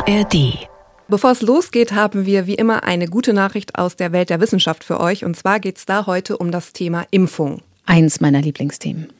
ARD. Bevor es losgeht, haben wir wie immer eine gute Nachricht aus der Welt der Wissenschaft für euch. Und zwar geht es da heute um das Thema Impfung. Eins meiner Lieblingsthemen.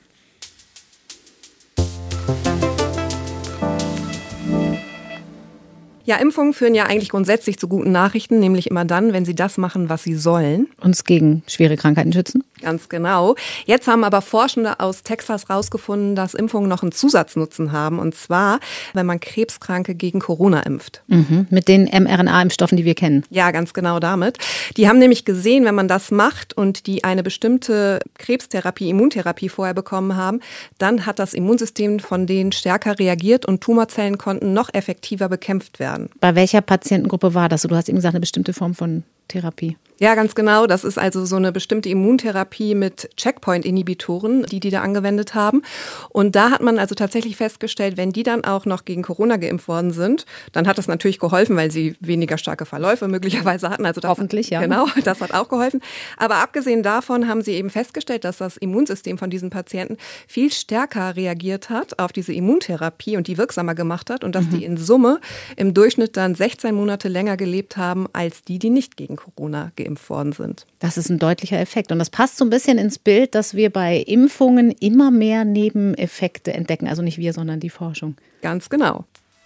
Ja, Impfungen führen ja eigentlich grundsätzlich zu guten Nachrichten, nämlich immer dann, wenn sie das machen, was sie sollen. Uns gegen schwere Krankheiten schützen. Ganz genau. Jetzt haben aber Forschende aus Texas herausgefunden, dass Impfungen noch einen Zusatznutzen haben. Und zwar, wenn man Krebskranke gegen Corona impft. Mit den mRNA-Impfstoffen, die wir kennen. Ja, ganz genau damit. Die haben nämlich gesehen, wenn man das macht und die eine bestimmte Krebstherapie, Immuntherapie vorher bekommen haben, dann hat das Immunsystem von denen stärker reagiert und Tumorzellen konnten noch effektiver bekämpft werden. Bei welcher Patientengruppe war das? Du hast eben gesagt, eine bestimmte Form von Therapie. Ja, ganz genau. Das ist also so eine bestimmte Immuntherapie mit Checkpoint-Inhibitoren, die da angewendet haben. Und da hat man also tatsächlich festgestellt, wenn die dann auch noch gegen Corona geimpft worden sind, dann hat das natürlich geholfen, weil sie weniger starke Verläufe möglicherweise hatten. Also das hoffentlich, ja. Genau, das hat auch geholfen. Aber abgesehen davon haben sie eben festgestellt, dass das Immunsystem von diesen Patienten viel stärker reagiert hat auf diese Immuntherapie und die wirksamer gemacht hat und dass die in Summe im Durchschnitt dann 16 Monate länger gelebt haben als die nicht gegen Corona geimpft worden sind. Das ist ein deutlicher Effekt. Und das passt so ein bisschen ins Bild, dass wir bei Impfungen immer mehr Nebeneffekte entdecken. Also nicht wir, sondern die Forschung. Ganz genau.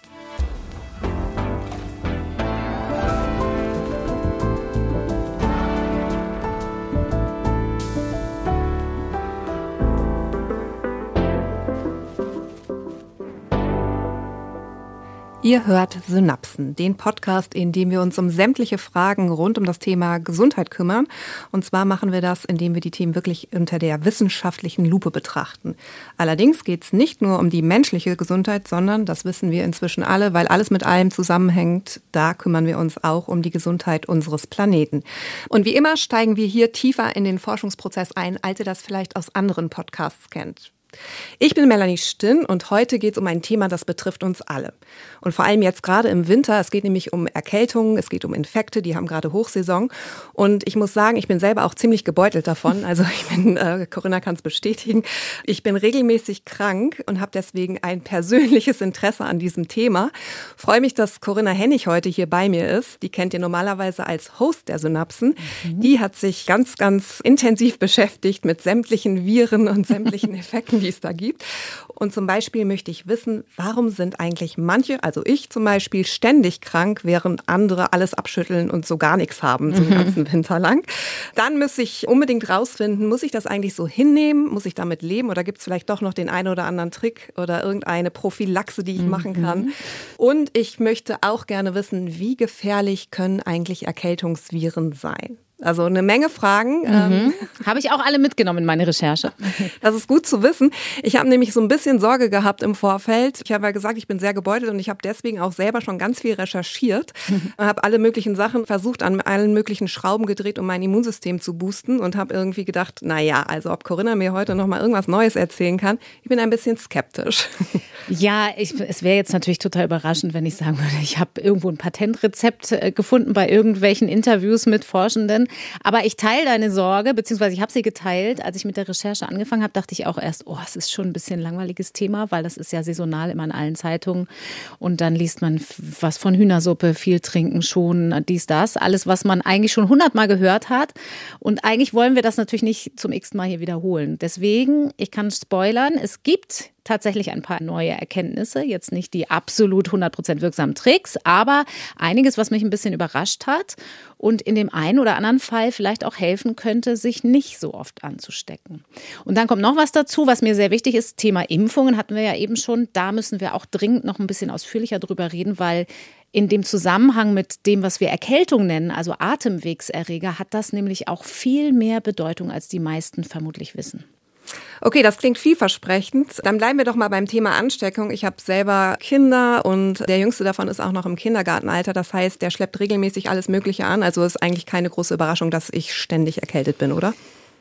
Ihr hört Synapsen, den Podcast, in dem wir uns um sämtliche Fragen rund um das Thema Gesundheit kümmern. Und zwar machen wir das, indem wir die Themen wirklich unter der wissenschaftlichen Lupe betrachten. Allerdings geht es nicht nur um die menschliche Gesundheit, sondern, das wissen wir inzwischen alle, weil alles mit allem zusammenhängt, da kümmern wir uns auch um die Gesundheit unseres Planeten. Und wie immer steigen wir hier tiefer in den Forschungsprozess ein, als ihr das vielleicht aus anderen Podcasts kennt. Ich bin Melanie Stinn und heute geht es um ein Thema, das betrifft uns alle. Und vor allem jetzt gerade im Winter, es geht nämlich um Erkältungen, es geht um Infekte, die haben gerade Hochsaison. Und ich muss sagen, ich bin selber auch ziemlich gebeutelt davon. Also Corinna kann es bestätigen, ich bin regelmäßig krank und habe deswegen ein persönliches Interesse an diesem Thema. Freue mich, dass Corinna Hennig heute hier bei mir ist. Die kennt ihr normalerweise als Host der Synapsen. Die hat sich ganz, ganz intensiv beschäftigt mit sämtlichen Viren und sämtlichen Effekten, die es da gibt. Und zum Beispiel möchte ich wissen, warum sind eigentlich manche, also ich zum Beispiel, ständig krank, während andere alles abschütteln und so gar nichts haben, so den ganzen Winter lang. Dann muss ich unbedingt rausfinden, muss ich das eigentlich so hinnehmen? Muss ich damit leben? Oder gibt es vielleicht doch noch den einen oder anderen Trick oder irgendeine Prophylaxe, die ich machen kann? Und ich möchte auch gerne wissen, wie gefährlich können eigentlich Erkältungsviren sein? Also eine Menge Fragen. Habe ich auch alle mitgenommen in meine Recherche. Das ist gut zu wissen. Ich habe nämlich so ein bisschen Sorge gehabt im Vorfeld. Ich habe ja gesagt, ich bin sehr gebeutelt und ich habe deswegen auch selber schon ganz viel recherchiert. Habe alle möglichen Sachen versucht, an allen möglichen Schrauben gedreht, um mein Immunsystem zu boosten und habe irgendwie gedacht, naja, also ob Corinna mir heute noch mal irgendwas Neues erzählen kann, ich bin ein bisschen skeptisch. Ja, es wäre jetzt natürlich total überraschend, wenn ich sagen würde, ich habe irgendwo ein Patentrezept gefunden bei irgendwelchen Interviews mit Forschenden. Aber ich teile deine Sorge, beziehungsweise ich habe sie geteilt. Als ich mit der Recherche angefangen habe, dachte ich auch erst, es ist schon ein bisschen ein langweiliges Thema, weil das ist ja saisonal immer in allen Zeitungen. Und dann liest man was von Hühnersuppe, viel trinken, schonen, dies, das. Alles, was man eigentlich schon 100-mal gehört hat. Und eigentlich wollen wir das natürlich nicht zum x-ten Mal hier wiederholen. Deswegen, ich kann spoilern, es gibt tatsächlich ein paar neue Erkenntnisse, jetzt nicht die absolut 100% wirksamen Tricks, aber einiges, was mich ein bisschen überrascht hat und in dem einen oder anderen Fall vielleicht auch helfen könnte, sich nicht so oft anzustecken. Und dann kommt noch was dazu, was mir sehr wichtig ist, Thema Impfungen hatten wir ja eben schon, da müssen wir auch dringend noch ein bisschen ausführlicher drüber reden, weil in dem Zusammenhang mit dem, was wir Erkältung nennen, also Atemwegserreger, hat das nämlich auch viel mehr Bedeutung, als die meisten vermutlich wissen. Okay, das klingt vielversprechend. Dann bleiben wir doch mal beim Thema Ansteckung. Ich habe selber Kinder und der jüngste davon ist auch noch im Kindergartenalter. Das heißt, der schleppt regelmäßig alles Mögliche an. Also ist eigentlich keine große Überraschung, dass ich ständig erkältet bin, oder?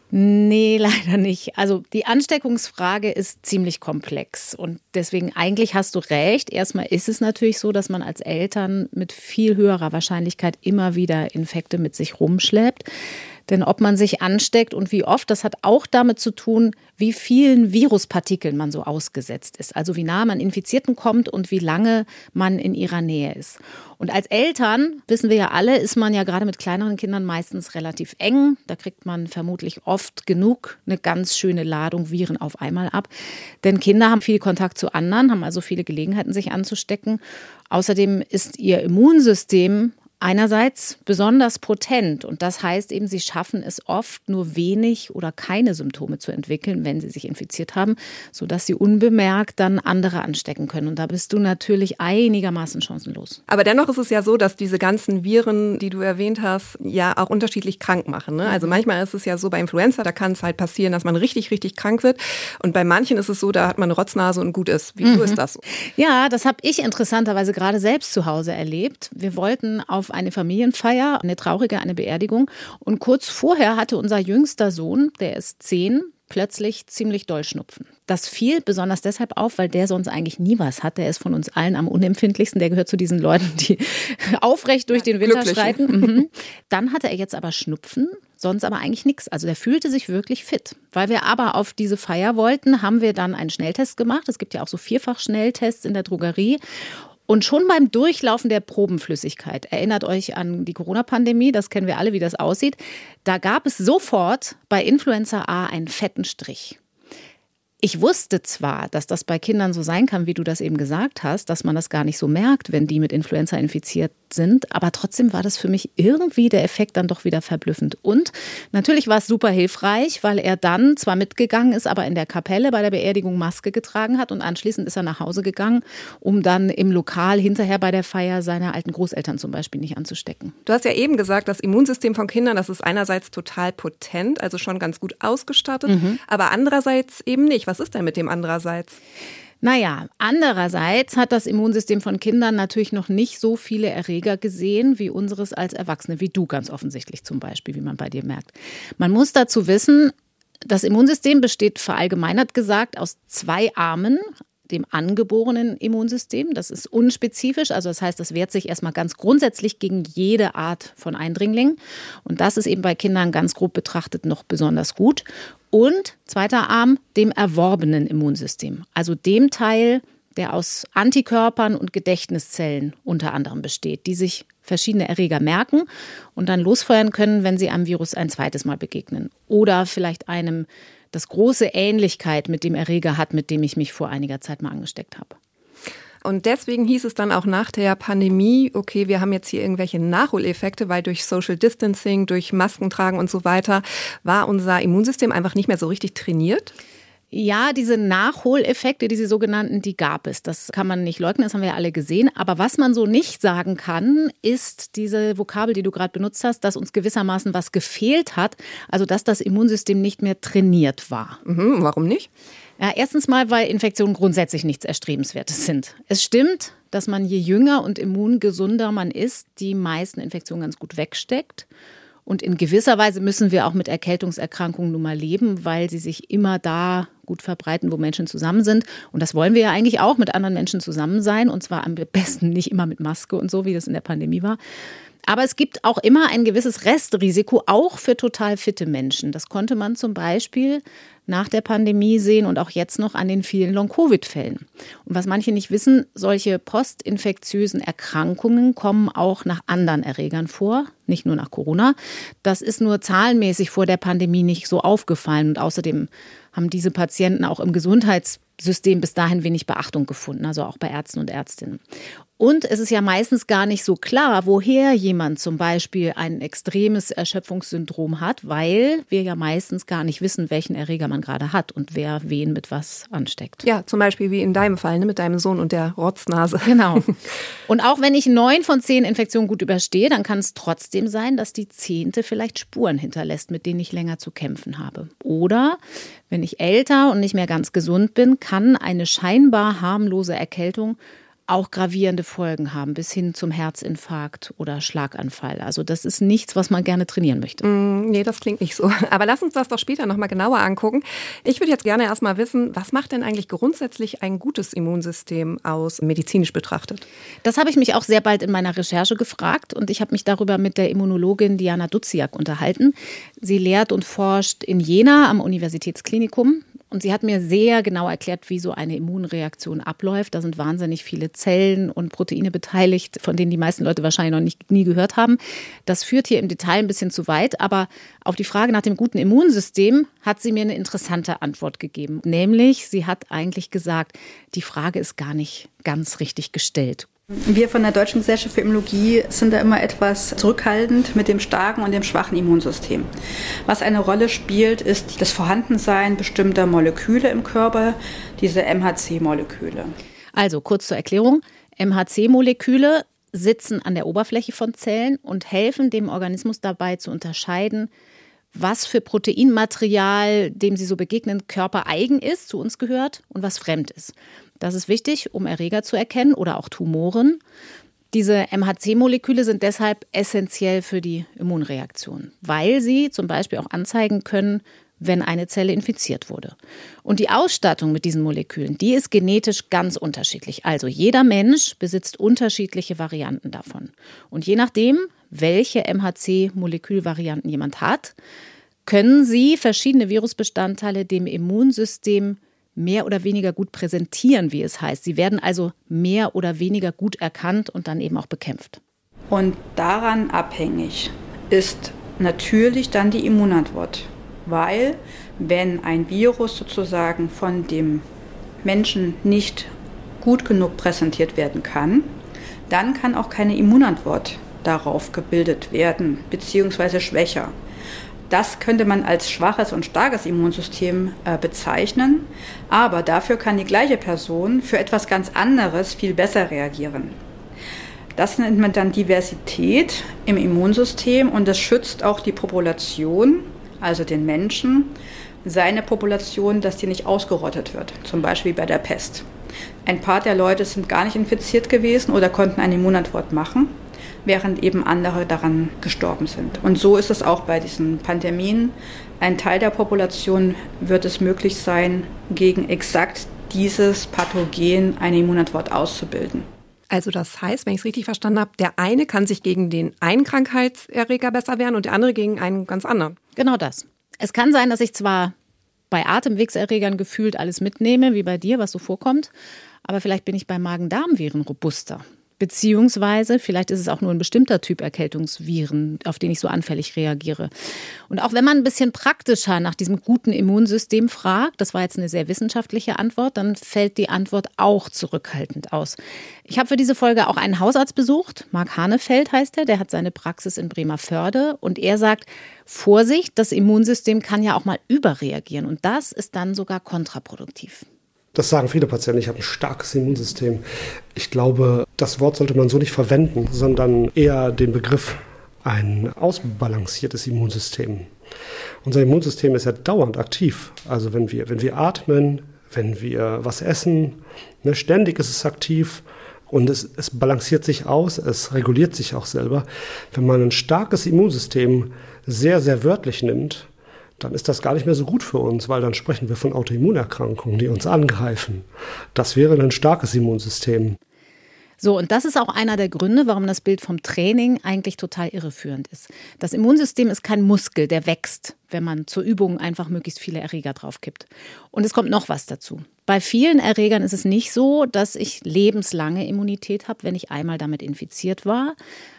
Nee, leider nicht. Also die Ansteckungsfrage ist ziemlich komplex und deswegen eigentlich hast du recht. Erstmal ist es natürlich so, dass man als Eltern mit viel höherer Wahrscheinlichkeit immer wieder Infekte mit sich rumschleppt. Denn ob man sich ansteckt und wie oft, das hat auch damit zu tun, wie vielen Viruspartikeln man so ausgesetzt ist. Also wie nah man Infizierten kommt und wie lange man in ihrer Nähe ist. Und als Eltern, wissen wir ja alle, ist man ja gerade mit kleineren Kindern meistens relativ eng. Da kriegt man vermutlich oft genug eine ganz schöne Ladung Viren auf einmal ab. Denn Kinder haben viel Kontakt zu anderen, haben also viele Gelegenheiten, sich anzustecken. Außerdem ist ihr Immunsystem einerseits besonders potent und das heißt eben, sie schaffen es oft nur wenig oder keine Symptome zu entwickeln, wenn sie sich infiziert haben, sodass sie unbemerkt dann andere anstecken können. Und da bist du natürlich einigermaßen chancenlos. Aber dennoch ist es ja so, dass diese ganzen Viren, die du erwähnt hast, ja auch unterschiedlich krank machen. Ne? Also manchmal ist es ja so bei Influenza, da kann es halt passieren, dass man richtig, richtig krank wird. Und bei manchen ist es so, da hat man eine Rotznase und gut ist. Wieso ist das so? Ja, das habe ich interessanterweise gerade selbst zu Hause erlebt. Wir wollten auf eine Familienfeier, eine traurige, eine Beerdigung. Und kurz vorher hatte unser jüngster Sohn, der ist 10, plötzlich ziemlich doll Schnupfen. Das fiel besonders deshalb auf, weil der sonst eigentlich nie was hat. Der ist von uns allen am unempfindlichsten. Der gehört zu diesen Leuten, die aufrecht durch den Winter schreiten. Dann hatte er jetzt aber Schnupfen, sonst aber eigentlich nichts. Also der fühlte sich wirklich fit. Weil wir aber auf diese Feier wollten, haben wir dann einen Schnelltest gemacht. Es gibt ja auch so 4-fach-Schnelltests in der Drogerie. Und schon beim Durchlaufen der Probenflüssigkeit, erinnert euch an die Corona-Pandemie, das kennen wir alle, wie das aussieht, da gab es sofort bei Influenza A einen fetten Strich. Ich wusste zwar, dass das bei Kindern so sein kann, wie du das eben gesagt hast, dass man das gar nicht so merkt, wenn die mit Influenza infiziert sind, aber trotzdem war das für mich irgendwie der Effekt dann doch wieder verblüffend. Und natürlich war es super hilfreich, weil er dann zwar mitgegangen ist, aber in der Kapelle bei der Beerdigung Maske getragen hat und anschließend ist er nach Hause gegangen, um dann im Lokal hinterher bei der Feier seine alten Großeltern zum Beispiel nicht anzustecken. Du hast ja eben gesagt, das Immunsystem von Kindern, das ist einerseits total potent, also schon ganz gut ausgestattet, aber andererseits eben nicht. Was ist denn mit dem andererseits? Naja, andererseits hat das Immunsystem von Kindern natürlich noch nicht so viele Erreger gesehen wie unseres als Erwachsene, wie du ganz offensichtlich zum Beispiel, wie man bei dir merkt. Man muss dazu wissen, das Immunsystem besteht verallgemeinert gesagt aus 2 Armen, dem angeborenen Immunsystem. Das ist unspezifisch, also das heißt, das wehrt sich erstmal ganz grundsätzlich gegen jede Art von Eindringling. Und das ist eben bei Kindern ganz grob betrachtet noch besonders gut. Und zweiter Arm, dem erworbenen Immunsystem, also dem Teil, der aus Antikörpern und Gedächtniszellen unter anderem besteht, die sich verschiedene Erreger merken und dann losfeuern können, wenn sie einem Virus ein zweites Mal begegnen. Oder vielleicht einem, das große Ähnlichkeit mit dem Erreger hat, mit dem ich mich vor einiger Zeit mal angesteckt habe. Und deswegen hieß es dann auch nach der Pandemie, okay, wir haben jetzt hier irgendwelche Nachholeffekte, weil durch Social Distancing, durch Maskentragen und so weiter war unser Immunsystem einfach nicht mehr so richtig trainiert. Ja, diese Nachholeffekte, diese sogenannten, die gab es. Das kann man nicht leugnen, das haben wir ja alle gesehen. Aber was man so nicht sagen kann, ist diese Vokabel, die du gerade benutzt hast, dass uns gewissermaßen was gefehlt hat. Also dass das Immunsystem nicht mehr trainiert war. Warum nicht? Ja, erstens mal, weil Infektionen grundsätzlich nichts Erstrebenswertes sind. Es stimmt, dass man je jünger und immungesunder man ist, die meisten Infektionen ganz gut wegsteckt. Und in gewisser Weise müssen wir auch mit Erkältungserkrankungen nun mal leben, weil sie sich immer da gut verbreiten, wo Menschen zusammen sind. Und das wollen wir ja eigentlich auch, mit anderen Menschen zusammen sein. Und zwar am besten nicht immer mit Maske und so, wie das in der Pandemie war. Aber es gibt auch immer ein gewisses Restrisiko, auch für total fitte Menschen. Das konnte man zum Beispiel nach der Pandemie sehen und auch jetzt noch an den vielen Long-Covid-Fällen. Und was manche nicht wissen, solche postinfektiösen Erkrankungen kommen auch nach anderen Erregern vor, nicht nur nach Corona. Das ist nur zahlenmäßig vor der Pandemie nicht so aufgefallen. Und außerdem haben diese Patienten auch im Gesundheitssystem bis dahin wenig Beachtung gefunden, also auch bei Ärzten und Ärztinnen. Und es ist ja meistens gar nicht so klar, woher jemand zum Beispiel ein extremes Erschöpfungssyndrom hat, weil wir ja meistens gar nicht wissen, welchen Erreger man gerade hat und wer wen mit was ansteckt. Ja, zum Beispiel wie in deinem Fall, ne, mit deinem Sohn und der Rotznase. Genau. Und auch wenn ich 9 von 10 Infektionen gut überstehe, dann kann es trotzdem sein, dass die 10. vielleicht Spuren hinterlässt, mit denen ich länger zu kämpfen habe. Oder wenn ich älter und nicht mehr ganz gesund bin, kann eine scheinbar harmlose Erkältung auch gravierende Folgen haben, bis hin zum Herzinfarkt oder Schlaganfall. Also das ist nichts, was man gerne trainieren möchte. Nee, das klingt nicht so. Aber lass uns das doch später nochmal genauer angucken. Ich würde jetzt gerne erstmal wissen, was macht denn eigentlich grundsätzlich ein gutes Immunsystem aus, medizinisch betrachtet? Das habe ich mich auch sehr bald in meiner Recherche gefragt und ich habe mich darüber mit der Immunologin Diana Duziak unterhalten. Sie lehrt und forscht in Jena am Universitätsklinikum. Und sie hat mir sehr genau erklärt, wie so eine Immunreaktion abläuft. Da sind wahnsinnig viele Zellen und Proteine beteiligt, von denen die meisten Leute wahrscheinlich nie gehört haben. Das führt hier im Detail ein bisschen zu weit. Aber auf die Frage nach dem guten Immunsystem hat sie mir eine interessante Antwort gegeben. Nämlich, sie hat eigentlich gesagt, die Frage ist gar nicht ganz richtig gestellt. Wir von der Deutschen Gesellschaft für Immunologie sind da immer etwas zurückhaltend mit dem starken und dem schwachen Immunsystem. Was eine Rolle spielt, ist das Vorhandensein bestimmter Moleküle im Körper, diese MHC-Moleküle. Also kurz zur Erklärung. MHC-Moleküle sitzen an der Oberfläche von Zellen und helfen dem Organismus dabei zu unterscheiden, was für Proteinmaterial, dem sie so begegnen, körpereigen ist, zu uns gehört und was fremd ist. Das ist wichtig, um Erreger zu erkennen oder auch Tumoren. Diese MHC-Moleküle sind deshalb essentiell für die Immunreaktion, weil sie zum Beispiel auch anzeigen können, wenn eine Zelle infiziert wurde. Und die Ausstattung mit diesen Molekülen, die ist genetisch ganz unterschiedlich. Also jeder Mensch besitzt unterschiedliche Varianten davon. Und je nachdem, welche MHC-Molekülvarianten jemand hat, können sie verschiedene Virusbestandteile dem Immunsystem mehr oder weniger gut präsentieren, wie es heißt. Sie werden also mehr oder weniger gut erkannt und dann eben auch bekämpft. Und daran abhängig ist natürlich dann die Immunantwort. Weil, wenn ein Virus sozusagen von dem Menschen nicht gut genug präsentiert werden kann, dann kann auch keine Immunantwort darauf gebildet werden, beziehungsweise schwächer. Das könnte man als schwaches und starkes Immunsystem bezeichnen, aber dafür kann die gleiche Person für etwas ganz anderes viel besser reagieren. Das nennt man dann Diversität im Immunsystem und das schützt auch die Population, also den Menschen, seine Population, dass die nicht ausgerottet wird, zum Beispiel bei der Pest. Ein paar der Leute sind gar nicht infiziert gewesen oder konnten eine Immunantwort machen, während eben andere daran gestorben sind. Und so ist es auch bei diesen Pandemien. Ein Teil der Population wird es möglich sein, gegen exakt dieses Pathogen eine Immunantwort auszubilden. Also das heißt, wenn ich es richtig verstanden habe, der eine kann sich gegen den einen Krankheitserreger besser wehren und der andere gegen einen ganz anderen. Genau das. Es kann sein, dass ich zwar bei Atemwegserregern gefühlt alles mitnehme, wie bei dir, was so vorkommt, aber vielleicht bin ich bei Magen-Darm-Viren robuster. Beziehungsweise vielleicht ist es auch nur ein bestimmter Typ Erkältungsviren, auf den ich so anfällig reagiere. Und auch wenn man ein bisschen praktischer nach diesem guten Immunsystem fragt, das war jetzt eine sehr wissenschaftliche Antwort, dann fällt die Antwort auch zurückhaltend aus. Ich habe für diese Folge auch einen Hausarzt besucht, Marc Hanefeld heißt er, der hat seine Praxis in Bremervörde und er sagt, Vorsicht, das Immunsystem kann ja auch mal überreagieren und das ist dann sogar kontraproduktiv. Das sagen viele Patienten, ich habe ein starkes Immunsystem. Ich glaube, das Wort sollte man so nicht verwenden, sondern eher den Begriff ein ausbalanciertes Immunsystem. Unser Immunsystem ist ja dauernd aktiv. Also wenn wir atmen, wenn wir was essen, ständig ist es aktiv und es balanciert sich aus, es reguliert sich auch selber. Wenn man ein starkes Immunsystem sehr, sehr wörtlich nimmt, dann ist das gar nicht mehr so gut für uns, weil dann sprechen wir von Autoimmunerkrankungen, die uns angreifen. Das wäre ein starkes Immunsystem. So, und das ist auch einer der Gründe, warum das Bild vom Training eigentlich total irreführend ist. Das Immunsystem ist kein Muskel, der wächst, wenn man zur Übung einfach möglichst viele Erreger draufkippt. Und es kommt noch was dazu. Bei vielen Erregern ist es nicht so, dass ich lebenslange Immunität habe, wenn ich einmal damit infiziert war.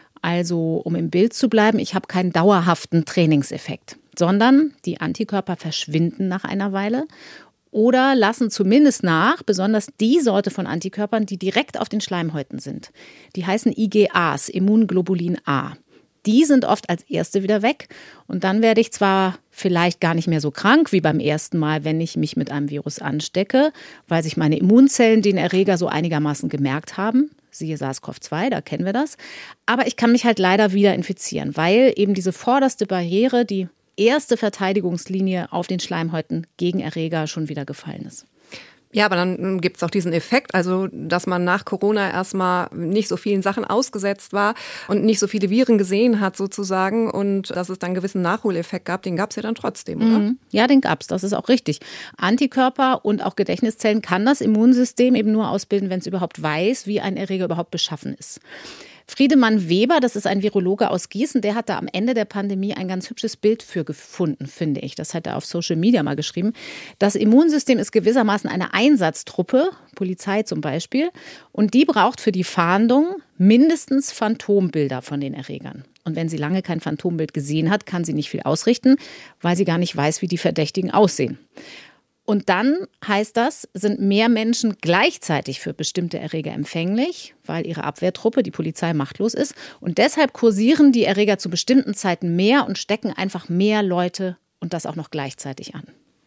Also, um im Bild zu bleiben, ich habe keinen dauerhaften Trainingseffekt, sondern die Antikörper verschwinden nach einer Weile oder lassen zumindest nach, besonders die Sorte von Antikörpern, die direkt auf den Schleimhäuten sind. Die heißen IgAs, Immunglobulin A. Die sind oft als erste wieder weg und dann werde ich zwar vielleicht gar nicht mehr so krank wie beim ersten Mal, wenn ich mich mit einem Virus anstecke, weil sich meine Immunzellen den Erreger so einigermaßen gemerkt haben. Siehe SARS-CoV-2, da kennen wir das. Aber ich kann mich halt leider wieder infizieren, weil eben diese vorderste Barriere, die erste Verteidigungslinie auf den Schleimhäuten gegen Erreger schon wieder gefallen ist. Ja, aber dann gibt es auch diesen Effekt, also dass man nach Corona erstmal nicht so vielen Sachen ausgesetzt war und nicht so viele Viren gesehen hat sozusagen und dass es dann einen gewissen Nachholeffekt gab, den gab es ja dann trotzdem, oder? Ja, den gab es, das ist auch richtig. Antikörper und auch Gedächtniszellen kann das Immunsystem eben nur ausbilden, wenn es überhaupt weiß, wie ein Erreger überhaupt beschaffen ist. Friedemann Weber, das ist ein Virologe aus Gießen, der hat da am Ende der Pandemie ein ganz hübsches Bild für gefunden, finde ich. Das hat er auf Social Media mal geschrieben. Das Immunsystem ist gewissermaßen eine Einsatztruppe, Polizei zum Beispiel, und die braucht für die Fahndung mindestens Phantombilder von den Erregern. Und wenn sie lange kein Phantombild gesehen hat, kann sie nicht viel ausrichten, weil sie gar nicht weiß, wie die Verdächtigen aussehen. Und dann heißt das, sind mehr Menschen gleichzeitig für bestimmte Erreger empfänglich, weil ihre Abwehrtruppe, die Polizei, machtlos ist. Und deshalb kursieren die Erreger zu bestimmten Zeiten mehr und stecken einfach mehr Leute und das auch noch gleichzeitig an.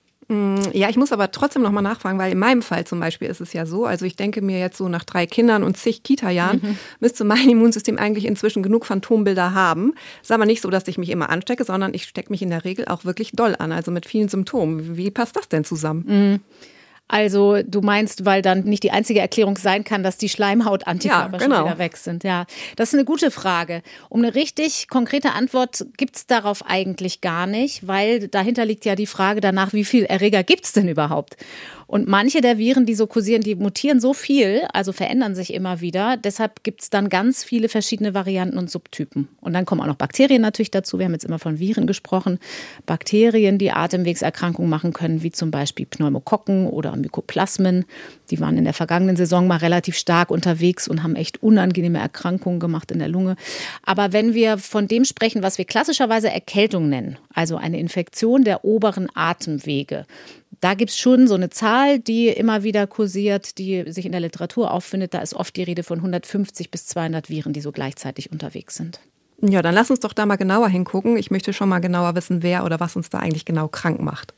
Ja, ich muss aber trotzdem noch mal nachfragen, weil in meinem Fall zum Beispiel ist es ja so, also ich denke mir jetzt so nach 3 Kindern und zig Kita-Jahren müsste mein Immunsystem eigentlich inzwischen genug Phantombilder haben. Ist aber nicht so, dass ich mich immer anstecke, sondern ich stecke mich in der Regel auch wirklich doll an, also mit vielen Symptomen. Wie passt das denn zusammen? Also du meinst, weil dann nicht die einzige Erklärung sein kann, dass die Schleimhautantikörper schon wieder weg sind. Ja, das ist eine gute Frage. Um eine richtig konkrete Antwort gibt's darauf eigentlich gar nicht, weil dahinter liegt ja die Frage danach, wie viel Erreger gibt's denn überhaupt? Und manche der Viren, die so kursieren, die mutieren so viel, also verändern sich immer wieder. Deshalb gibt's dann ganz viele verschiedene Varianten und Subtypen. Und dann kommen auch noch Bakterien natürlich dazu. Wir haben jetzt immer von Viren gesprochen. Bakterien, die Atemwegserkrankungen machen können, wie zum Beispiel Pneumokokken oder Mykoplasmen. Die waren in der vergangenen Saison mal relativ stark unterwegs und haben echt unangenehme Erkrankungen gemacht in der Lunge. Aber wenn wir von dem sprechen, was wir klassischerweise Erkältung nennen, also eine Infektion der oberen Atemwege, da gibt es schon so eine Zahl, die immer wieder kursiert, die sich in der Literatur auffindet. Da ist oft die Rede von 150 bis 200 Viren, die so gleichzeitig unterwegs sind. Ja, dann lass uns doch da mal genauer hingucken. Ich möchte schon mal genauer wissen, wer oder was uns da eigentlich genau krank macht.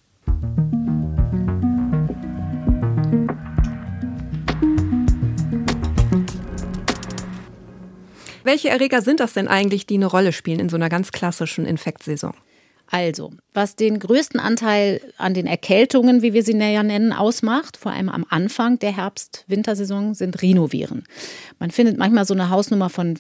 Welche Erreger sind das denn eigentlich, die eine Rolle spielen in so einer ganz klassischen Infektsaison? Also, was den größten Anteil an den Erkältungen, wie wir sie näher nennen, ausmacht, vor allem am Anfang der Herbst-Wintersaison, sind Rhinoviren. Man findet manchmal so eine Hausnummer von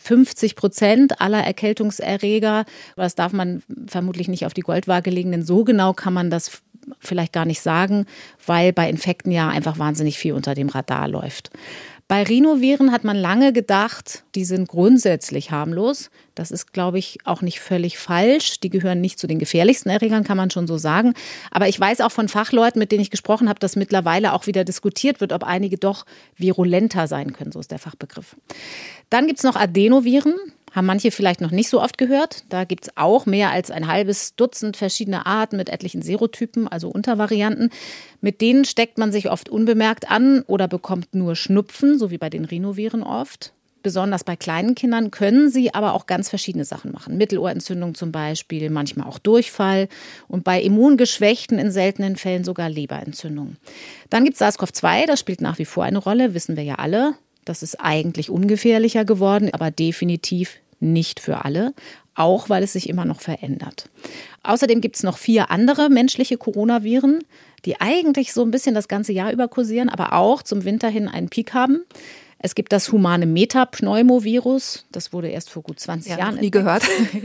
50% aller Erkältungserreger. Das darf man vermutlich nicht auf die Goldwaage legen, denn so genau kann man das vielleicht gar nicht sagen, weil bei Infekten ja einfach wahnsinnig viel unter dem Radar läuft. Bei Rhinoviren hat man lange gedacht, die sind grundsätzlich harmlos. Das ist, glaube ich, auch nicht völlig falsch. Die gehören nicht zu den gefährlichsten Erregern, kann man schon so sagen. Aber ich weiß auch von Fachleuten, mit denen ich gesprochen habe, dass mittlerweile auch wieder diskutiert wird, ob einige doch virulenter sein können. So ist der Fachbegriff. Dann gibt es noch Adenoviren. Haben manche vielleicht noch nicht so oft gehört. Da gibt es auch mehr als ein halbes Dutzend verschiedene Arten mit etlichen Serotypen, also Untervarianten. Mit denen steckt man sich oft unbemerkt an oder bekommt nur Schnupfen, so wie bei den Rhinoviren oft. Besonders bei kleinen Kindern können sie aber auch ganz verschiedene Sachen machen. Mittelohrentzündung zum Beispiel, manchmal auch Durchfall und bei Immungeschwächten in seltenen Fällen sogar Leberentzündung. Dann gibt es SARS-CoV-2, das spielt nach wie vor eine Rolle, wissen wir ja alle. Das ist eigentlich ungefährlicher geworden, aber definitiv nicht für alle, auch weil es sich immer noch verändert. Außerdem gibt es noch 4 andere menschliche Coronaviren, die eigentlich so ein bisschen das ganze Jahr über kursieren, aber auch zum Winter hin einen Peak haben. Es gibt das humane Metapneumovirus, das wurde erst vor gut 20 Jahren nie gehört.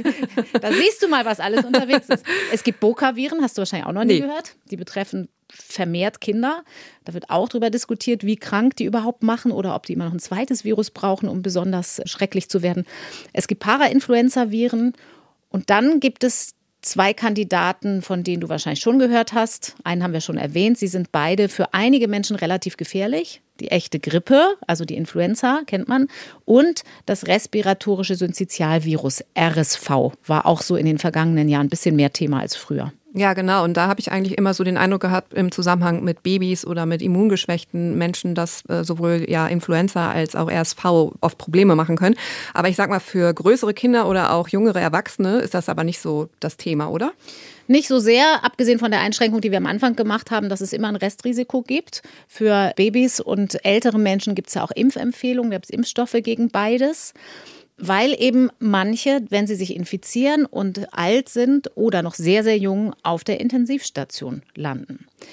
Da siehst du mal, was alles unterwegs ist. Es gibt Boca-Viren, hast du wahrscheinlich auch noch nie gehört. Die betreffen vermehrt Kinder. Da wird auch darüber diskutiert, wie krank die überhaupt machen oder ob die immer noch ein zweites Virus brauchen, um besonders schrecklich zu werden. Es gibt Parainfluenza-Viren und dann gibt es 2 Kandidaten, von denen du wahrscheinlich schon gehört hast. Einen haben wir schon erwähnt. Sie sind beide für einige Menschen relativ gefährlich. Die echte Grippe, also die Influenza, kennt man. Und das respiratorische Synzytialvirus, RSV, war auch so in den vergangenen Jahren ein bisschen mehr Thema als früher. Ja, genau. Und da habe ich eigentlich immer so den Eindruck gehabt, im Zusammenhang mit Babys oder mit immungeschwächten Menschen, dass sowohl ja Influenza als auch RSV oft Probleme machen können. Aber ich sag mal, für größere Kinder oder auch jüngere Erwachsene ist das aber nicht so das Thema, oder? Nicht so sehr, abgesehen von der Einschränkung, die wir am Anfang gemacht haben, dass es immer ein Restrisiko gibt. Für Babys und ältere Menschen gibt es ja auch Impfempfehlungen, da gibt es Impfstoffe gegen beides. Weil eben manche, wenn sie sich infizieren und alt sind oder noch sehr, sehr jung, auf der Intensivstation landen.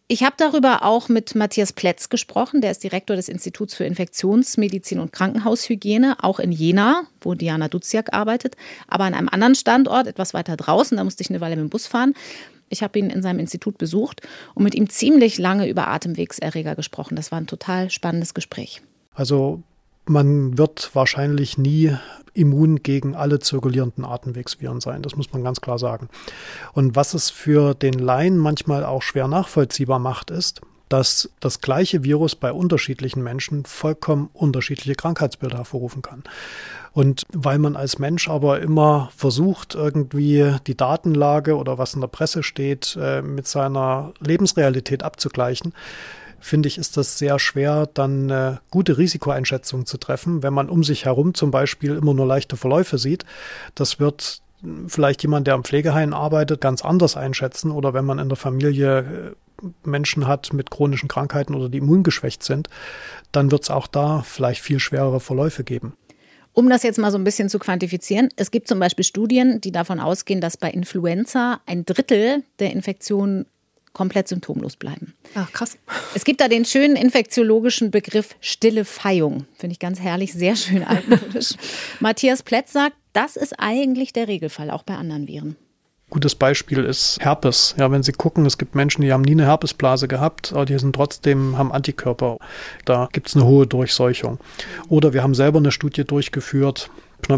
Ich habe darüber auch mit Matthias Plätz gesprochen, der ist Direktor des Instituts für Infektionsmedizin und Krankenhaushygiene, auch in Jena, wo Diana Duziak arbeitet, aber an einem anderen Standort, etwas weiter draußen, da musste ich eine Weile mit dem Bus fahren. Ich habe ihn in seinem Institut besucht und mit ihm ziemlich lange über Atemwegserreger gesprochen. Das war ein total spannendes Gespräch. Also man wird wahrscheinlich nie immun gegen alle zirkulierenden Atemwegsviren sein. Das muss man ganz klar sagen. Und was es für den Laien manchmal auch schwer nachvollziehbar macht, ist, dass das gleiche Virus bei unterschiedlichen Menschen vollkommen unterschiedliche Krankheitsbilder hervorrufen kann. Und weil man als Mensch aber immer versucht, irgendwie die Datenlage oder was in der Presse steht, mit seiner Lebensrealität abzugleichen, finde ich, ist das sehr schwer, dann eine gute Risikoeinschätzung zu treffen, wenn man um sich herum zum Beispiel immer nur leichte Verläufe sieht. Das wird vielleicht jemand, der am Pflegeheim arbeitet, ganz anders einschätzen. Oder wenn man in der Familie Menschen hat mit chronischen Krankheiten oder die immungeschwächt sind, dann wird es auch da vielleicht viel schwerere Verläufe geben. Um das jetzt mal so ein bisschen zu quantifizieren, es gibt zum Beispiel Studien, die davon ausgehen, dass bei Influenza 1/3 der Infektionen komplett symptomlos bleiben. Ach, krass. Es gibt da den schönen infektiologischen Begriff stille Feihung. Finde ich ganz herrlich, sehr schön altmodisch. Matthias Plätz sagt, das ist eigentlich der Regelfall, auch bei anderen Viren. Gutes Beispiel ist Herpes. Ja, wenn Sie gucken, es gibt Menschen, die haben nie eine Herpesblase gehabt, aber die haben Antikörper. Da gibt es eine hohe Durchseuchung. Oder wir haben selber eine Studie durchgeführt,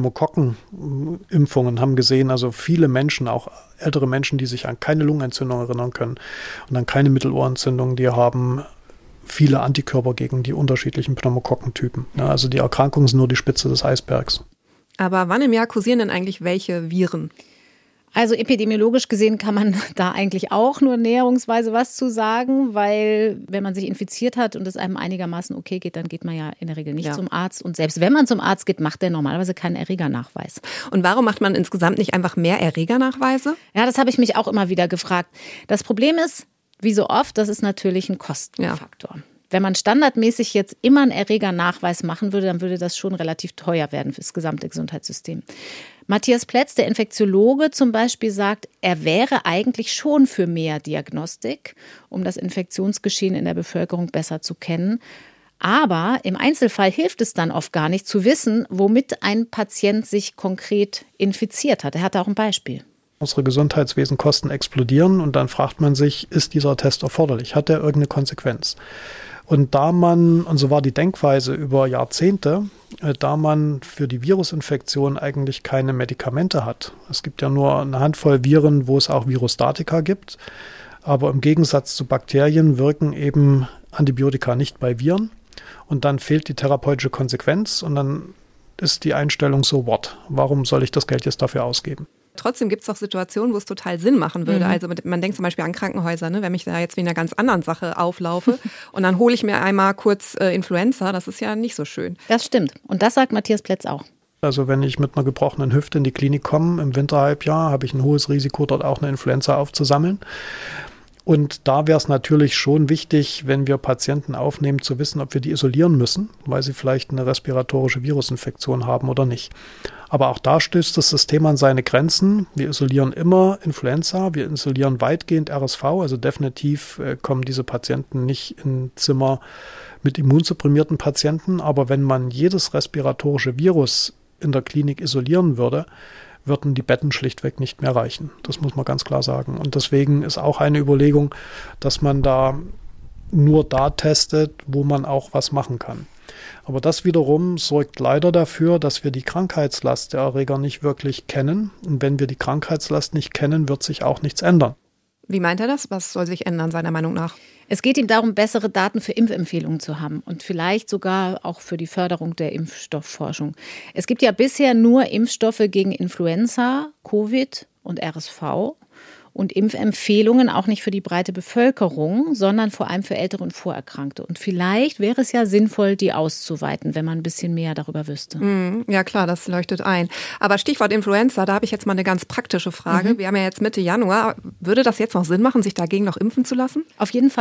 Pneumokokken-Impfungen, haben gesehen, also viele Menschen, auch ältere Menschen, die sich an keine Lungenentzündung erinnern können und an keine Mittelohrentzündung, die haben viele Antikörper gegen die unterschiedlichen Pneumokokkentypen. Ja, also die Erkrankungen sind nur die Spitze des Eisbergs. Aber wann im Jahr kursieren denn eigentlich welche Viren? Also epidemiologisch gesehen kann man da eigentlich auch nur näherungsweise was zu sagen, weil wenn man sich infiziert hat und es einem einigermaßen okay geht, dann geht man ja in der Regel nicht zum Arzt. Und selbst wenn man zum Arzt geht, macht der normalerweise keinen Erregernachweis. Und warum macht man insgesamt nicht einfach mehr Erregernachweise? Ja, das habe ich mich auch immer wieder gefragt. Das Problem ist, wie so oft, das ist natürlich ein Kostenfaktor. Ja. Wenn man standardmäßig jetzt immer einen Erregernachweis machen würde, dann würde das schon relativ teuer werden für das gesamte Gesundheitssystem. Matthias Plätz, der Infektiologe zum Beispiel, sagt, er wäre eigentlich schon für mehr Diagnostik, um das Infektionsgeschehen in der Bevölkerung besser zu kennen. Aber im Einzelfall hilft es dann oft gar nicht zu wissen, womit ein Patient sich konkret infiziert hat. Er hat auch ein Beispiel. Unsere Gesundheitswesenkosten explodieren und dann fragt man sich, ist dieser Test erforderlich? Hat der irgendeine Konsequenz? Und und so war die Denkweise über Jahrzehnte, da man für die Virusinfektion eigentlich keine Medikamente hat. Es gibt ja nur eine Handvoll Viren, wo es auch Virostatika gibt. Aber im Gegensatz zu Bakterien wirken eben Antibiotika nicht bei Viren. Und dann fehlt die therapeutische Konsequenz und dann ist die Einstellung so, what? Warum soll ich das Geld jetzt dafür ausgeben? Trotzdem gibt es auch Situationen, wo es total Sinn machen würde. Also man denkt zum Beispiel an Krankenhäuser, ne? Wenn ich da jetzt wegen einer ganz anderen Sache auflaufe und dann hole ich mir einmal kurz Influenza, das ist ja nicht so schön. Das stimmt. Und das sagt Matthias Plätz auch. Also wenn ich mit einer gebrochenen Hüfte in die Klinik komme im Winterhalbjahr, habe ich ein hohes Risiko, dort auch eine Influenza aufzusammeln. Und da wäre es natürlich schon wichtig, wenn wir Patienten aufnehmen, zu wissen, ob wir die isolieren müssen, weil sie vielleicht eine respiratorische Virusinfektion haben oder nicht. Aber auch da stößt das System an seine Grenzen. Wir isolieren immer Influenza, wir isolieren weitgehend RSV, also definitiv kommen diese Patienten nicht in Zimmer mit immunsupprimierten Patienten. Aber wenn man jedes respiratorische Virus in der Klinik isolieren würde, würden die Betten schlichtweg nicht mehr reichen. Das muss man ganz klar sagen. Und deswegen ist auch eine Überlegung, dass man da nur da testet, wo man auch was machen kann. Aber das wiederum sorgt leider dafür, dass wir die Krankheitslast der Erreger nicht wirklich kennen. Und wenn wir die Krankheitslast nicht kennen, wird sich auch nichts ändern. Wie meint er das? Was soll sich ändern, seiner Meinung nach? Es geht ihm darum, bessere Daten für Impfempfehlungen zu haben und vielleicht sogar auch für die Förderung der Impfstoffforschung. Es gibt ja bisher nur Impfstoffe gegen Influenza, Covid und RSV und Impfempfehlungen auch nicht für die breite Bevölkerung, sondern vor allem für Ältere und Vorerkrankte. Und vielleicht wäre es ja sinnvoll, die auszuweiten, wenn man ein bisschen mehr darüber wüsste. Ja klar, das leuchtet ein. Aber Stichwort Influenza, da habe ich jetzt mal eine ganz praktische Frage. Wir haben ja jetzt Mitte Januar. Würde das jetzt noch Sinn machen, sich dagegen noch impfen zu lassen? Auf jeden Fall.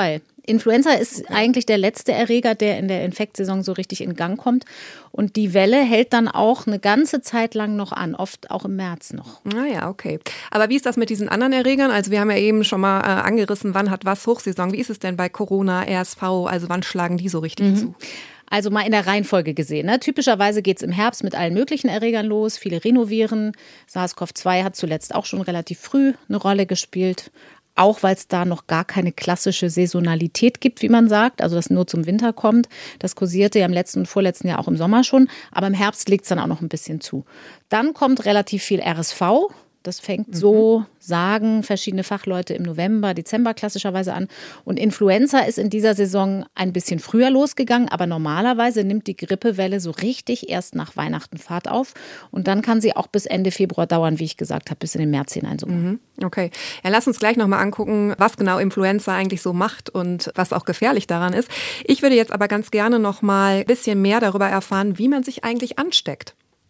Influenza ist eigentlich der letzte Erreger, der in der Infektsaison so richtig in Gang kommt. Und die Welle hält dann auch eine ganze Zeit lang noch an, oft auch im März noch. Ja, okay. Aber wie ist das mit diesen anderen Erregern? Also wir haben ja eben schon mal angerissen, wann hat was Hochsaison. Wie ist es denn bei Corona, RSV? Also wann schlagen die so richtig zu? Also mal in der Reihenfolge gesehen. Ne? Typischerweise geht es im Herbst mit allen möglichen Erregern los. Viele Rhinoviren. SARS-CoV-2 hat zuletzt auch schon relativ früh eine Rolle gespielt. Auch weil es da noch gar keine klassische Saisonalität gibt, wie man sagt, also das nur zum Winter kommt. Das kursierte ja im letzten und vorletzten Jahr auch im Sommer schon, aber im Herbst legt es dann auch noch ein bisschen zu. Dann kommt relativ viel RSV. Das fängt so, sagen verschiedene Fachleute, im November, Dezember klassischerweise an. Und Influenza ist in dieser Saison ein bisschen früher losgegangen, aber normalerweise nimmt die Grippewelle so richtig erst nach Weihnachten Fahrt auf. Und dann kann sie auch bis Ende Februar dauern, wie ich gesagt habe, bis in den März hinein sogar. Okay, ja, lass uns gleich nochmal angucken, was genau Influenza eigentlich so macht und was auch gefährlich daran ist. Ich würde jetzt aber ganz gerne nochmal ein bisschen mehr darüber erfahren, wie man sich eigentlich ansteckt.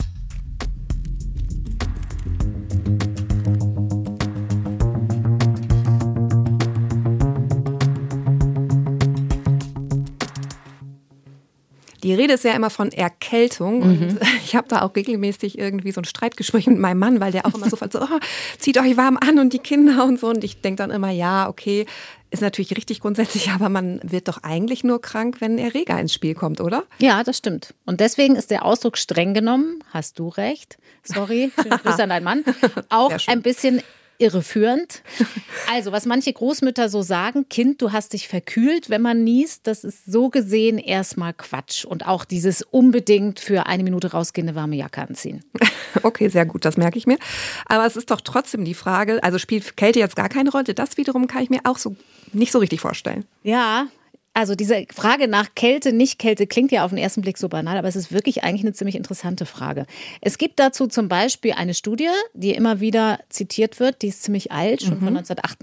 Die Rede ist ja immer von Erkältung und ich habe da auch regelmäßig irgendwie so ein Streitgespräch mit meinem Mann, weil der auch immer so, zieht euch warm an und die Kinder und so. Und ich denke dann immer, ja, okay, ist natürlich richtig grundsätzlich, aber man wird doch eigentlich nur krank, wenn ein Erreger ins Spiel kommt, oder? Ja, das stimmt. Und deswegen ist der Ausdruck streng genommen, hast du recht, sorry, schönen Grüße an deinen Mann, auch ein bisschen irreführend. Also, was manche Großmütter so sagen, Kind, du hast dich verkühlt, wenn man niest, das ist so gesehen erstmal Quatsch. Und auch dieses unbedingt für eine Minute rausgehende warme Jacke anziehen. Okay, sehr gut, das merke ich mir. Aber es ist doch trotzdem die Frage, also spielt Kälte jetzt gar keine Rolle? Das wiederum kann ich mir auch so nicht so richtig vorstellen. Ja, also diese Frage nach Kälte, nicht Kälte klingt ja auf den ersten Blick so banal, aber es ist wirklich eigentlich eine ziemlich interessante Frage. Es gibt dazu zum Beispiel eine Studie, die immer wieder zitiert wird, die ist ziemlich alt, schon von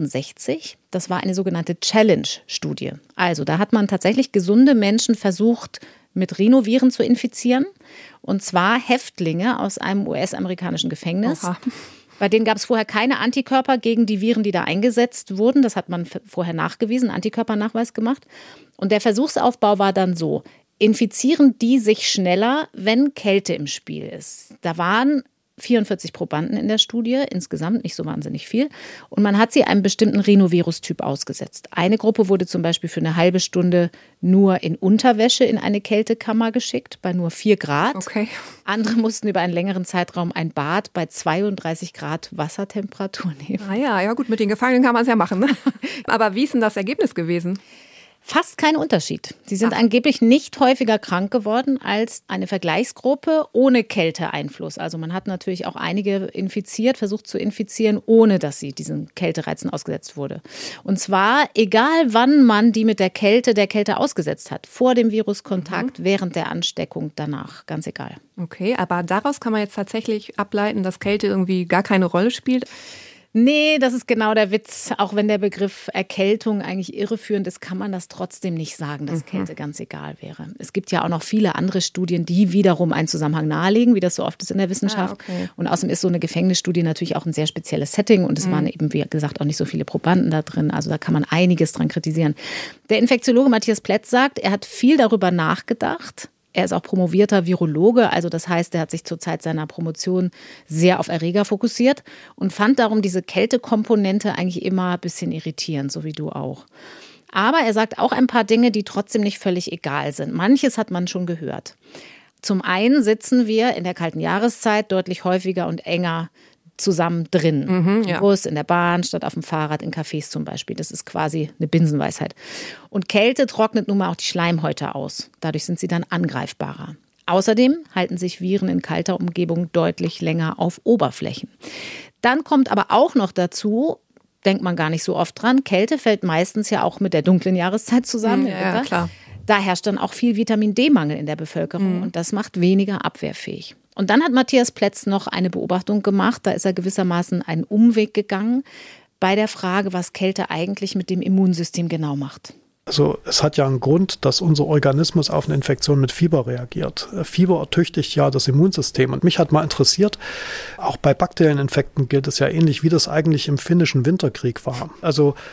1968. Das war eine sogenannte Challenge-Studie. Also da hat man tatsächlich gesunde Menschen versucht, mit Rhinoviren zu infizieren. Und zwar Häftlinge aus einem US-amerikanischen Gefängnis. Oha. Bei denen gab es vorher keine Antikörper gegen die Viren, die da eingesetzt wurden. Das hat man vorher nachgewiesen, Antikörpernachweis gemacht. Und der Versuchsaufbau war dann so: Infizieren die sich schneller, wenn Kälte im Spiel ist? Da waren 44 Probanden in der Studie, insgesamt nicht so wahnsinnig viel. Und man hat sie einem bestimmten Rhinovirus-Typ ausgesetzt. Eine Gruppe wurde zum Beispiel für eine halbe Stunde nur in Unterwäsche in eine Kältekammer geschickt, bei nur 4 Grad. Okay. Andere mussten über einen längeren Zeitraum ein Bad bei 32 Grad Wassertemperatur nehmen. Ja gut, mit den Gefangenen kann man es ja machen. Ne? Aber wie ist denn das Ergebnis gewesen? Fast kein Unterschied. Sie sind angeblich nicht häufiger krank geworden als eine Vergleichsgruppe ohne Kälteeinfluss. Also man hat natürlich auch einige infiziert, versucht zu infizieren, ohne dass sie diesen Kältereizen ausgesetzt wurde. Und zwar egal, wann man die mit der Kälte ausgesetzt hat. Vor dem Viruskontakt, während der Ansteckung, danach. Ganz egal. Okay, aber daraus kann man jetzt tatsächlich ableiten, dass Kälte irgendwie gar keine Rolle spielt? Nee, das ist genau der Witz. Auch wenn der Begriff Erkältung eigentlich irreführend ist, kann man das trotzdem nicht sagen, dass Kälte ganz egal wäre. Es gibt ja auch noch viele andere Studien, die wiederum einen Zusammenhang nahelegen, wie das so oft ist in der Wissenschaft. Okay. Und außerdem ist so eine Gefängnisstudie natürlich auch ein sehr spezielles Setting und es waren eben, wie gesagt, auch nicht so viele Probanden da drin. Also da kann man einiges dran kritisieren. Der Infektiologe Matthias Plätz sagt, er hat viel darüber nachgedacht. Er ist auch promovierter Virologe, also das heißt, er hat sich zur Zeit seiner Promotion sehr auf Erreger fokussiert und fand darum diese Kältekomponente eigentlich immer ein bisschen irritierend, so wie du auch. Aber er sagt auch ein paar Dinge, die trotzdem nicht völlig egal sind. Manches hat man schon gehört. Zum einen sitzen wir in der kalten Jahreszeit deutlich häufiger und enger zusammen drin. Im Bus, in der Bahn, statt auf dem Fahrrad, in Cafés zum Beispiel. Das ist quasi eine Binsenweisheit. Und Kälte trocknet nun mal auch die Schleimhäute aus. Dadurch sind sie dann angreifbarer. Außerdem halten sich Viren in kalter Umgebung deutlich länger auf Oberflächen. Dann kommt aber auch noch dazu, denkt man gar nicht so oft dran, Kälte fällt meistens ja auch mit der dunklen Jahreszeit zusammen. Ja, klar. Da herrscht dann auch viel Vitamin-D-Mangel in der Bevölkerung und das macht weniger abwehrfähig. Und dann hat Matthias Plätz noch eine Beobachtung gemacht, da ist er gewissermaßen einen Umweg gegangen bei der Frage, was Kälte eigentlich mit dem Immunsystem genau macht. Also es hat ja einen Grund, dass unser Organismus auf eine Infektion mit Fieber reagiert. Fieber ertüchtigt ja das Immunsystem. Und mich hat mal interessiert, auch bei bakteriellen Infekten gilt es ja ähnlich, wie das eigentlich im finnischen Winterkrieg war. Also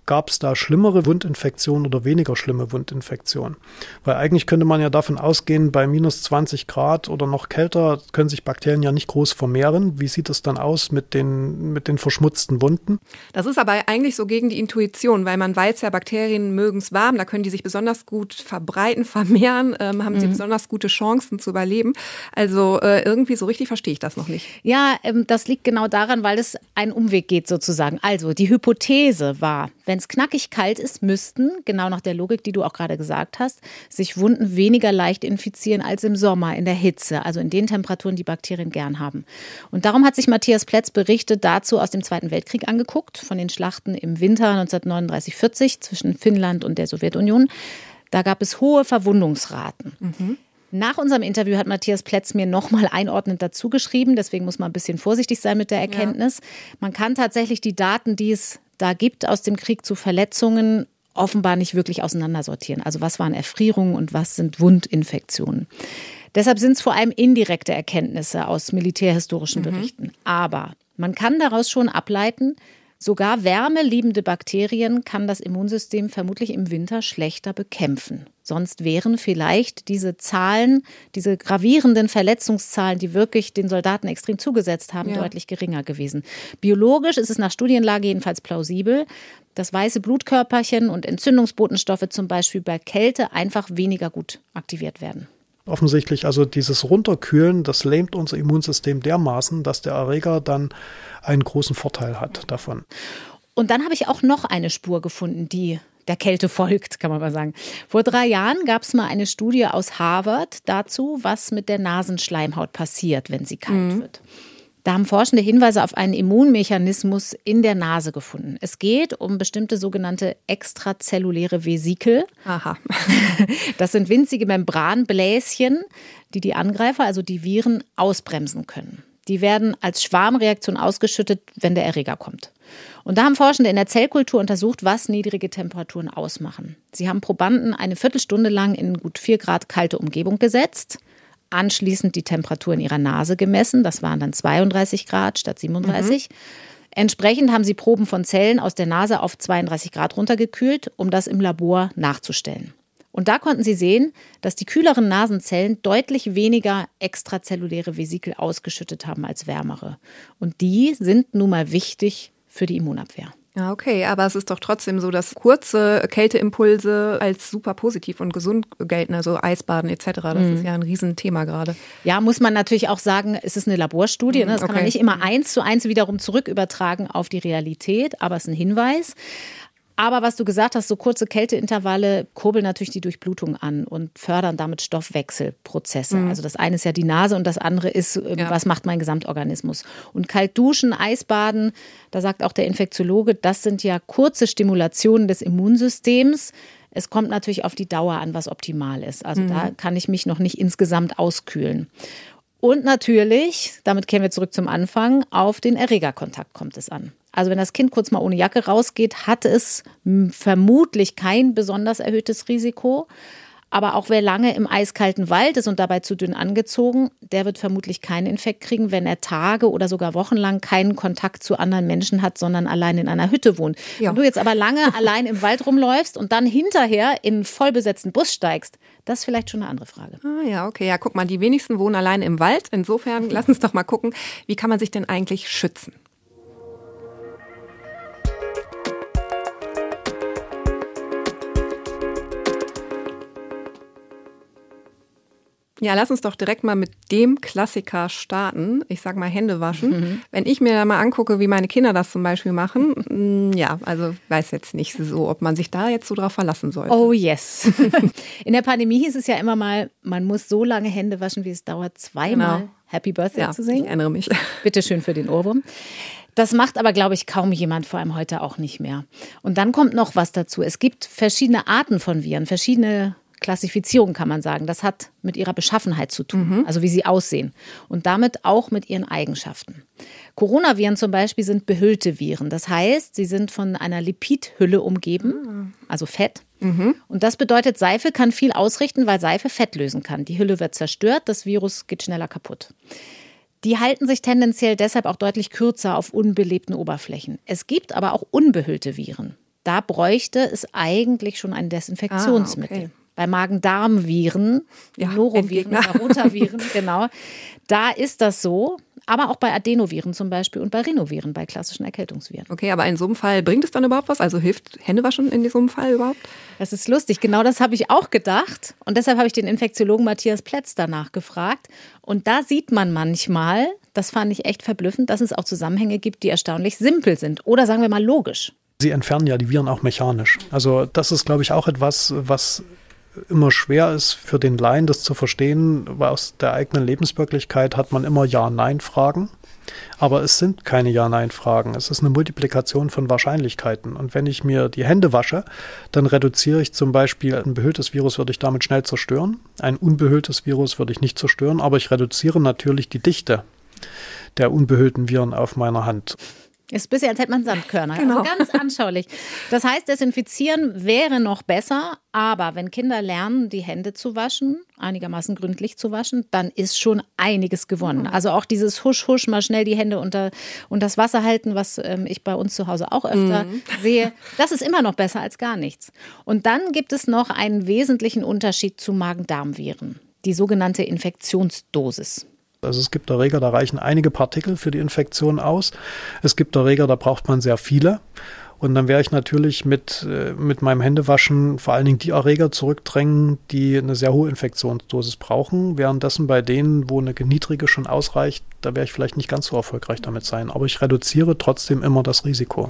gab es da schlimmere Wundinfektionen oder weniger schlimme Wundinfektionen? Weil eigentlich könnte man ja davon ausgehen, bei minus 20 Grad oder noch kälter können sich Bakterien ja nicht groß vermehren. Wie sieht es dann aus mit den verschmutzten Wunden? Das ist aber eigentlich so gegen die Intuition, weil man weiß ja, Bakterien mögen es warm, da können die sich besonders gut verbreiten, vermehren, haben sie besonders gute Chancen zu überleben. Also irgendwie so richtig verstehe ich das noch nicht. Ja, das liegt genau daran, weil es einen Umweg geht sozusagen. Also die Hypothese war, wenn es knackig kalt ist, müssten, genau nach der Logik, die du auch gerade gesagt hast, sich Wunden weniger leicht infizieren als im Sommer, in der Hitze, also in den Temperaturen, die Bakterien gern haben. Und darum hat sich Matthias Plätz Berichte dazu aus dem Zweiten Weltkrieg angeguckt, von den Schlachten im Winter 1939-40 zwischen Finnland und der Sowjetunion. Da gab es hohe Verwundungsraten. Nach unserem Interview hat Matthias Plätz mir nochmal einordnend dazu geschrieben, deswegen muss man ein bisschen vorsichtig sein mit der Erkenntnis. Ja. Man kann tatsächlich die Daten, die es da gibt aus dem Krieg zu Verletzungen, offenbar nicht wirklich auseinandersortieren. Also was waren Erfrierungen und was sind Wundinfektionen. Deshalb sind es vor allem indirekte Erkenntnisse aus militärhistorischen Berichten. Aber man kann daraus schon ableiten, sogar wärmeliebende Bakterien kann das Immunsystem vermutlich im Winter schlechter bekämpfen. Sonst wären vielleicht diese Zahlen, diese gravierenden Verletzungszahlen, die wirklich den Soldaten extrem zugesetzt haben, deutlich geringer gewesen. Biologisch ist es nach Studienlage jedenfalls plausibel, dass weiße Blutkörperchen und Entzündungsbotenstoffe zum Beispiel bei Kälte einfach weniger gut aktiviert werden. Offensichtlich, also dieses Runterkühlen, das lähmt unser Immunsystem dermaßen, dass der Erreger dann einen großen Vorteil hat davon. Und dann habe ich auch noch eine Spur gefunden, die der Kälte folgt, kann man mal sagen. Vor 3 Jahren gab es mal eine Studie aus Harvard dazu, was mit der Nasenschleimhaut passiert, wenn sie kalt wird. Da haben Forschende Hinweise auf einen Immunmechanismus in der Nase gefunden. Es geht um bestimmte sogenannte extrazelluläre Vesikel. Aha. Das sind winzige Membranbläschen, die die Angreifer, also die Viren, ausbremsen können. Die werden als Schwarmreaktion ausgeschüttet, wenn der Erreger kommt. Und da haben Forschende in der Zellkultur untersucht, was niedrige Temperaturen ausmachen. Sie haben Probanden eine Viertelstunde lang in gut 4 Grad kalte Umgebung gesetzt, anschließend die Temperatur in ihrer Nase gemessen. Das waren dann 32 Grad statt 37. Entsprechend haben sie Proben von Zellen aus der Nase auf 32 Grad runtergekühlt, um das im Labor nachzustellen. Und da konnten sie sehen, dass die kühleren Nasenzellen deutlich weniger extrazelluläre Vesikel ausgeschüttet haben als wärmere. Und die sind nun mal wichtig für die Immunabwehr. Ja, okay, aber es ist doch trotzdem so, dass kurze Kälteimpulse als super positiv und gesund gelten, also Eisbaden etc. Das ist ja ein Riesenthema gerade. Ja, muss man natürlich auch sagen, es ist eine Laborstudie. Das kann man nicht immer 1:1 wiederum zurück übertragen auf die Realität, aber es ist ein Hinweis. Aber was du gesagt hast, so kurze Kälteintervalle kurbeln natürlich die Durchblutung an und fördern damit Stoffwechselprozesse. Also das eine ist ja die Nase und das andere ist, was macht mein Gesamtorganismus. Und kalt duschen, Eisbaden, da sagt auch der Infektiologe, das sind ja kurze Stimulationen des Immunsystems. Es kommt natürlich auf die Dauer an, was optimal ist. Also da kann ich mich noch nicht insgesamt auskühlen. Und natürlich, damit kehren wir zurück zum Anfang, auf den Erregerkontakt kommt es an. Also wenn das Kind kurz mal ohne Jacke rausgeht, hat es vermutlich kein besonders erhöhtes Risiko. Aber auch wer lange im eiskalten Wald ist und dabei zu dünn angezogen, der wird vermutlich keinen Infekt kriegen, wenn er Tage oder sogar wochenlang keinen Kontakt zu anderen Menschen hat, sondern allein in einer Hütte wohnt. Ja. Wenn du jetzt aber lange allein im Wald rumläufst und dann hinterher in einen vollbesetzten Bus steigst, das ist vielleicht schon eine andere Frage. Ah ja, okay. Ja, guck mal, die wenigsten wohnen alleine im Wald. Insofern, lass uns doch mal gucken, wie kann man sich denn eigentlich schützen? Ja, lass uns doch direkt mal mit dem Klassiker starten. Ich sag mal Hände waschen. Wenn ich mir mal angucke, wie meine Kinder das zum Beispiel machen, ja, also weiß jetzt nicht so, ob man sich da jetzt so drauf verlassen sollte. Oh yes. In der Pandemie hieß es ja immer mal, man muss so lange Hände waschen, wie es dauert, zweimal Happy Birthday zu singen. Ich erinnere mich. Bitte schön für den Ohrwurm. Das macht aber, glaube ich, kaum jemand, vor allem heute auch nicht mehr. Und dann kommt noch was dazu. Es gibt verschiedene Arten von Viren, verschiedene Klassifizierung kann man sagen. Das hat mit ihrer Beschaffenheit zu tun, also wie sie aussehen und damit auch mit ihren Eigenschaften. Coronaviren zum Beispiel sind behüllte Viren. Das heißt, sie sind von einer Lipidhülle umgeben, also Fett. Und das bedeutet, Seife kann viel ausrichten, weil Seife Fett lösen kann. Die Hülle wird zerstört, das Virus geht schneller kaputt. Die halten sich tendenziell deshalb auch deutlich kürzer auf unbelebten Oberflächen. Es gibt aber auch unbehüllte Viren. Da bräuchte es eigentlich schon ein Desinfektionsmittel. Okay. Bei Magen-Darm-Viren, Noroviren oder Rotaviren, genau, da ist das so. Aber auch bei Adenoviren zum Beispiel und bei Rhinoviren, bei klassischen Erkältungsviren. Okay, aber in so einem Fall bringt es dann überhaupt was? Also hilft Händewaschen in so einem Fall überhaupt? Das ist lustig. Genau das habe ich auch gedacht. Und deshalb habe ich den Infektiologen Matthias Plätz danach gefragt. Und da sieht man manchmal, das fand ich echt verblüffend, dass es auch Zusammenhänge gibt, die erstaunlich simpel sind. Oder sagen wir mal logisch. Sie entfernen ja die Viren auch mechanisch. Also das ist, glaube ich, auch etwas, was immer schwer ist für den Laien, das zu verstehen, weil aus der eigenen Lebenswirklichkeit hat man immer Ja-Nein-Fragen. Aber es sind keine Ja-Nein-Fragen. Es ist eine Multiplikation von Wahrscheinlichkeiten. Und wenn ich mir die Hände wasche, dann reduziere ich zum Beispiel ein behülltes Virus, würde ich damit schnell zerstören. Ein unbehülltes Virus würde ich nicht zerstören, aber ich reduziere natürlich die Dichte der unbehüllten Viren auf meiner Hand. Ist ein bisschen, als hätte man Sandkörner. Genau. Also ganz anschaulich. Das heißt, Desinfizieren wäre noch besser, aber wenn Kinder lernen, die Hände zu waschen, einigermaßen gründlich zu waschen, dann ist schon einiges gewonnen. Also auch dieses Husch, Husch, mal schnell die Hände unter das Wasser halten, was ich bei uns zu Hause auch öfter sehe, das ist immer noch besser als gar nichts. Und dann gibt es noch einen wesentlichen Unterschied zu Magen-Darm-Viren, die sogenannte Infektionsdosis. Also es gibt Erreger, da reichen einige Partikel für die Infektion aus. Es gibt Erreger, da braucht man sehr viele. Und dann werde ich natürlich mit meinem Händewaschen vor allen Dingen die Erreger zurückdrängen, die eine sehr hohe Infektionsdosis brauchen. Währenddessen bei denen, wo eine niedrige schon ausreicht, da werde ich vielleicht nicht ganz so erfolgreich damit sein. Aber ich reduziere trotzdem immer das Risiko.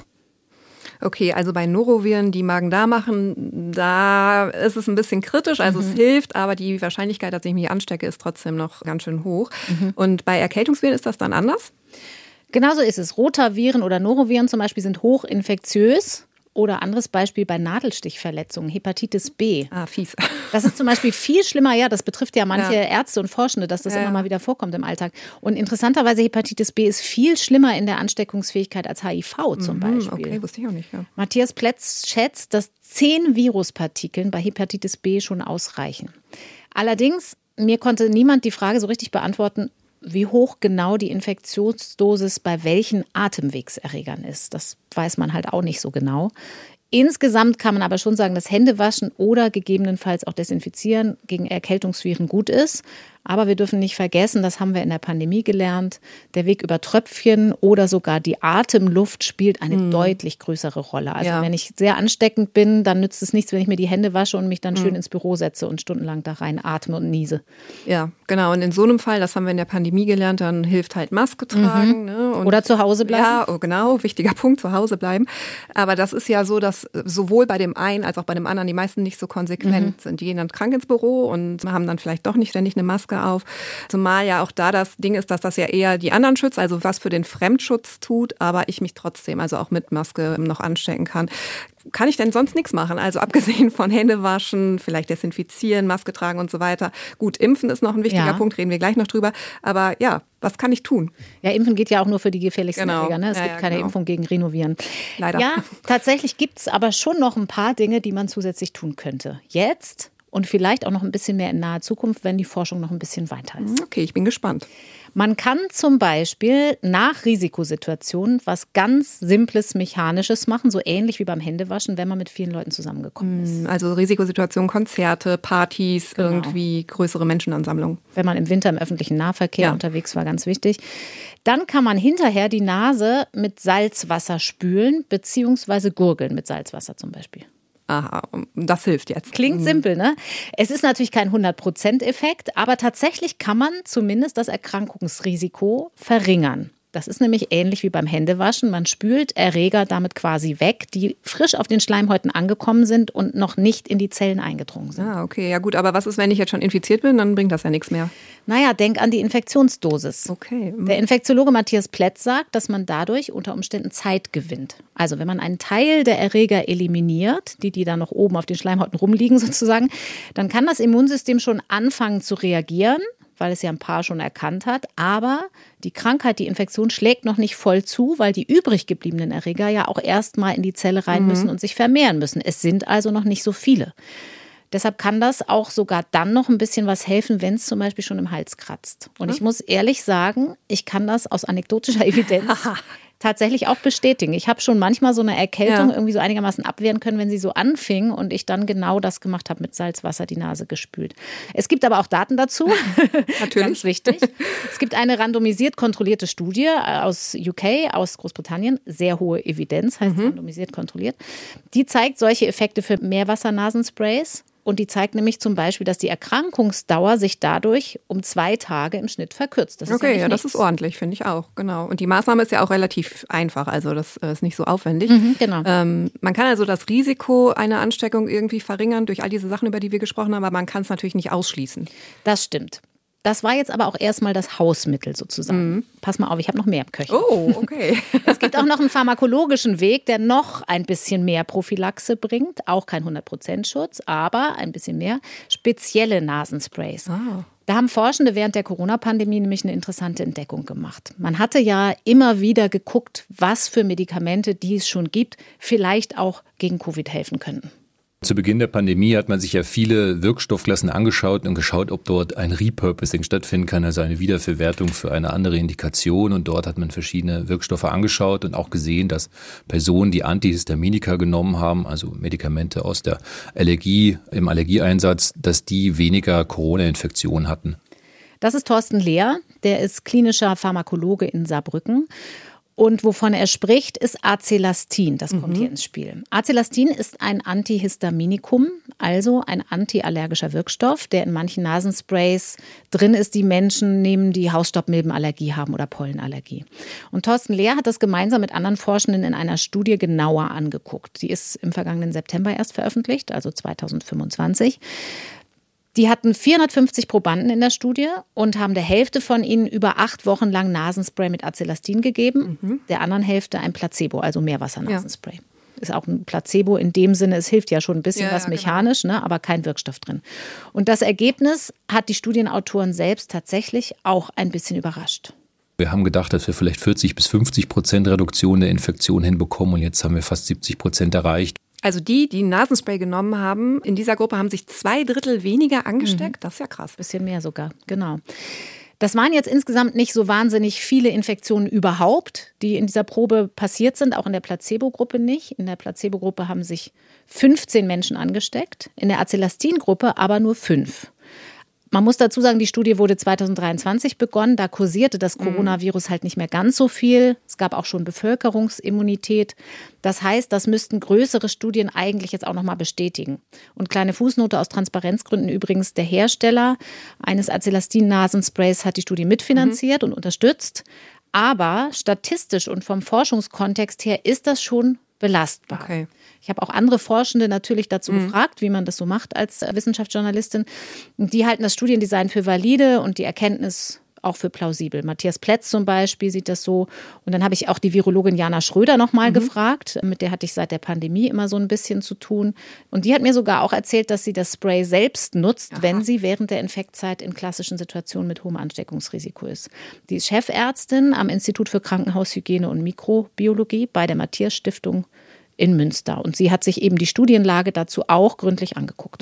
Okay, also bei Noroviren, die Magen-Darm machen, da ist es ein bisschen kritisch, also es hilft, aber die Wahrscheinlichkeit, dass ich mich anstecke, ist trotzdem noch ganz schön hoch. Und bei Erkältungsviren ist das dann anders? Genauso ist es. Rotaviren oder Noroviren zum Beispiel sind hochinfektiös. Oder anderes Beispiel bei Nadelstichverletzungen, Hepatitis B. Ah, fies. Das ist zum Beispiel viel schlimmer, ja, das betrifft ja manche Ärzte und Forschende, dass das immer mal wieder vorkommt im Alltag. Und interessanterweise Hepatitis B ist viel schlimmer in der Ansteckungsfähigkeit als HIV zum Beispiel. Okay, wusste ich auch nicht. Ja. Matthias Plätz schätzt, dass 10 Viruspartikeln bei Hepatitis B schon ausreichen. Allerdings, mir konnte niemand die Frage so richtig beantworten, wie hoch genau die Infektionsdosis bei welchen Atemwegserregern ist. Das weiß man halt auch nicht so genau. Insgesamt kann man aber schon sagen, dass Händewaschen oder gegebenenfalls auch Desinfizieren gegen Erkältungsviren gut ist. Aber wir dürfen nicht vergessen, das haben wir in der Pandemie gelernt, der Weg über Tröpfchen oder sogar die Atemluft spielt eine deutlich größere Rolle. Also wenn ich sehr ansteckend bin, dann nützt es nichts, wenn ich mir die Hände wasche und mich dann schön ins Büro setze und stundenlang da rein atme und niese. Ja, genau. Und in so einem Fall, das haben wir in der Pandemie gelernt, dann hilft halt Maske tragen. Ne? Und oder zu Hause bleiben. Ja, oh, genau, wichtiger Punkt, zu Hause bleiben. Aber das ist ja so, dass sowohl bei dem einen als auch bei dem anderen die meisten nicht so konsequent sind. Die gehen dann krank ins Büro und haben dann vielleicht doch nicht ständig eine Maske auf. Zumal ja auch da das Ding ist, dass das ja eher die anderen schützt, also was für den Fremdschutz tut, aber ich mich trotzdem, also auch mit Maske noch anstecken kann. Kann ich denn sonst nichts machen? Also abgesehen von Hände waschen, vielleicht desinfizieren, Maske tragen und so weiter. Gut, impfen ist noch ein wichtiger Punkt, reden wir gleich noch drüber. Aber ja, was kann ich tun? Ja, impfen geht ja auch nur für die gefährlichsten Erreger. Ne? Es gibt keine Impfung gegen Rhinoviren. Leider. Ja, tatsächlich gibt es aber schon noch ein paar Dinge, die man zusätzlich tun könnte. Jetzt und vielleicht auch noch ein bisschen mehr in naher Zukunft, wenn die Forschung noch ein bisschen weiter ist. Okay, ich bin gespannt. Man kann zum Beispiel nach Risikosituationen was ganz Simples, Mechanisches machen, so ähnlich wie beim Händewaschen, wenn man mit vielen Leuten zusammengekommen ist. Also Risikosituationen, Konzerte, Partys, irgendwie größere Menschenansammlungen. Wenn man im Winter im öffentlichen Nahverkehr unterwegs war, ganz wichtig. Dann kann man hinterher die Nase mit Salzwasser spülen, beziehungsweise gurgeln mit Salzwasser zum Beispiel. Aha, das hilft jetzt. Klingt simpel, ne? Es ist natürlich kein 100%-Effekt, aber tatsächlich kann man zumindest das Erkrankungsrisiko verringern. Das ist nämlich ähnlich wie beim Händewaschen. Man spült Erreger damit quasi weg, die frisch auf den Schleimhäuten angekommen sind und noch nicht in die Zellen eingedrungen sind. Ah, okay, ja gut. Aber was ist, wenn ich jetzt schon infiziert bin? Dann bringt das ja nichts mehr. Naja, denk an die Infektionsdosis. Okay. Der Infektiologe Matthias Plätz sagt, dass man dadurch unter Umständen Zeit gewinnt. Also wenn man einen Teil der Erreger eliminiert, die dann noch oben auf den Schleimhäuten rumliegen sozusagen, dann kann das Immunsystem schon anfangen zu reagieren, weil es ja ein paar schon erkannt hat. Aber die Krankheit, die Infektion schlägt noch nicht voll zu, weil die übrig gebliebenen Erreger ja auch erst mal in die Zelle rein müssen und sich vermehren müssen. Es sind also noch nicht so viele. Deshalb kann das auch sogar dann noch ein bisschen was helfen, wenn es zum Beispiel schon im Hals kratzt. Und ich muss ehrlich sagen, ich kann das aus anekdotischer Evidenz tatsächlich auch bestätigen. Ich habe schon manchmal so eine Erkältung irgendwie so einigermaßen abwehren können, wenn sie so anfing und ich dann genau das gemacht habe, mit Salzwasser die Nase gespült. Es gibt aber auch Daten dazu. Natürlich. Ganz wichtig. Es gibt eine randomisiert kontrollierte Studie aus UK, aus Großbritannien. Sehr hohe Evidenz, heißt randomisiert kontrolliert. Die zeigt solche Effekte für Meerwassernasensprays. Und die zeigt nämlich zum Beispiel, dass die Erkrankungsdauer sich dadurch um 2 Tage im Schnitt verkürzt. Das ist das ist ordentlich, finde ich auch, genau. Und die Maßnahme ist ja auch relativ einfach, also das ist nicht so aufwendig. Genau. Man kann also das Risiko einer Ansteckung irgendwie verringern durch all diese Sachen, über die wir gesprochen haben, aber man kann es natürlich nicht ausschließen. Das stimmt. Das war jetzt aber auch erstmal das Hausmittel sozusagen. Pass mal auf, ich habe noch mehr im Köcher. Oh, okay. Es gibt auch noch einen pharmakologischen Weg, der noch ein bisschen mehr Prophylaxe bringt. Auch kein 100% Schutz, aber ein bisschen mehr. Spezielle Nasensprays. Da haben Forschende während der Corona-Pandemie nämlich eine interessante Entdeckung gemacht. Man hatte ja immer wieder geguckt, was für Medikamente, die es schon gibt, vielleicht auch gegen Covid helfen könnten. Zu Beginn der Pandemie hat man sich ja viele Wirkstoffklassen angeschaut und geschaut, ob dort ein Repurposing stattfinden kann, also eine Wiederverwertung für eine andere Indikation. Und dort hat man verschiedene Wirkstoffe angeschaut und auch gesehen, dass Personen, die Antihistaminika genommen haben, also Medikamente aus der Allergie, im Allergieeinsatz, dass die weniger Corona-Infektionen hatten. Das ist Thorsten Lehr, der ist klinischer Pharmakologe in Saarbrücken. Und wovon er spricht, ist Acelastin. Das kommt hier ins Spiel. Acelastin ist ein Antihistaminikum, also ein antiallergischer Wirkstoff, der in manchen Nasensprays drin ist, die Menschen nehmen, die Hausstaubmilbenallergie haben oder Pollenallergie. Und Thorsten Lehr hat das gemeinsam mit anderen Forschenden in einer Studie genauer angeguckt. Die ist im vergangenen September erst veröffentlicht, also 2025. Die hatten 450 Probanden in der Studie und haben der Hälfte von ihnen über 8 Wochen lang Nasenspray mit Acelastin gegeben, der anderen Hälfte ein Placebo, also Meerwassernasenspray. Ist auch ein Placebo in dem Sinne, es hilft ja schon ein bisschen was mechanisch, genau. Aber kein Wirkstoff drin. Und das Ergebnis hat die Studienautoren selbst tatsächlich auch ein bisschen überrascht. Wir haben gedacht, dass wir vielleicht 40-50% Reduktion der Infektion hinbekommen und jetzt haben wir fast 70% erreicht. Also die Nasenspray genommen haben, in dieser Gruppe haben sich 2/3 weniger angesteckt. Das ist ja krass. Bisschen mehr sogar, genau. Das waren jetzt insgesamt nicht so wahnsinnig viele Infektionen überhaupt, die in dieser Probe passiert sind, auch in der Placebo-Gruppe nicht. In der Placebo-Gruppe haben sich 15 Menschen angesteckt, in der Acelastin-Gruppe aber nur 5. Man muss dazu sagen, die Studie wurde 2023 begonnen. Da kursierte das Coronavirus halt nicht mehr ganz so viel. Es gab auch schon Bevölkerungsimmunität. Das heißt, das müssten größere Studien eigentlich jetzt auch noch mal bestätigen. Und kleine Fußnote aus Transparenzgründen übrigens, der Hersteller eines Acelastin-Nasensprays hat die Studie mitfinanziert und unterstützt. Aber statistisch und vom Forschungskontext her ist das schon belastbar. Okay. Ich habe auch andere Forschende natürlich dazu gefragt, wie man das so macht als Wissenschaftsjournalistin. Die halten das Studiendesign für valide und die Erkenntnis auch für plausibel. Matthias Plätz zum Beispiel sieht das so. Und dann habe ich auch die Virologin Jana Schröder nochmal gefragt. Mit der hatte ich seit der Pandemie immer so ein bisschen zu tun. Und die hat mir sogar auch erzählt, dass sie das Spray selbst nutzt, wenn sie während der Infektzeit in klassischen Situationen mit hohem Ansteckungsrisiko ist. Die ist Chefärztin am Institut für Krankenhaushygiene und Mikrobiologie bei der Matthias-Stiftung in Münster. Und sie hat sich eben die Studienlage dazu auch gründlich angeguckt.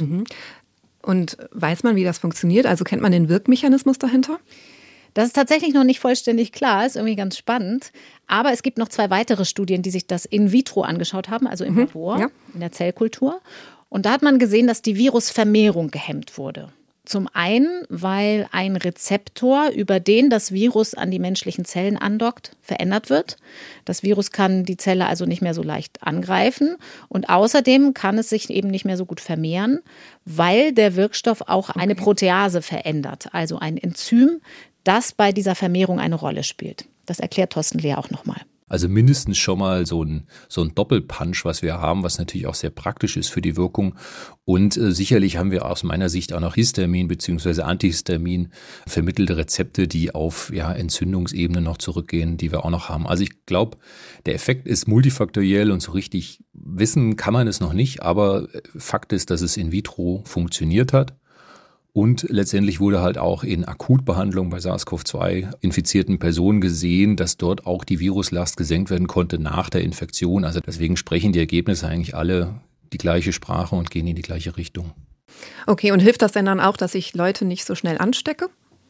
Und weiß man, wie das funktioniert? Also kennt man den Wirkmechanismus dahinter? Das ist tatsächlich noch nicht vollständig klar, ist irgendwie ganz spannend. Aber es gibt noch 2 weitere Studien, die sich das in vitro angeschaut haben, also im Labor, in der Zellkultur. Und da hat man gesehen, dass die Virusvermehrung gehemmt wurde. Zum einen, weil ein Rezeptor, über den das Virus an die menschlichen Zellen andockt, verändert wird. Das Virus kann die Zelle also nicht mehr so leicht angreifen. Und außerdem kann es sich eben nicht mehr so gut vermehren, weil der Wirkstoff auch eine Protease verändert, also ein Enzym, das bei dieser Vermehrung eine Rolle spielt. Das erklärt Thorsten Lehr auch nochmal. Also mindestens schon mal so ein Doppelpunch, was wir haben, was natürlich auch sehr praktisch ist für die Wirkung. Und sicherlich haben wir aus meiner Sicht auch noch Histamin bzw. Antihistamin vermittelte Rezepte, die auf Entzündungsebene noch zurückgehen, die wir auch noch haben. Also ich glaube, der Effekt ist multifaktoriell und so richtig wissen kann man es noch nicht. Aber Fakt ist, dass es in vitro funktioniert hat. Und letztendlich wurde halt auch in Akutbehandlung bei SARS-CoV-2 infizierten Personen gesehen, dass dort auch die Viruslast gesenkt werden konnte nach der Infektion. Also deswegen sprechen die Ergebnisse eigentlich alle die gleiche Sprache und gehen in die gleiche Richtung. Okay, und hilft das denn dann auch, dass ich Leute nicht so schnell anstecke?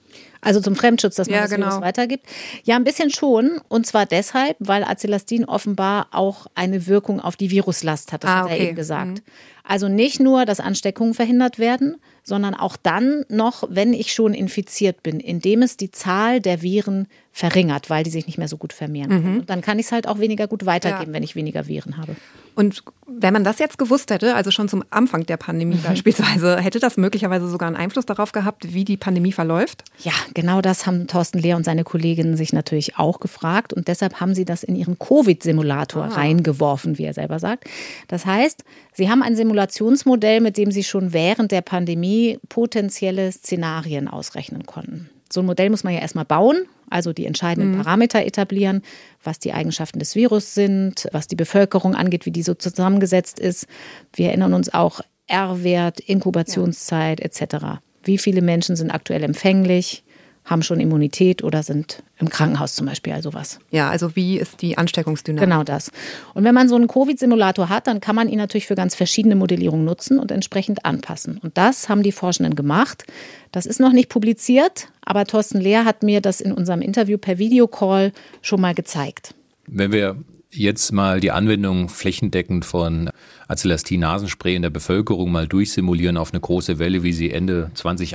Also zum Fremdschutz, dass man das Virus weitergibt? Ja, ein bisschen schon. Und zwar deshalb, weil Acelastin offenbar auch eine Wirkung auf die Viruslast hat. Das hat er eben gesagt. Also nicht nur, dass Ansteckungen verhindert werden, sondern auch dann noch, wenn ich schon infiziert bin, indem es die Zahl der Viren verringert, weil die sich nicht mehr so gut vermehren können. Und dann kann ich es halt auch weniger gut weitergeben, wenn ich weniger Viren habe. Und wenn man das jetzt gewusst hätte, also schon zum Anfang der Pandemie beispielsweise, hätte das möglicherweise sogar einen Einfluss darauf gehabt, wie die Pandemie verläuft? Ja, genau das haben Thorsten Lehr und seine Kolleginnen sich natürlich auch gefragt. Und deshalb haben sie das in ihren Covid-Simulator reingeworfen, wie er selber sagt. Das heißt, sie haben ein Simulationsmodell, mit dem sie schon während der Pandemie potenzielle Szenarien ausrechnen konnten. So ein Modell muss man ja erstmal bauen, also die entscheidenden Parameter etablieren, was die Eigenschaften des Virus sind, was die Bevölkerung angeht, wie die so zusammengesetzt ist. Wir erinnern uns auch R-Wert, Inkubationszeit etc. Wie viele Menschen sind aktuell empfänglich, haben schon Immunität oder sind im Krankenhaus zum Beispiel, also was. Ja, also wie ist die Ansteckungsdynamik? Genau das. Und wenn man so einen Covid-Simulator hat, dann kann man ihn natürlich für ganz verschiedene Modellierungen nutzen und entsprechend anpassen. Und das haben die Forschenden gemacht. Das ist noch nicht publiziert, aber Thorsten Lehr hat mir das in unserem Interview per Videocall schon mal gezeigt. Wenn wir jetzt mal die Anwendung flächendeckend von Acelastin-Nasenspray in der Bevölkerung mal durchsimulieren auf eine große Welle, wie sie Ende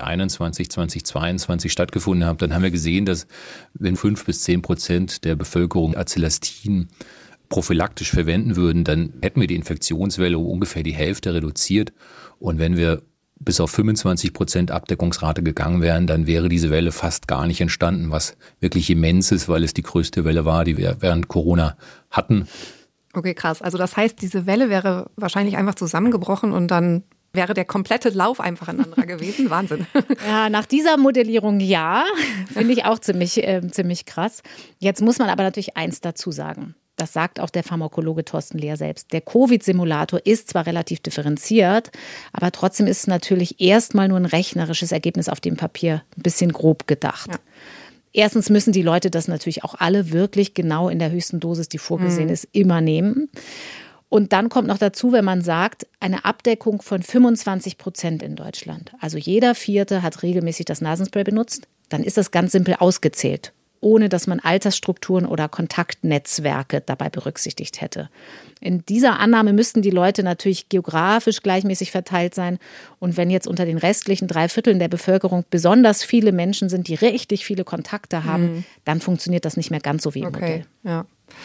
2021, 2022 stattgefunden hat, dann haben wir gesehen, dass wenn 5-10% der Bevölkerung Acelastin prophylaktisch verwenden würden, dann hätten wir die Infektionswelle um ungefähr die Hälfte reduziert. Und wenn wir bis auf 25% Abdeckungsrate gegangen wären, dann wäre diese Welle fast gar nicht entstanden, was wirklich immens ist, weil es die größte Welle war, die wir während Corona hatten. Okay, krass. Also das heißt, diese Welle wäre wahrscheinlich einfach zusammengebrochen und dann wäre der komplette Lauf einfach ein anderer gewesen. Wahnsinn. Ja, nach dieser Modellierung ja, finde ich auch ziemlich krass. Jetzt muss man aber natürlich eins dazu sagen. Das sagt auch der Pharmakologe Thorsten Lehr selbst. Der Covid-Simulator ist zwar relativ differenziert, aber trotzdem ist es natürlich erstmal nur ein rechnerisches Ergebnis auf dem Papier, ein bisschen grob gedacht. Ja. Erstens müssen die Leute das natürlich auch alle wirklich genau in der höchsten Dosis, die vorgesehen ist, immer nehmen. Und dann kommt noch dazu, wenn man sagt, eine Abdeckung von 25% in Deutschland. Also jeder Vierte hat regelmäßig das Nasenspray benutzt. Dann ist das ganz simpel ausgezählt, ohne dass man Altersstrukturen oder Kontaktnetzwerke dabei berücksichtigt hätte. In dieser Annahme müssten die Leute natürlich geografisch gleichmäßig verteilt sein. Und wenn jetzt unter den restlichen 3/4 der Bevölkerung besonders viele Menschen sind, die richtig viele Kontakte haben, dann funktioniert das nicht mehr ganz so wie im Modell. Ja.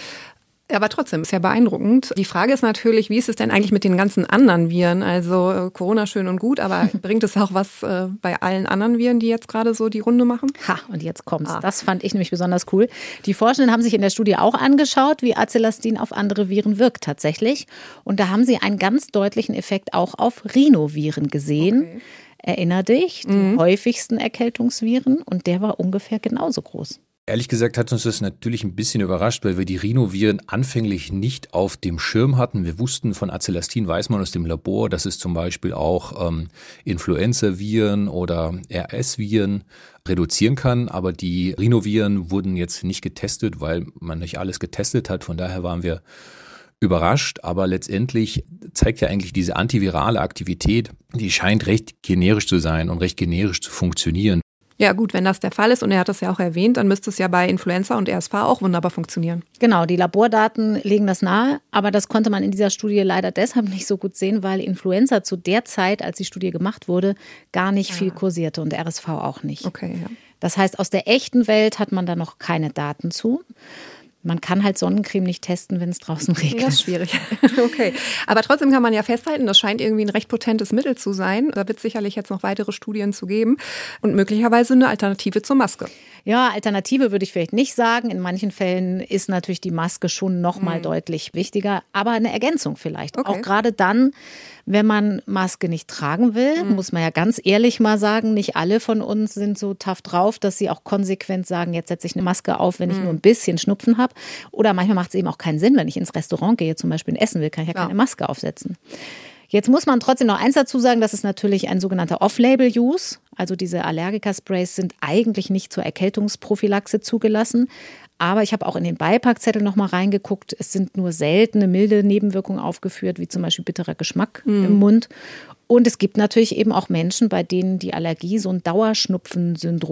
Aber trotzdem, ist ja beeindruckend. Die Frage ist natürlich, wie ist es denn eigentlich mit den ganzen anderen Viren? Also Corona schön und gut, aber bringt es auch was bei allen anderen Viren, die jetzt gerade so die Runde machen? Ha, und jetzt kommt's. Das fand ich nämlich besonders cool. Die Forschenden haben sich in der Studie auch angeschaut, wie Acelastin auf andere Viren wirkt tatsächlich. Und da haben sie einen ganz deutlichen Effekt auch auf Rhinoviren gesehen. Okay. Erinner dich, die häufigsten Erkältungsviren, und der war ungefähr genauso groß. Ehrlich gesagt hat uns das natürlich ein bisschen überrascht, weil wir die Rhinoviren anfänglich nicht auf dem Schirm hatten. Wir wussten, von Acelastin weiß man aus dem Labor, dass es zum Beispiel auch Influenza-Viren oder RS-Viren reduzieren kann. Aber die Rhinoviren wurden jetzt nicht getestet, weil man nicht alles getestet hat. Von daher waren wir überrascht. Aber letztendlich zeigt ja eigentlich diese antivirale Aktivität, die scheint recht generisch zu sein und recht generisch zu funktionieren. Ja gut, wenn das der Fall ist, und er hat das ja auch erwähnt, dann müsste es ja bei Influenza und RSV auch wunderbar funktionieren. Genau, die Labordaten legen das nahe, aber das konnte man in dieser Studie leider deshalb nicht so gut sehen, weil Influenza zu der Zeit, als die Studie gemacht wurde, gar nicht viel kursierte und RSV auch nicht. Okay, ja. Das heißt, aus der echten Welt hat man da noch keine Daten zu. Man kann halt Sonnencreme nicht testen, wenn es draußen regnet. Ja, schwierig. Okay. Aber trotzdem kann man ja festhalten, das scheint irgendwie ein recht potentes Mittel zu sein. Da wird es sicherlich jetzt noch weitere Studien zu geben und möglicherweise eine Alternative zur Maske. Ja, Alternative würde ich vielleicht nicht sagen. In manchen Fällen ist natürlich die Maske schon noch mal deutlich wichtiger, aber eine Ergänzung vielleicht. Okay. Auch gerade dann, wenn man Maske nicht tragen will, muss man ja ganz ehrlich mal sagen, nicht alle von uns sind so tough drauf, dass sie auch konsequent sagen, jetzt setze ich eine Maske auf, wenn ich nur ein bisschen Schnupfen habe. Oder manchmal macht es eben auch keinen Sinn, wenn ich ins Restaurant gehe, zum Beispiel essen will, kann ich ja keine Maske aufsetzen. Jetzt muss man trotzdem noch eins dazu sagen, das ist natürlich ein sogenannter Off-Label-Use. Also diese Allergiker-Sprays sind eigentlich nicht zur Erkältungsprophylaxe zugelassen. Aber ich habe auch in den Beipackzettel noch mal reingeguckt. Es sind nur seltene, milde Nebenwirkungen aufgeführt, wie zum Beispiel bitterer Geschmack im Mund. Und es gibt natürlich eben auch Menschen, bei denen die Allergie so ein Dauerschnupfensyndrom mit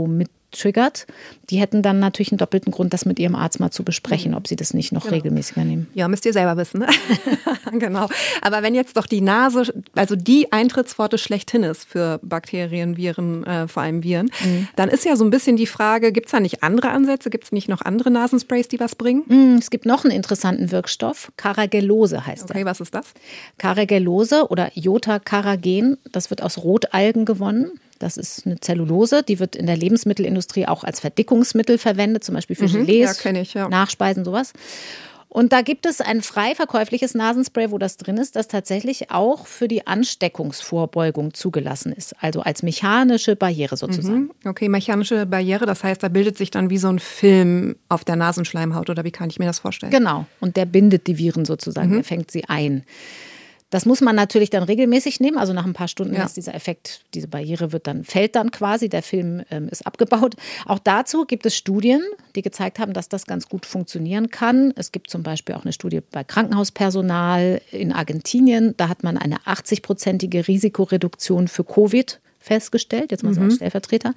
triggert, die hätten dann natürlich einen doppelten Grund, das mit ihrem Arzt mal zu besprechen, ob sie das nicht noch regelmäßiger nehmen. Ja, müsst ihr selber wissen. Ne? Genau. Aber wenn jetzt doch die Nase, also die Eintrittspforte schlechthin ist für Bakterien, Viren, vor allem Viren, dann ist ja so ein bisschen die Frage, gibt es da nicht andere Ansätze? Gibt es nicht noch andere Nasensprays, die was bringen? Es gibt noch einen interessanten Wirkstoff, Carrageenose heißt der. Okay, was ist das? Carrageenose oder Iota-Carragen, das wird aus Rotalgen gewonnen. Das ist eine Zellulose, die wird in der Lebensmittelindustrie auch als Verdickungsmittel verwendet, zum Beispiel für Gelees, Nachspeisen, sowas. Und da gibt es ein frei verkäufliches Nasenspray, wo das drin ist, das tatsächlich auch für die Ansteckungsvorbeugung zugelassen ist. Also als mechanische Barriere sozusagen. Okay, mechanische Barriere, das heißt, da bildet sich dann wie so ein Film auf der Nasenschleimhaut, oder wie kann ich mir das vorstellen? Genau, und der bindet die Viren sozusagen, der fängt sie ein. Das muss man natürlich dann regelmäßig nehmen, also nach ein paar Stunden ist dieser Effekt, diese Barriere fällt dann quasi, der Film ist abgebaut. Auch dazu gibt es Studien, die gezeigt haben, dass das ganz gut funktionieren kann. Es gibt zum Beispiel auch eine Studie bei Krankenhauspersonal in Argentinien, da hat man eine 80-prozentige Risikoreduktion für Covid festgestellt, jetzt mal so als Stellvertreter.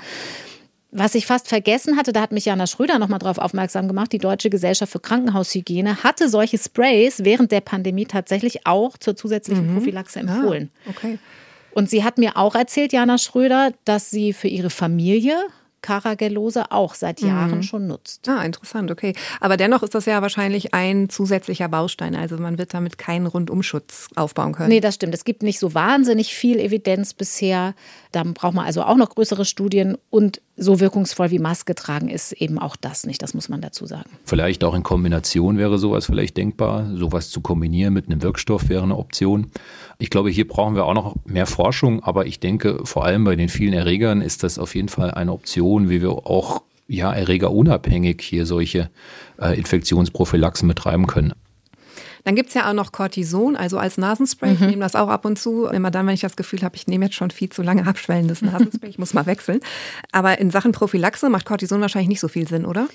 Was ich fast vergessen hatte, da hat mich Jana Schröder noch mal drauf aufmerksam gemacht, die Deutsche Gesellschaft für Krankenhaushygiene hatte solche Sprays während der Pandemie tatsächlich auch zur zusätzlichen Prophylaxe empfohlen. Okay. Und sie hat mir auch erzählt, Jana Schröder, dass sie für ihre Familie Carrageenose auch seit Jahren schon nutzt. Ah, interessant, okay. Aber dennoch ist das ja wahrscheinlich ein zusätzlicher Baustein. Also man wird damit keinen Rundumschutz aufbauen können. Nee, das stimmt. Es gibt nicht so wahnsinnig viel Evidenz bisher. Da braucht man also auch noch größere Studien. Und so wirkungsvoll wie Maske tragen ist eben auch das nicht. Das muss man dazu sagen. Vielleicht auch in Kombination wäre sowas vielleicht denkbar. Sowas zu kombinieren mit einem Wirkstoff wäre eine Option. Ich glaube, hier brauchen wir auch noch mehr Forschung. Aber ich denke, vor allem bei den vielen Erregern ist das auf jeden Fall eine Option, wie wir auch erregerunabhängig hier solche Infektionsprophylaxen betreiben können. Dann gibt es ja auch noch Cortison, also als Nasenspray. Ich nehme das auch ab und zu. Immer dann, wenn ich das Gefühl habe, ich nehme jetzt schon viel zu lange abschwellendes Nasenspray, ich muss mal wechseln. Aber in Sachen Prophylaxe macht Cortison wahrscheinlich nicht so viel Sinn, oder?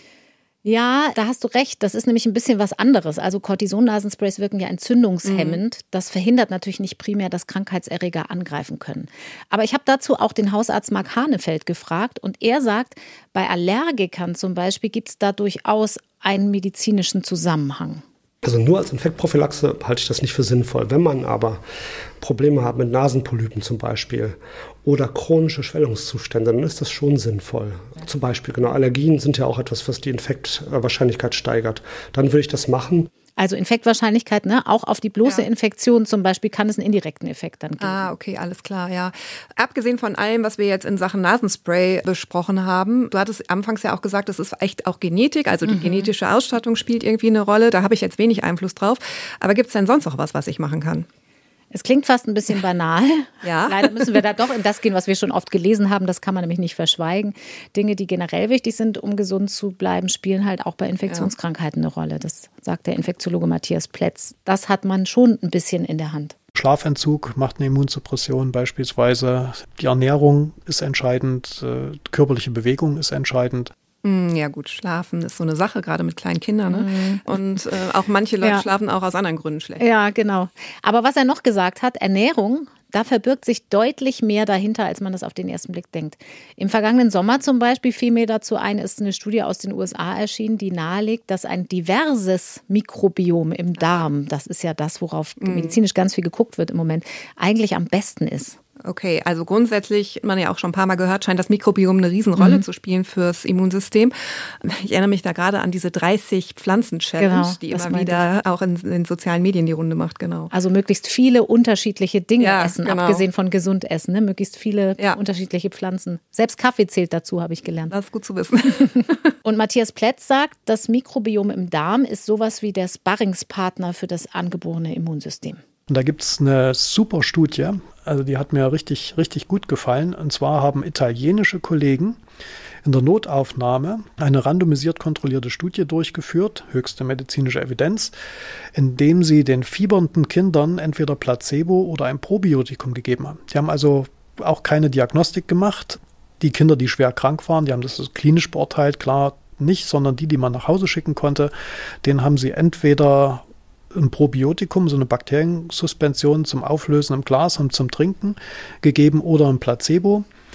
Ja, da hast du recht. Das ist nämlich ein bisschen was anderes. Also Cortison-Nasensprays wirken ja entzündungshemmend. Das verhindert natürlich nicht primär, dass Krankheitserreger angreifen können. Aber ich habe dazu auch den Hausarzt Marc Hanefeld gefragt. Und er sagt, bei Allergikern zum Beispiel gibt es da durchaus einen medizinischen Zusammenhang. Also nur als Infektprophylaxe halte ich das nicht für sinnvoll. Wenn man aber Probleme hat mit Nasenpolypen zum Beispiel oder chronische Schwellungszustände, dann ist das schon sinnvoll. Zum Beispiel, Allergien sind ja auch etwas, was die Infektwahrscheinlichkeit steigert. Dann würde ich das machen. Also Infektwahrscheinlichkeit, ne? Auch auf die bloße Infektion zum Beispiel kann es einen indirekten Effekt dann geben. Ah, okay, alles klar, ja. Abgesehen von allem, was wir jetzt in Sachen Nasenspray besprochen haben, du hattest anfangs ja auch gesagt, das ist echt auch Genetik, also die genetische Ausstattung spielt irgendwie eine Rolle. Da habe ich jetzt wenig Einfluss drauf. Aber gibt es denn sonst noch was ich machen kann? Es klingt fast ein bisschen banal. Ja. Leider müssen wir da doch in das gehen, was wir schon oft gelesen haben. Das kann man nämlich nicht verschweigen. Dinge, die generell wichtig sind, um gesund zu bleiben, spielen halt auch bei Infektionskrankheiten eine Rolle. Das sagt der Infektiologe Matthias Plätz. Das hat man schon ein bisschen in der Hand. Schlafentzug macht eine Immunsuppression beispielsweise. Die Ernährung ist entscheidend, körperliche Bewegung ist entscheidend. Ja gut, Schlafen ist so eine Sache, gerade mit kleinen Kindern. Ne? Und auch manche Leute schlafen auch aus anderen Gründen schlecht. Ja, genau. Aber was er noch gesagt hat, Ernährung, da verbirgt sich deutlich mehr dahinter, als man das auf den ersten Blick denkt. Im vergangenen Sommer zum Beispiel fiel mir dazu ein, ist eine Studie aus den USA erschienen, die nahelegt, dass ein diverses Mikrobiom im Darm, das ist ja das, worauf medizinisch ganz viel geguckt wird im Moment, eigentlich am besten ist. Okay, also grundsätzlich, man ja auch schon ein paar Mal gehört, scheint das Mikrobiom eine Riesenrolle zu spielen fürs Immunsystem. Ich erinnere mich da gerade an diese 30 Pflanzen-Challenge, die immer wieder auch in den sozialen Medien die Runde macht, genau. Also möglichst viele unterschiedliche Dinge essen, abgesehen von gesund essen, ne? Möglichst viele unterschiedliche Pflanzen. Selbst Kaffee zählt dazu, habe ich gelernt. Das ist gut zu wissen. Und Matthias Plätz sagt, das Mikrobiom im Darm ist sowas wie der Sparringspartner für das angeborene Immunsystem. Und da gibt es eine super Studie, also die hat mir richtig, richtig gut gefallen. Und zwar haben italienische Kollegen in der Notaufnahme eine randomisiert kontrollierte Studie durchgeführt, höchste medizinische Evidenz, indem sie den fiebernden Kindern entweder Placebo oder ein Probiotikum gegeben haben. Die haben also auch keine Diagnostik gemacht. Die Kinder, die schwer krank waren, die haben das klinisch beurteilt, klar nicht, sondern die man nach Hause schicken konnte, denen haben sie entweder ein Probiotikum, so eine Bakteriensuspension zum Auflösen im Glas und zum Trinken gegeben oder ein Placebo.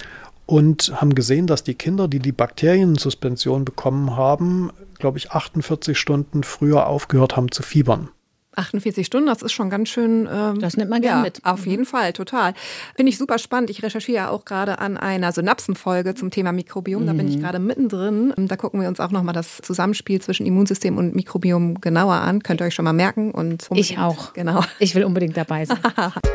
und haben gesehen, dass die Kinder, die die Bakteriensuspension bekommen haben, glaube ich, 48 Stunden früher aufgehört haben zu fiebern. 48 Stunden, das ist schon ganz schön. Das nimmt man gerne mit. Auf jeden Fall, total. Finde ich super spannend. Ich recherchiere ja auch gerade an einer Synapsenfolge zum Thema Mikrobiom. Da bin ich gerade mittendrin. Da gucken wir uns auch nochmal das Zusammenspiel zwischen Immunsystem und Mikrobiom genauer an. Könnt ihr euch schon mal merken. Und ich auch. Genau. Ich will unbedingt dabei sein.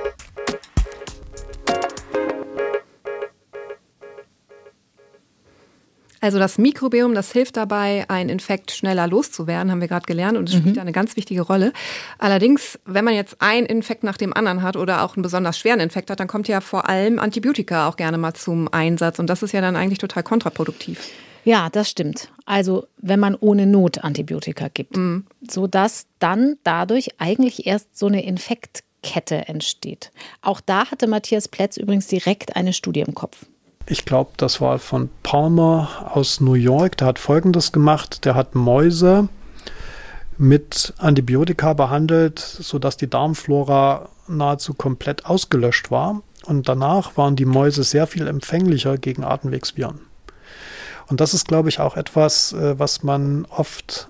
Also das Mikrobiom, das hilft dabei, einen Infekt schneller loszuwerden, haben wir gerade gelernt, und es spielt eine ganz wichtige Rolle. Allerdings, wenn man jetzt einen Infekt nach dem anderen hat oder auch einen besonders schweren Infekt hat, dann kommt ja vor allem Antibiotika auch gerne mal zum Einsatz, und das ist ja dann eigentlich total kontraproduktiv. Ja, das stimmt. Also wenn man ohne Not Antibiotika gibt, sodass dann dadurch eigentlich erst so eine Infektkette entsteht. Auch da hatte Matthias Plätz übrigens direkt eine Studie im Kopf. Ich glaube, das war von Palmer aus New York. Der hat Folgendes gemacht. Der hat Mäuse mit Antibiotika behandelt, sodass die Darmflora nahezu komplett ausgelöscht war. Und danach waren die Mäuse sehr viel empfänglicher gegen Atemwegsviren. Und das ist, glaube ich, auch etwas, was man oft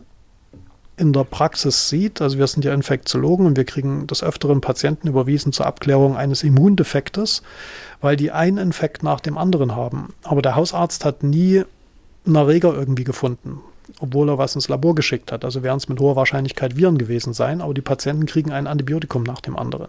in der Praxis sieht. Also wir sind ja Infektiologen und wir kriegen des Öfteren Patienten überwiesen zur Abklärung eines Immundefektes, weil die einen Infekt nach dem anderen haben. Aber der Hausarzt hat nie einen Erreger irgendwie gefunden, obwohl er was ins Labor geschickt hat. Also werden es mit hoher Wahrscheinlichkeit Viren gewesen sein, aber die Patienten kriegen ein Antibiotikum nach dem anderen.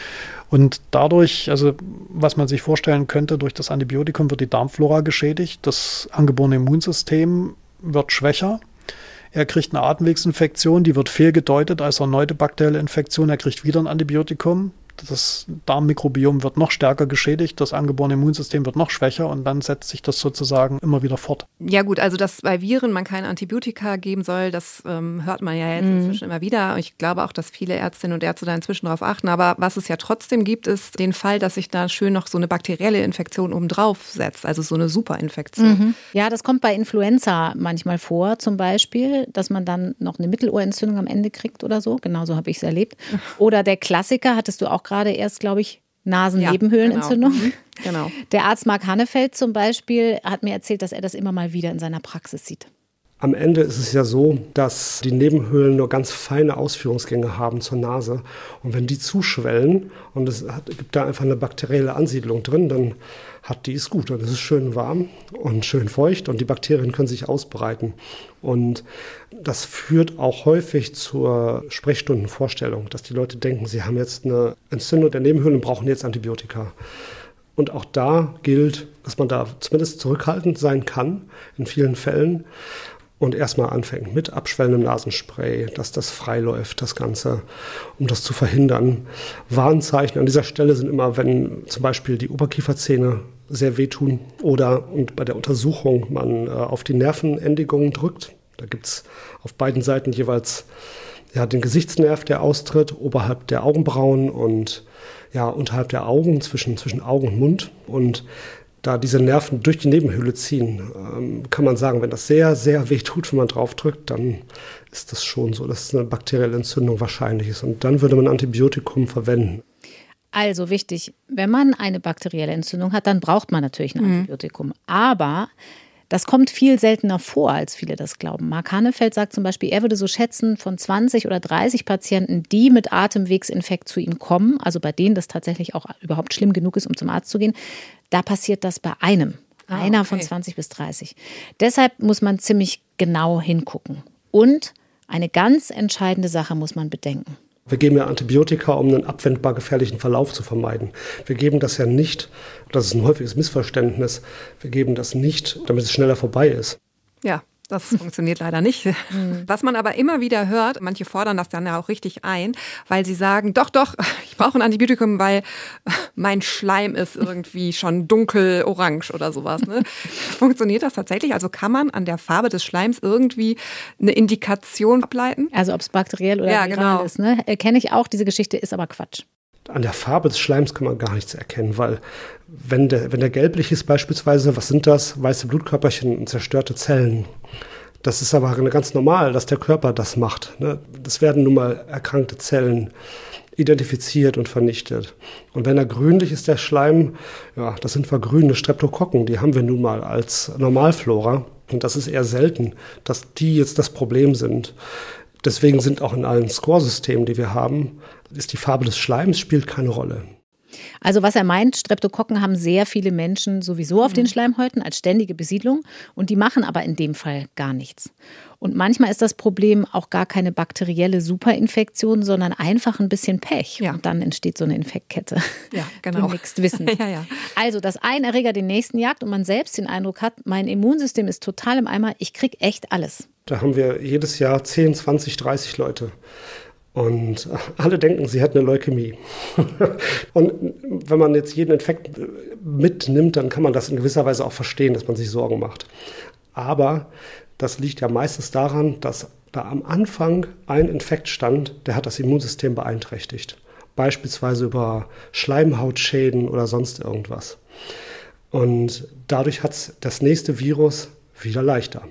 Und dadurch, also was man sich vorstellen könnte, durch das Antibiotikum wird die Darmflora geschädigt, das angeborene Immunsystem wird schwächer. Er kriegt eine Atemwegsinfektion, die wird fehlgedeutet als erneute bakterielle Infektion. Er kriegt wieder ein Antibiotikum. Das Darmmikrobiom wird noch stärker geschädigt, das angeborene Immunsystem wird noch schwächer und dann setzt sich das sozusagen immer wieder fort. Ja gut, also dass bei Viren man keine Antibiotika geben soll, das hört man ja jetzt inzwischen immer wieder. Ich glaube auch, dass viele Ärztinnen und Ärzte da inzwischen darauf achten. Aber was es ja trotzdem gibt, ist den Fall, dass sich da schön noch so eine bakterielle Infektion obendrauf setzt, also so eine Superinfektion. Ja, das kommt bei Influenza manchmal vor, zum Beispiel, dass man dann noch eine Mittelohrentzündung am Ende kriegt oder so. Genauso habe ich es erlebt. Oder der Klassiker, hattest du auch gerade erst, glaube ich, Nasennebenhöhlenentzündung. Ja, genau. Der Arzt Mark Hannefeld zum Beispiel hat mir erzählt, dass er das immer mal wieder in seiner Praxis sieht. Am Ende ist es ja so, dass die Nebenhöhlen nur ganz feine Ausführungsgänge haben zur Nase. Und wenn die zuschwellen und es gibt da einfach eine bakterielle Ansiedlung drin, dann hat die es gut. Und es ist schön warm und schön feucht und die Bakterien können sich ausbreiten. Und das führt auch häufig zur Sprechstundenvorstellung, dass die Leute denken, sie haben jetzt eine Entzündung der Nebenhöhlen und brauchen jetzt Antibiotika. Und auch da gilt, dass man da zumindest zurückhaltend sein kann in vielen Fällen. Und erstmal anfängt mit abschwellendem Nasenspray, dass das frei läuft, das Ganze, um das zu verhindern. Warnzeichen an dieser Stelle sind immer, wenn zum Beispiel die Oberkieferzähne sehr wehtun oder und bei der Untersuchung man auf die Nervenendigungen drückt. Da gibt es auf beiden Seiten jeweils den Gesichtsnerv, der austritt, oberhalb der Augenbrauen und unterhalb der Augen, zwischen Augen und Mund. Und da diese Nerven durch die Nebenhöhle ziehen, kann man sagen, wenn das sehr, sehr weh tut, wenn man drauf drückt, dann ist das schon so, dass eine bakterielle Entzündung wahrscheinlich ist. Und dann würde man Antibiotikum verwenden. Also wichtig, wenn man eine bakterielle Entzündung hat, dann braucht man natürlich ein Antibiotikum. Aber das kommt viel seltener vor, als viele das glauben. Mark Hannefeld sagt zum Beispiel, er würde so schätzen, von 20 oder 30 Patienten, die mit Atemwegsinfekt zu ihm kommen, also bei denen das tatsächlich auch überhaupt schlimm genug ist, um zum Arzt zu gehen, da passiert das bei einer von 20 bis 30. Deshalb muss man ziemlich genau hingucken. Und eine ganz entscheidende Sache muss man bedenken. Wir geben ja Antibiotika, um einen abwendbar gefährlichen Verlauf zu vermeiden. Wir geben das ja nicht, das ist ein häufiges Missverständnis, wir geben das nicht, damit es schneller vorbei ist. Ja, das funktioniert leider nicht. Was man aber immer wieder hört, manche fordern das dann ja auch richtig ein, weil sie sagen, doch, ich brauche ein Antibiotikum, weil mein Schleim ist irgendwie schon dunkel-orange oder sowas. Ne? Funktioniert das tatsächlich? Also kann man an der Farbe des Schleims irgendwie eine Indikation ableiten? Also ob es bakteriell oder viral ist. Ne? Kenne ich auch, diese Geschichte ist aber Quatsch. An der Farbe des Schleims kann man gar nichts erkennen, weil wenn der gelblich ist beispielsweise, was sind das? Weiße Blutkörperchen und zerstörte Zellen. Das ist aber ganz normal, dass der Körper das macht. Ne? Das werden nun mal erkrankte Zellen identifiziert und vernichtet. Und wenn er grünlich ist, der Schleim, ja, das sind vergrünende Streptokokken, die haben wir nun mal als Normalflora. Und das ist eher selten, dass die jetzt das Problem sind. Deswegen sind auch in allen Scoresystemen, die wir haben, ist die Farbe des Schleims spielt keine Rolle. Also was er meint, Streptokokken haben sehr viele Menschen sowieso auf den Schleimhäuten als ständige Besiedlung und die machen aber in dem Fall gar nichts. Und manchmal ist das Problem auch gar keine bakterielle Superinfektion, sondern einfach ein bisschen Pech. Ja. Und dann entsteht so eine Infektkette. Ja, genau. Gemixt Wissen. Ja. Also, dass ein Erreger den nächsten jagt und man selbst den Eindruck hat, mein Immunsystem ist total im Eimer, ich kriege echt alles. Da haben wir jedes Jahr 10, 20, 30 Leute. Und alle denken, sie hätten eine Leukämie. Und wenn man jetzt jeden Infekt mitnimmt, dann kann man das in gewisser Weise auch verstehen, dass man sich Sorgen macht. Aber das liegt ja meistens daran, dass da am Anfang ein Infekt stand, der hat das Immunsystem beeinträchtigt. Beispielsweise über Schleimhautschäden oder sonst irgendwas. Und dadurch hat es das nächste Virus wieder leichter.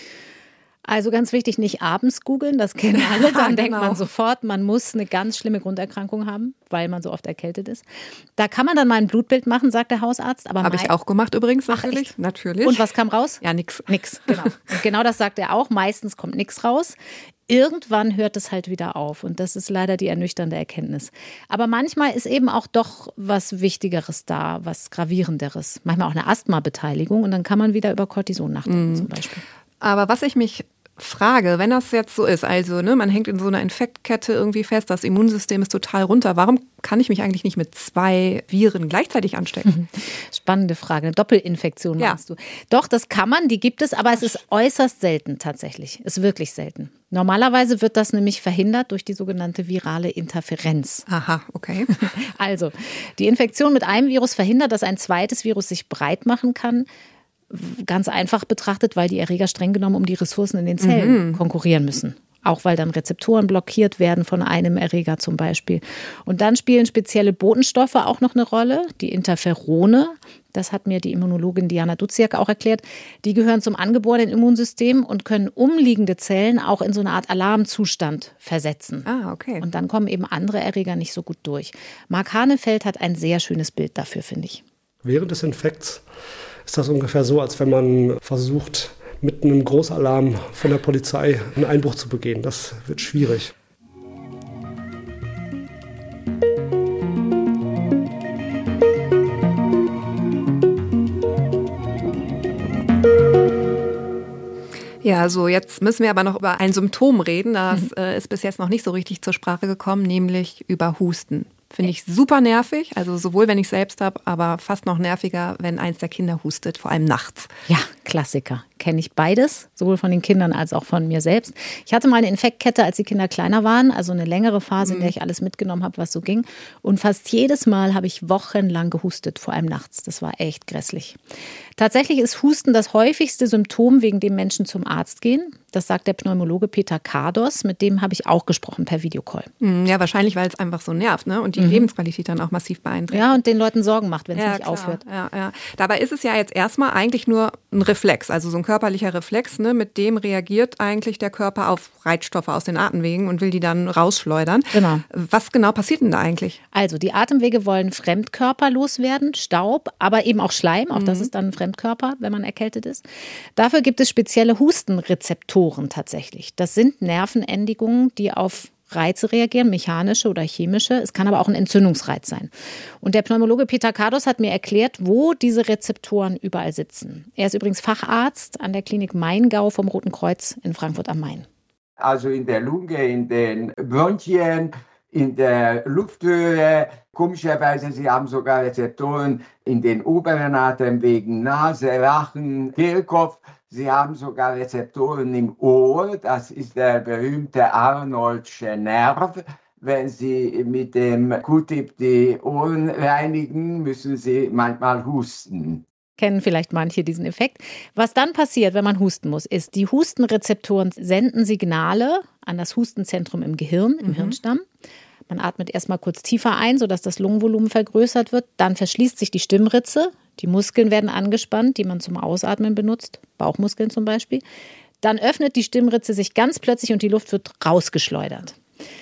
Also ganz wichtig, nicht abends googeln, das kennen alle. Dann denkt man sofort, man muss eine ganz schlimme Grunderkrankung haben, weil man so oft erkältet ist. Da kann man dann mal ein Blutbild machen, sagt der Hausarzt. Habe ich auch gemacht übrigens. Natürlich. Und was kam raus? Ja, nix. Genau. Und genau das sagt er auch. Meistens kommt nichts raus. Irgendwann hört es halt wieder auf. Und das ist leider die ernüchternde Erkenntnis. Aber manchmal ist eben auch doch was Wichtigeres da, was Gravierenderes. Manchmal auch eine Asthma-Beteiligung. Und dann kann man wieder über Cortison nachdenken zum Beispiel. Aber was ich mich frage, wenn das jetzt so ist, also man hängt in so einer Infektkette irgendwie fest, das Immunsystem ist total runter, warum kann ich mich eigentlich nicht mit 2 Viren gleichzeitig anstecken? Spannende Frage, eine Doppelinfektion meinst du? Doch, das kann man, die gibt es, aber es ist äußerst selten tatsächlich, ist wirklich selten. Normalerweise wird das nämlich verhindert durch die sogenannte virale Interferenz. Aha, okay. Also, die Infektion mit einem Virus verhindert, dass ein zweites Virus sich breit machen kann. Ganz einfach betrachtet, weil die Erreger streng genommen um die Ressourcen in den Zellen konkurrieren müssen. Auch weil dann Rezeptoren blockiert werden von einem Erreger zum Beispiel. Und dann spielen spezielle Botenstoffe auch noch eine Rolle, die Interferone. Das hat mir die Immunologin Diana Duziak auch erklärt. Die gehören zum angeborenen Immunsystem und können umliegende Zellen auch in so eine Art Alarmzustand versetzen. Ah, okay. Und dann kommen eben andere Erreger nicht so gut durch. Mark Hanefeld hat ein sehr schönes Bild dafür, finde ich. Während des Infekts ist das ungefähr so, als wenn man versucht, mit einem Großalarm von der Polizei einen Einbruch zu begehen. Das wird schwierig. Ja, so jetzt müssen wir aber noch über ein Symptom reden. Das ist bis jetzt noch nicht so richtig zur Sprache gekommen, nämlich über Husten. Finde ich super nervig, also sowohl wenn ich selbst habe, aber fast noch nerviger, wenn eins der Kinder hustet, vor allem nachts. Ja, Klassiker. Kenne ich beides, sowohl von den Kindern als auch von mir selbst. Ich hatte mal eine Infektkette, als die Kinder kleiner waren, also eine längere Phase, in der ich alles mitgenommen habe, was so ging. Und fast jedes Mal habe ich wochenlang gehustet, vor allem nachts. Das war echt grässlich. Tatsächlich ist Husten das häufigste Symptom, wegen dem Menschen zum Arzt gehen. Das sagt der Pneumologe Peter Kardos, mit dem habe ich auch gesprochen per Videocall. Ja, wahrscheinlich, weil es einfach so nervt, ne? Und die Lebensqualität dann auch massiv beeinträchtigt. Ja, und den Leuten Sorgen macht, wenn es nicht aufhört. Ja. Dabei ist es ja jetzt erstmal eigentlich nur ein Reflex, also so ein körperlicher Reflex, ne? Mit dem reagiert eigentlich der Körper auf Reizstoffe aus den Atemwegen und will die dann rausschleudern. Genau. Was genau passiert denn da eigentlich? Also die Atemwege wollen Fremdkörper loswerden, Staub, aber eben auch Schleim. Auch das ist dann ein Fremdkörper, wenn man erkältet ist. Dafür gibt es spezielle Hustenrezeptoren tatsächlich. Das sind Nervenendigungen, die auf Reize reagieren, mechanische oder chemische. Es kann aber auch ein Entzündungsreiz sein. Und der Pneumologe Peter Kardos hat mir erklärt, wo diese Rezeptoren überall sitzen. Er ist übrigens Facharzt an der Klinik Maingau vom Roten Kreuz in Frankfurt am Main. Also in der Lunge, in den Bronchien, in der Lufthöhe. Komischerweise, sie haben sogar Rezeptoren in den oberen Atemwegen, Nase, Rachen, Kehlkopf. Sie haben sogar Rezeptoren im Ohr, das ist der berühmte Arnoldsche Nerv. Wenn Sie mit dem Q-Tip die Ohren reinigen, müssen Sie manchmal husten. Kennen vielleicht manche diesen Effekt. Was dann passiert, wenn man husten muss, ist, die Hustenrezeptoren senden Signale an das Hustenzentrum im Gehirn, im Hirnstamm. Man atmet erstmal kurz tiefer ein, sodass das Lungenvolumen vergrößert wird. Dann verschließt sich die Stimmritze. Die Muskeln werden angespannt, die man zum Ausatmen benutzt, Bauchmuskeln zum Beispiel. Dann öffnet die Stimmritze sich ganz plötzlich und die Luft wird rausgeschleudert.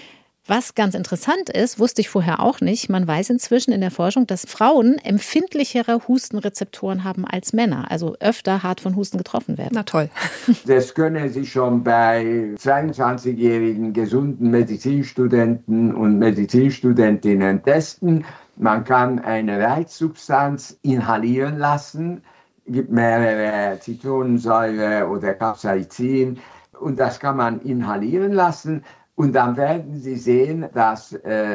Was ganz interessant ist, wusste ich vorher auch nicht, man weiß inzwischen in der Forschung, dass Frauen empfindlichere Hustenrezeptoren haben als Männer, also öfter hart von Husten getroffen werden. Na toll. Das können Sie schon bei 22-jährigen gesunden Medizinstudenten und Medizinstudentinnen testen. Man kann eine Reizsubstanz inhalieren lassen, gibt mehrere Zitronensäure oder Capsaicin und das kann man inhalieren lassen. Und dann werden Sie sehen, dass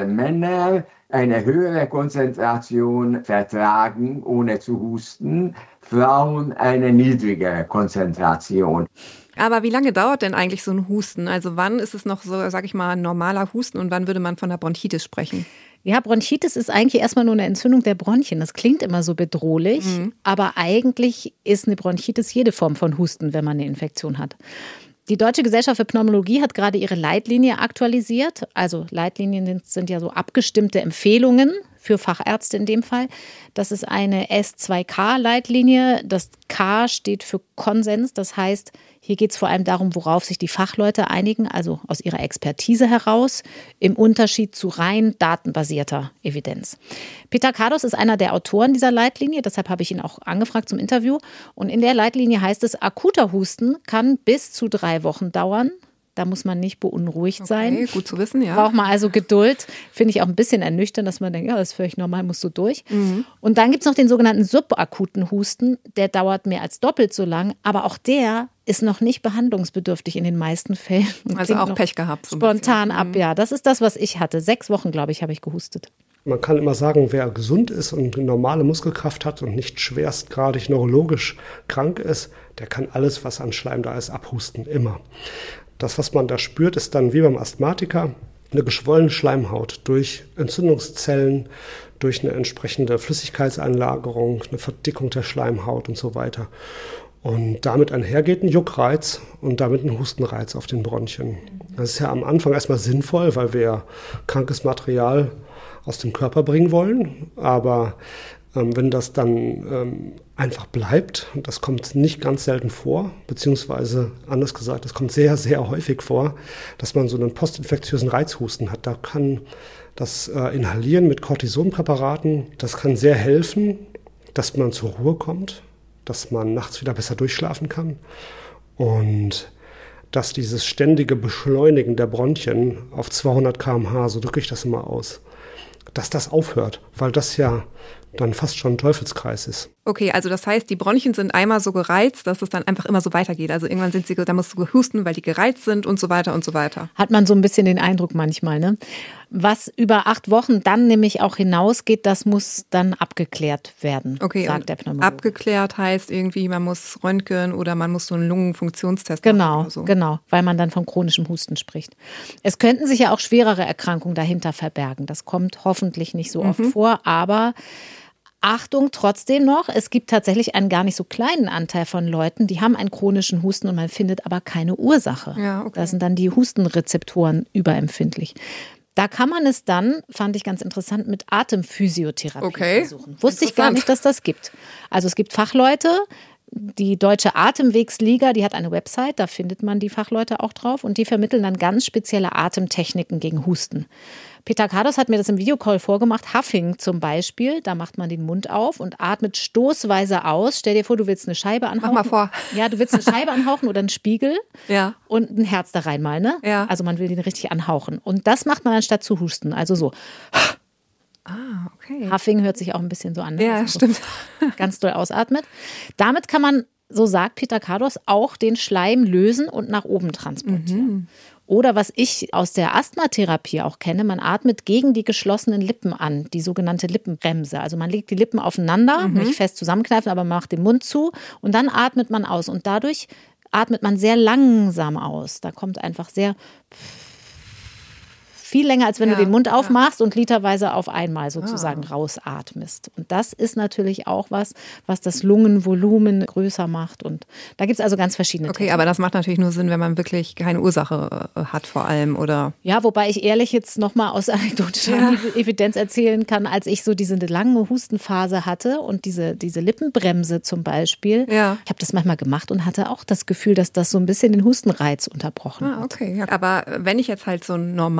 Männer eine höhere Konzentration vertragen, ohne zu husten, Frauen eine niedrigere Konzentration. Aber wie lange dauert denn eigentlich so ein Husten? Also wann ist es noch so, sag ich mal, ein normaler Husten und wann würde man von einer Bronchitis sprechen? Ja, Bronchitis ist eigentlich erstmal nur eine Entzündung der Bronchien. Das klingt immer so bedrohlich, aber eigentlich ist eine Bronchitis jede Form von Husten, wenn man eine Infektion hat. Die Deutsche Gesellschaft für Pneumologie hat gerade ihre Leitlinie aktualisiert. Also Leitlinien sind ja so abgestimmte Empfehlungen für Fachärzte in dem Fall. Das ist eine S2K-Leitlinie. Das K steht für Konsens. Das heißt, hier geht es vor allem darum, worauf sich die Fachleute einigen, also aus ihrer Expertise heraus, im Unterschied zu rein datenbasierter Evidenz. Peter Kardos ist einer der Autoren dieser Leitlinie, deshalb habe ich ihn auch angefragt zum Interview. Und in der Leitlinie heißt es, akuter Husten kann bis zu 3 Wochen dauern. Da muss man nicht beunruhigt sein. Okay, gut zu wissen, ja. Braucht man also Geduld. Finde ich auch ein bisschen ernüchternd, dass man denkt, ja, das ist völlig normal, musst du durch. Und dann gibt es noch den sogenannten subakuten Husten. Der dauert mehr als doppelt so lang, aber auch der ist noch nicht behandlungsbedürftig in den meisten Fällen. Also auch Pech gehabt. So spontan ab, ja. Das ist das, was ich hatte. 6 Wochen, glaube ich, habe ich gehustet. Man kann immer sagen, wer gesund ist und eine normale Muskelkraft hat und nicht schwerstgradig neurologisch krank ist, der kann alles, was an Schleim da ist, abhusten, immer. Das, was man da spürt, ist dann wie beim Asthmatiker eine geschwollene Schleimhaut durch Entzündungszellen, durch eine entsprechende Flüssigkeitseinlagerung, eine Verdickung der Schleimhaut und so weiter. Und damit einhergeht ein Juckreiz und damit ein Hustenreiz auf den Bronchien. Das ist ja am Anfang erstmal sinnvoll, weil wir krankes Material aus dem Körper bringen wollen. Aber wenn das dann einfach bleibt, und das kommt nicht ganz selten vor, beziehungsweise anders gesagt, es kommt sehr, sehr häufig vor, dass man so einen postinfektiösen Reizhusten hat. Da kann das Inhalieren mit Cortisonpräparaten, das kann sehr helfen, dass man zur Ruhe kommt, dass man nachts wieder besser durchschlafen kann und dass dieses ständige Beschleunigen der Bronchien auf 200 km/h, so drücke ich das immer aus, dass das aufhört, weil das ja dann fast schon ein Teufelskreis ist. Okay, also das heißt, die Bronchien sind einmal so gereizt, dass es dann einfach immer so weitergeht. Also irgendwann da musst du husten, weil die gereizt sind und so weiter und so weiter. Hat man so ein bisschen den Eindruck manchmal, ne? Was über 8 Wochen dann nämlich auch hinausgeht, das muss dann abgeklärt werden, sagt der Pneumologe. Abgeklärt heißt irgendwie, man muss röntgen oder man muss so einen Lungenfunktionstest machen. Genau, oder so. Genau, weil man dann von chronischem Husten spricht. Es könnten sich ja auch schwerere Erkrankungen dahinter verbergen. Das kommt hoffentlich nicht so oft vor, aber Achtung trotzdem noch, es gibt tatsächlich einen gar nicht so kleinen Anteil von Leuten, die haben einen chronischen Husten und man findet aber keine Ursache. Ja, okay. Da sind dann die Hustenrezeptoren überempfindlich. Da kann man es dann, fand ich ganz interessant, mit Atemphysiotherapie versuchen. Wusste ich gar nicht, dass das gibt. Also es gibt Fachleute, die Deutsche Atemwegsliga, die hat eine Website, da findet man die Fachleute auch drauf und die vermitteln dann ganz spezielle Atemtechniken gegen Husten. Peter Kardos hat mir das im Videocall vorgemacht. Huffing zum Beispiel, da macht man den Mund auf und atmet stoßweise aus. Stell dir vor, du willst eine Scheibe anhauchen. Mach mal vor. Ja, du willst eine Scheibe anhauchen oder einen Spiegel und ein Herz da reinmalen, ne? Ja. Also man will den richtig anhauchen. Und das macht man anstatt zu husten, also so. Ah, okay. Huffing hört sich auch ein bisschen so an. Ne? Ja, stimmt. Ganz doll ausatmet. Damit kann man, so sagt Peter Kardos, auch den Schleim lösen und nach oben transportieren. Oder was ich aus der Asthmatherapie auch kenne, man atmet gegen die geschlossenen Lippen an, die sogenannte Lippenbremse. Also man legt die Lippen aufeinander, nicht fest zusammenkneifen, aber man macht den Mund zu und dann atmet man aus. Und dadurch atmet man sehr langsam aus. Da kommt einfach sehr viel länger, als wenn du den Mund aufmachst und literweise auf einmal sozusagen rausatmest. Und das ist natürlich auch was das Lungenvolumen größer macht. Und da gibt es also ganz verschiedene Techniken. Aber das macht natürlich nur Sinn, wenn man wirklich keine Ursache hat vor allem, oder? Ja, wobei ich ehrlich jetzt nochmal aus anekdotischer Evidenz erzählen kann, als ich so diese lange Hustenphase hatte und diese Lippenbremse zum Beispiel, ich habe das manchmal gemacht und hatte auch das Gefühl, dass das so ein bisschen den Hustenreiz unterbrochen hat. Okay. Ja. Aber wenn ich jetzt halt so einen normalen Husten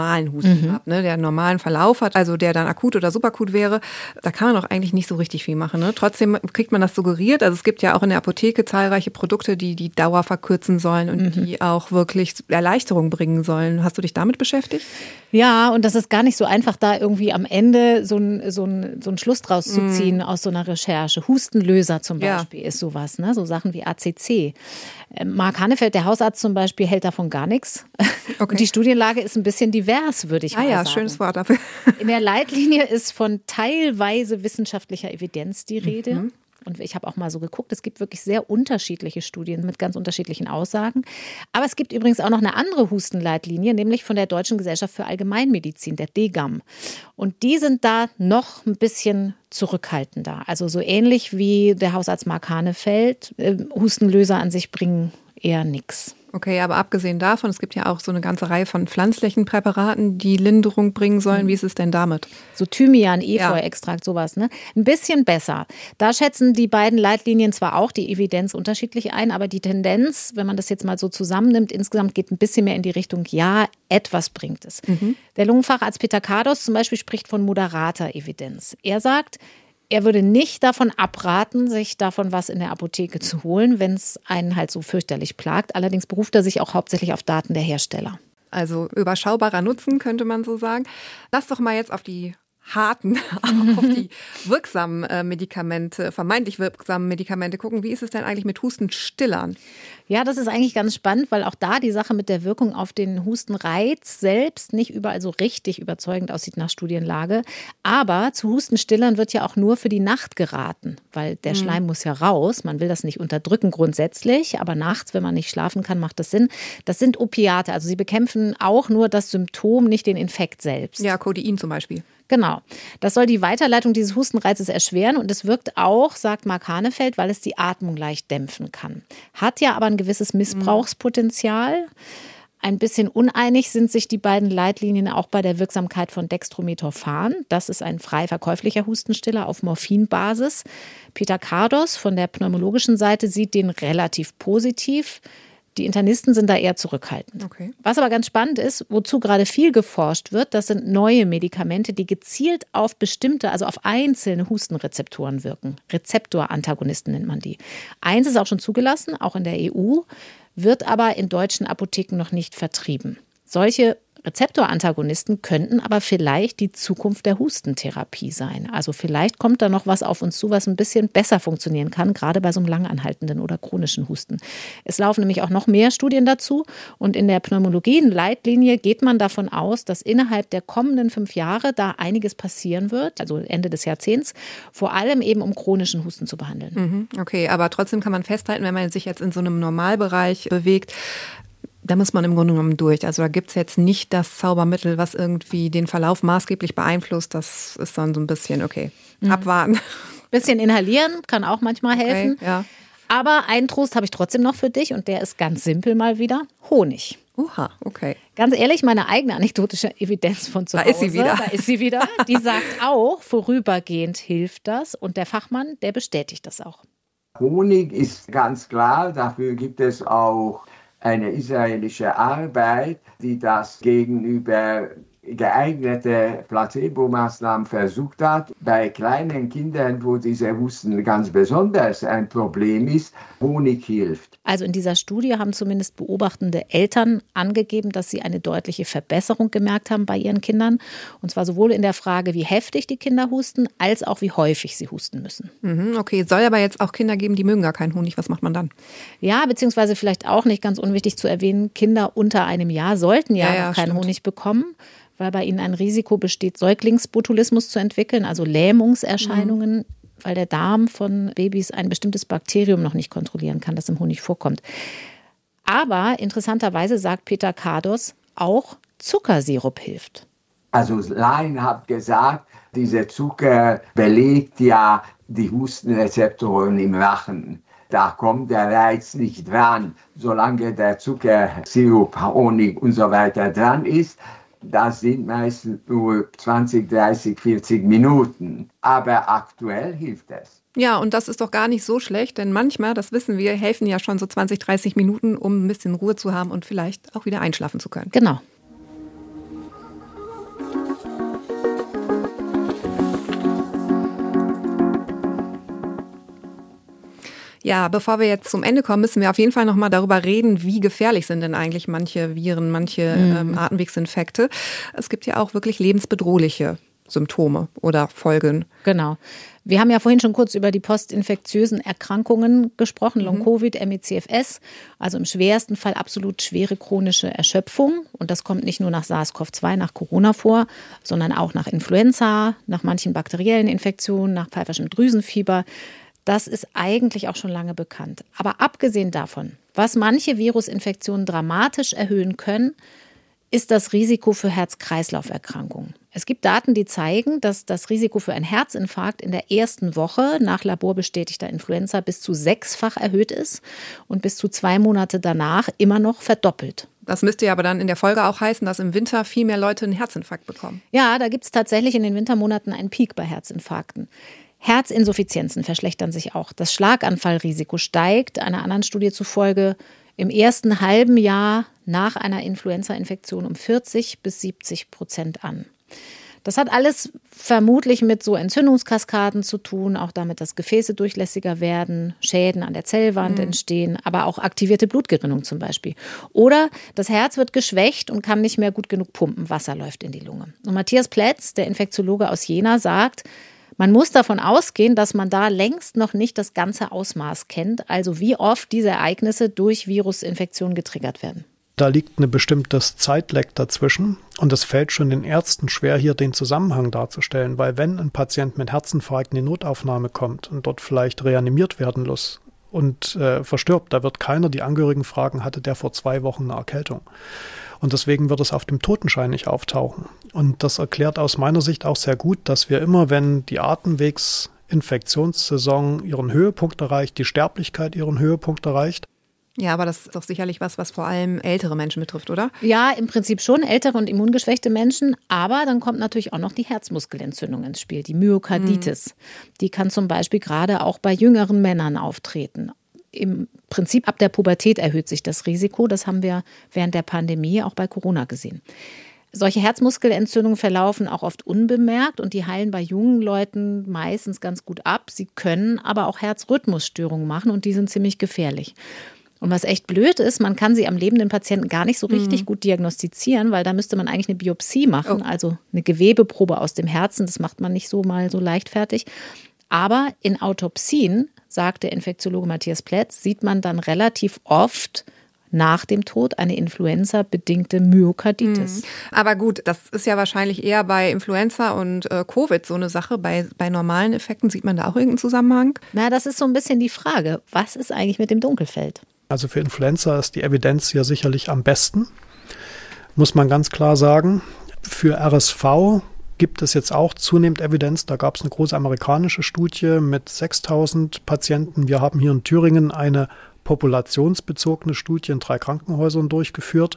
Husten habe, ne, der einen normalen Verlauf hat, also der dann akut oder subakut wäre, da kann man doch eigentlich nicht so richtig viel machen. Ne? Trotzdem kriegt man das suggeriert. Also es gibt ja auch in der Apotheke zahlreiche Produkte, die die Dauer verkürzen sollen und die auch wirklich Erleichterung bringen sollen. Hast du dich damit beschäftigt? Ja, und das ist gar nicht so einfach, da irgendwie am Ende so einen Schluss draus zu ziehen aus so einer Recherche. Hustenlöser zum Beispiel ist sowas, ne? So Sachen wie ACC. Mark Hannefeld, der Hausarzt zum Beispiel, hält davon gar nichts. Okay. Und die Studienlage ist ein bisschen divers, würde ich mal sagen. Schönes Wort dafür. In der Leitlinie ist von teilweise wissenschaftlicher Evidenz die Rede. Und ich habe auch mal so geguckt, es gibt wirklich sehr unterschiedliche Studien mit ganz unterschiedlichen Aussagen. Aber es gibt übrigens auch noch eine andere Hustenleitlinie, nämlich von der Deutschen Gesellschaft für Allgemeinmedizin, der DGAM. Und die sind da noch ein bisschen zurückhaltender. Also so ähnlich wie der Hausarzt Mark Hannefeld. Hustenlöser an sich bringen eher nichts. Okay, aber abgesehen davon, es gibt ja auch so eine ganze Reihe von pflanzlichen Präparaten, die Linderung bringen sollen. Wie ist es denn damit? So Thymian, Efeu-Extrakt, sowas, ne? Ein bisschen besser. Da schätzen die beiden Leitlinien zwar auch die Evidenz unterschiedlich ein, aber die Tendenz, wenn man das jetzt mal so zusammennimmt, insgesamt geht ein bisschen mehr in die Richtung, ja, etwas bringt es. Der Lungenfacharzt Peter Kardos zum Beispiel spricht von moderater Evidenz. Er sagt, er würde nicht davon abraten, sich davon was in der Apotheke zu holen, wenn es einen halt so fürchterlich plagt. Allerdings beruft er sich auch hauptsächlich auf Daten der Hersteller. Also überschaubarer Nutzen, könnte man so sagen. Lass doch mal jetzt auf die harten, auf die wirksamen Medikamente, vermeintlich wirksamen Medikamente gucken. Wie ist es denn eigentlich mit Hustenstillern? Ja, das ist eigentlich ganz spannend, weil auch da die Sache mit der Wirkung auf den Hustenreiz selbst nicht überall so richtig überzeugend aussieht nach Studienlage. Aber zu Hustenstillern wird ja auch nur für die Nacht geraten, weil der Schleim muss ja raus. Man will das nicht unterdrücken grundsätzlich, aber nachts, wenn man nicht schlafen kann, macht das Sinn. Das sind Opiate, also sie bekämpfen auch nur das Symptom, nicht den Infekt selbst. Ja, Codein zum Beispiel. Genau. Das soll die Weiterleitung dieses Hustenreizes erschweren und es wirkt auch, sagt Mark Hannefeld, weil es die Atmung leicht dämpfen kann. Hat ja aber ein gewisses Missbrauchspotenzial. Ein bisschen uneinig sind sich die beiden Leitlinien auch bei der Wirksamkeit von Dextrometophan. Das ist ein frei verkäuflicher Hustenstiller auf Morphinbasis. Peter Kardos von der pneumologischen Seite sieht den relativ positiv. Die Internisten sind da eher zurückhaltend. Okay. Was aber ganz spannend ist, wozu gerade viel geforscht wird, das sind neue Medikamente, die gezielt auf bestimmte, also auf einzelne Hustenrezeptoren wirken. Rezeptorantagonisten nennt man die. Eins ist auch schon zugelassen, auch in der EU, wird aber in deutschen Apotheken noch nicht vertrieben. Solche Rezeptorantagonisten könnten aber vielleicht die Zukunft der Hustentherapie sein. Also vielleicht kommt da noch was auf uns zu, was ein bisschen besser funktionieren kann, gerade bei so einem langanhaltenden oder chronischen Husten. Es laufen nämlich auch noch mehr Studien dazu und in der Pneumologie-Leitlinie geht man davon aus, dass innerhalb der kommenden 5 Jahre da einiges passieren wird, also Ende des Jahrzehnts, vor allem eben um chronischen Husten zu behandeln. Okay, aber trotzdem kann man festhalten, wenn man sich jetzt in so einem Normalbereich bewegt, da muss man im Grunde genommen durch. Also da gibt es jetzt nicht das Zaubermittel, was irgendwie den Verlauf maßgeblich beeinflusst. Das ist dann so ein bisschen, abwarten. Bisschen inhalieren kann auch manchmal helfen. Okay, ja. Aber einen Trost habe ich trotzdem noch für dich und der ist ganz simpel mal wieder. Honig. Oha, okay. Ganz ehrlich, meine eigene anekdotische Evidenz von zu Hause. Da ist sie wieder. Die sagt auch, vorübergehend hilft das. Und der Fachmann, der bestätigt das auch. Honig ist ganz klar, dafür gibt es auch eine israelische Arbeit, die das gegenüber geeignete Placebo-Maßnahmen versucht hat. Bei kleinen Kindern, wo dieser Husten ganz besonders ein Problem ist, Honig hilft. Also in dieser Studie haben zumindest beobachtende Eltern angegeben, dass sie eine deutliche Verbesserung gemerkt haben bei ihren Kindern. Und zwar sowohl in der Frage, wie heftig die Kinder husten, als auch wie häufig sie husten müssen. Okay, soll aber jetzt auch Kinder geben, die mögen gar keinen Honig. Was macht man dann? Ja, beziehungsweise vielleicht auch nicht ganz unwichtig zu erwähnen, Kinder unter einem Jahr sollten ja noch keinen Honig bekommen, weil bei ihnen ein Risiko besteht, Säuglingsbotulismus zu entwickeln, also Lähmungserscheinungen, weil der Darm von Babys ein bestimmtes Bakterium noch nicht kontrollieren kann, das im Honig vorkommt. Aber interessanterweise sagt Peter Kardos, auch Zuckersirup hilft. Also Laien hat gesagt, dieser Zucker belegt ja die Hustenrezeptoren im Rachen. Da kommt der Reiz nicht dran, solange der Zuckersirup, Honig und so weiter dran ist. Das sind meistens nur 20, 30, 40 Minuten. Aber aktuell hilft es. Ja, und das ist doch gar nicht so schlecht, denn manchmal, das wissen wir, helfen ja schon so 20, 30 Minuten, um ein bisschen Ruhe zu haben und vielleicht auch wieder einschlafen zu können. Genau. Ja, bevor wir jetzt zum Ende kommen, müssen wir auf jeden Fall noch mal darüber reden, wie gefährlich sind denn eigentlich manche Viren, manche Atemwegsinfekte. Es gibt ja auch wirklich lebensbedrohliche Symptome oder Folgen. Genau. Wir haben ja vorhin schon kurz über die postinfektiösen Erkrankungen gesprochen, Long-Covid, ME/CFS, also im schwersten Fall absolut schwere chronische Erschöpfung. Und das kommt nicht nur nach SARS-CoV-2, nach Corona vor, sondern auch nach Influenza, nach manchen bakteriellen Infektionen, nach pfeiferschem Drüsenfieber. Das ist eigentlich auch schon lange bekannt. Aber abgesehen davon, was manche Virusinfektionen dramatisch erhöhen können, ist das Risiko für Herz-Kreislauf-Erkrankungen. Es gibt Daten, die zeigen, dass das Risiko für einen Herzinfarkt in der ersten Woche nach laborbestätigter Influenza bis zu 6-fach erhöht ist und bis zu 2 Monate danach immer noch verdoppelt. Das müsste ja aber dann in der Folge auch heißen, dass im Winter viel mehr Leute einen Herzinfarkt bekommen. Ja, da gibt es tatsächlich in den Wintermonaten einen Peak bei Herzinfarkten. Herzinsuffizienzen verschlechtern sich auch. Das Schlaganfallrisiko steigt, einer anderen Studie zufolge, im ersten halben Jahr nach einer Influenza-Infektion um 40-70% an. Das hat alles vermutlich mit so Entzündungskaskaden zu tun, auch damit, dass Gefäße durchlässiger werden, Schäden an der Zellwand entstehen, aber auch aktivierte Blutgerinnung zum Beispiel. Oder das Herz wird geschwächt und kann nicht mehr gut genug pumpen, Wasser läuft in die Lunge. Und Matthias Plätz, der Infektiologe aus Jena, sagt, man muss davon ausgehen, dass man da längst noch nicht das ganze Ausmaß kennt, also wie oft diese Ereignisse durch Virusinfektionen getriggert werden. Da liegt ein bestimmtes Zeitleck dazwischen und es fällt schon den Ärzten schwer, hier den Zusammenhang darzustellen, weil wenn ein Patient mit Herzinfarkt in die Notaufnahme kommt und dort vielleicht reanimiert werden muss und verstirbt, da wird keiner die Angehörigen fragen, hatte der vor 2 Wochen eine Erkältung. Und deswegen wird es auf dem Totenschein nicht auftauchen. Und das erklärt aus meiner Sicht auch sehr gut, dass wir immer, wenn die Atemwegsinfektionssaison ihren Höhepunkt erreicht, die Sterblichkeit ihren Höhepunkt erreicht. Ja, aber das ist doch sicherlich was vor allem ältere Menschen betrifft, oder? Ja, im Prinzip schon ältere und immungeschwächte Menschen. Aber dann kommt natürlich auch noch die Herzmuskelentzündung ins Spiel, die Myokarditis. Die kann zum Beispiel gerade auch bei jüngeren Männern auftreten. Im Prinzip ab der Pubertät erhöht sich das Risiko. Das haben wir während der Pandemie auch bei Corona gesehen. Solche Herzmuskelentzündungen verlaufen auch oft unbemerkt und die heilen bei jungen Leuten meistens ganz gut ab. Sie können aber auch Herzrhythmusstörungen machen und die sind ziemlich gefährlich. Und was echt blöd ist, man kann sie am lebenden Patienten gar nicht so richtig gut diagnostizieren, weil da müsste man eigentlich eine Biopsie machen, also eine Gewebeprobe aus dem Herzen. Das macht man nicht so mal so leichtfertig. Aber in Autopsien, sagt der Infektiologe Matthias Plätz, sieht man dann relativ oft nach dem Tod eine Influenza-bedingte Myokarditis. Aber gut, das ist ja wahrscheinlich eher bei Influenza und Covid so eine Sache. Bei normalen Effekten sieht man da auch irgendeinen Zusammenhang? Na, das ist so ein bisschen die Frage. Was ist eigentlich mit dem Dunkelfeld? Also für Influenza ist die Evidenz hier sicherlich am besten, muss man ganz klar sagen. Für RSV gibt es jetzt auch zunehmend Evidenz. Da gab es eine große amerikanische Studie mit 6.000 Patienten. Wir haben hier in Thüringen eine populationsbezogene Studie in 3 Krankenhäusern durchgeführt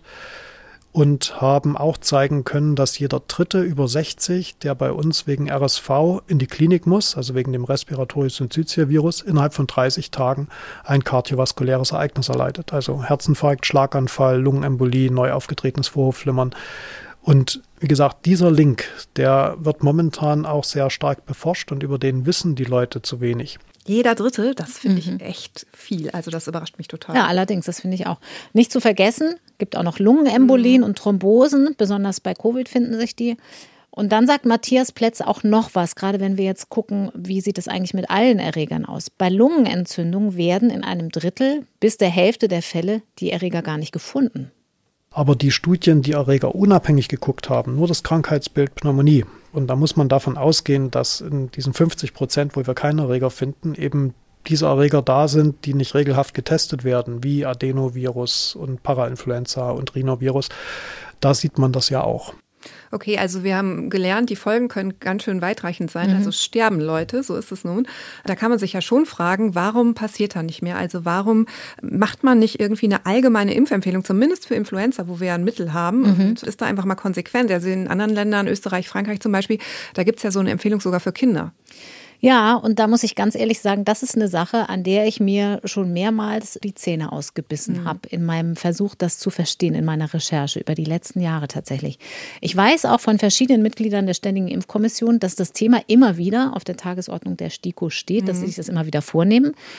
und haben auch zeigen können, dass jeder Dritte über 60, der bei uns wegen RSV in die Klinik muss, also wegen dem Respiratory-Syncytial-Virus, innerhalb von 30 Tagen ein kardiovaskuläres Ereignis erleidet. Also Herzinfarkt, Schlaganfall, Lungenembolie, neu aufgetretenes Vorhofflimmern. Und wie gesagt, dieser Link, der wird momentan auch sehr stark beforscht und über den wissen die Leute zu wenig. Jeder Dritte, das finde ich echt viel. Also das überrascht mich total. Ja, allerdings, das finde ich auch. Nicht zu vergessen, gibt auch noch Lungenembolien und Thrombosen, besonders bei Covid finden sich die. Und dann sagt Matthias Plätz auch noch was, gerade wenn wir jetzt gucken, wie sieht es eigentlich mit allen Erregern aus. Bei Lungenentzündung werden in einem Drittel bis der Hälfte der Fälle die Erreger gar nicht gefunden. Aber die Studien, die Erreger unabhängig geguckt haben, nur das Krankheitsbild Pneumonie. Und da muss man davon ausgehen, dass in diesen 50%, wo wir keine Erreger finden, eben diese Erreger da sind, die nicht regelhaft getestet werden, wie Adenovirus und Parainfluenza und Rhinovirus. Da sieht man das ja auch. Okay, also wir haben gelernt, die Folgen können ganz schön weitreichend sein. Also sterben Leute, so ist es nun. Da kann man sich ja schon fragen, warum passiert da nicht mehr? Also warum macht man nicht irgendwie eine allgemeine Impfempfehlung, zumindest für Influenza, wo wir ja ein Mittel haben und ist da einfach mal konsequent. Also in anderen Ländern, Österreich, Frankreich zum Beispiel, da gibt es ja so eine Empfehlung sogar für Kinder. Ja, und da muss ich ganz ehrlich sagen, das ist eine Sache, an der ich mir schon mehrmals die Zähne ausgebissen habe in meinem Versuch, das zu verstehen, in meiner Recherche über die letzten Jahre tatsächlich. Ich weiß auch von verschiedenen Mitgliedern der Ständigen Impfkommission, dass das Thema immer wieder auf der Tagesordnung der STIKO steht, dass sie sich das immer wieder vornehmen.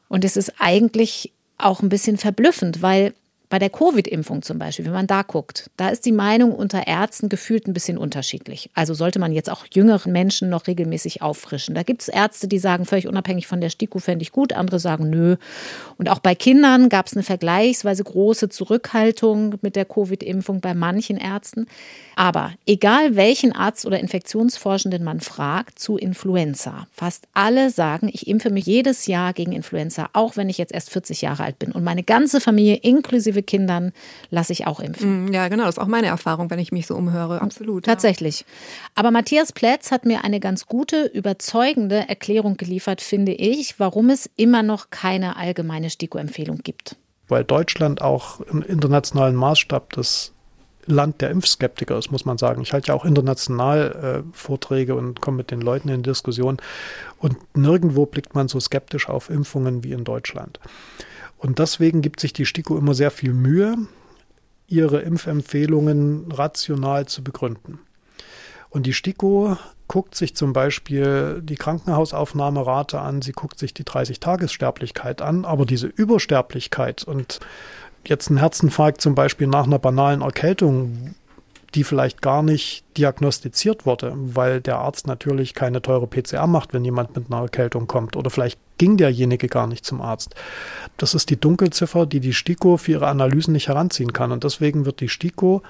Und es ist eigentlich auch ein bisschen verblüffend, weil bei der Covid-Impfung zum Beispiel, wenn man da guckt, da ist die Meinung unter Ärzten gefühlt ein bisschen unterschiedlich. Also sollte man jetzt auch jüngeren Menschen noch regelmäßig auffrischen. Da gibt es Ärzte, die sagen, völlig unabhängig von der STIKO fände ich gut, andere sagen nö. Und auch bei Kindern gab es eine vergleichsweise große Zurückhaltung mit der Covid-Impfung bei manchen Ärzten. Aber egal welchen Arzt oder Infektionsforschenden man fragt zu Influenza, fast alle sagen, ich impfe mich jedes Jahr gegen Influenza, auch wenn ich jetzt erst 40 Jahre alt bin. Und meine ganze Familie inklusive Kindern lasse ich auch impfen. Ja, genau, das ist auch meine Erfahrung, wenn ich mich so umhöre. Absolut. Tatsächlich. Aber Matthias Plätz hat mir eine ganz gute, überzeugende Erklärung geliefert, finde ich, warum es immer noch keine allgemeine STIKO-Empfehlung gibt. Weil Deutschland auch im internationalen Maßstab das Land der Impfskeptiker ist, muss man sagen. Ich halte ja auch international Vorträge und komme mit den Leuten in Diskussion. Und nirgendwo blickt man so skeptisch auf Impfungen wie in Deutschland. Und deswegen gibt sich die STIKO immer sehr viel Mühe, ihre Impfempfehlungen rational zu begründen. Und die STIKO guckt sich zum Beispiel die Krankenhausaufnahmerate an, sie guckt sich die 30-Tages-Sterblichkeit an, aber diese Übersterblichkeit und jetzt ein Herzinfarkt zum Beispiel nach einer banalen Erkältung, die vielleicht gar nicht diagnostiziert wurde, weil der Arzt natürlich keine teure PCR macht, wenn jemand mit einer Erkältung kommt. Oder vielleicht ging derjenige gar nicht zum Arzt. Das ist die Dunkelziffer, die die STIKO für ihre Analysen nicht heranziehen kann. Und deswegen wird die STIKO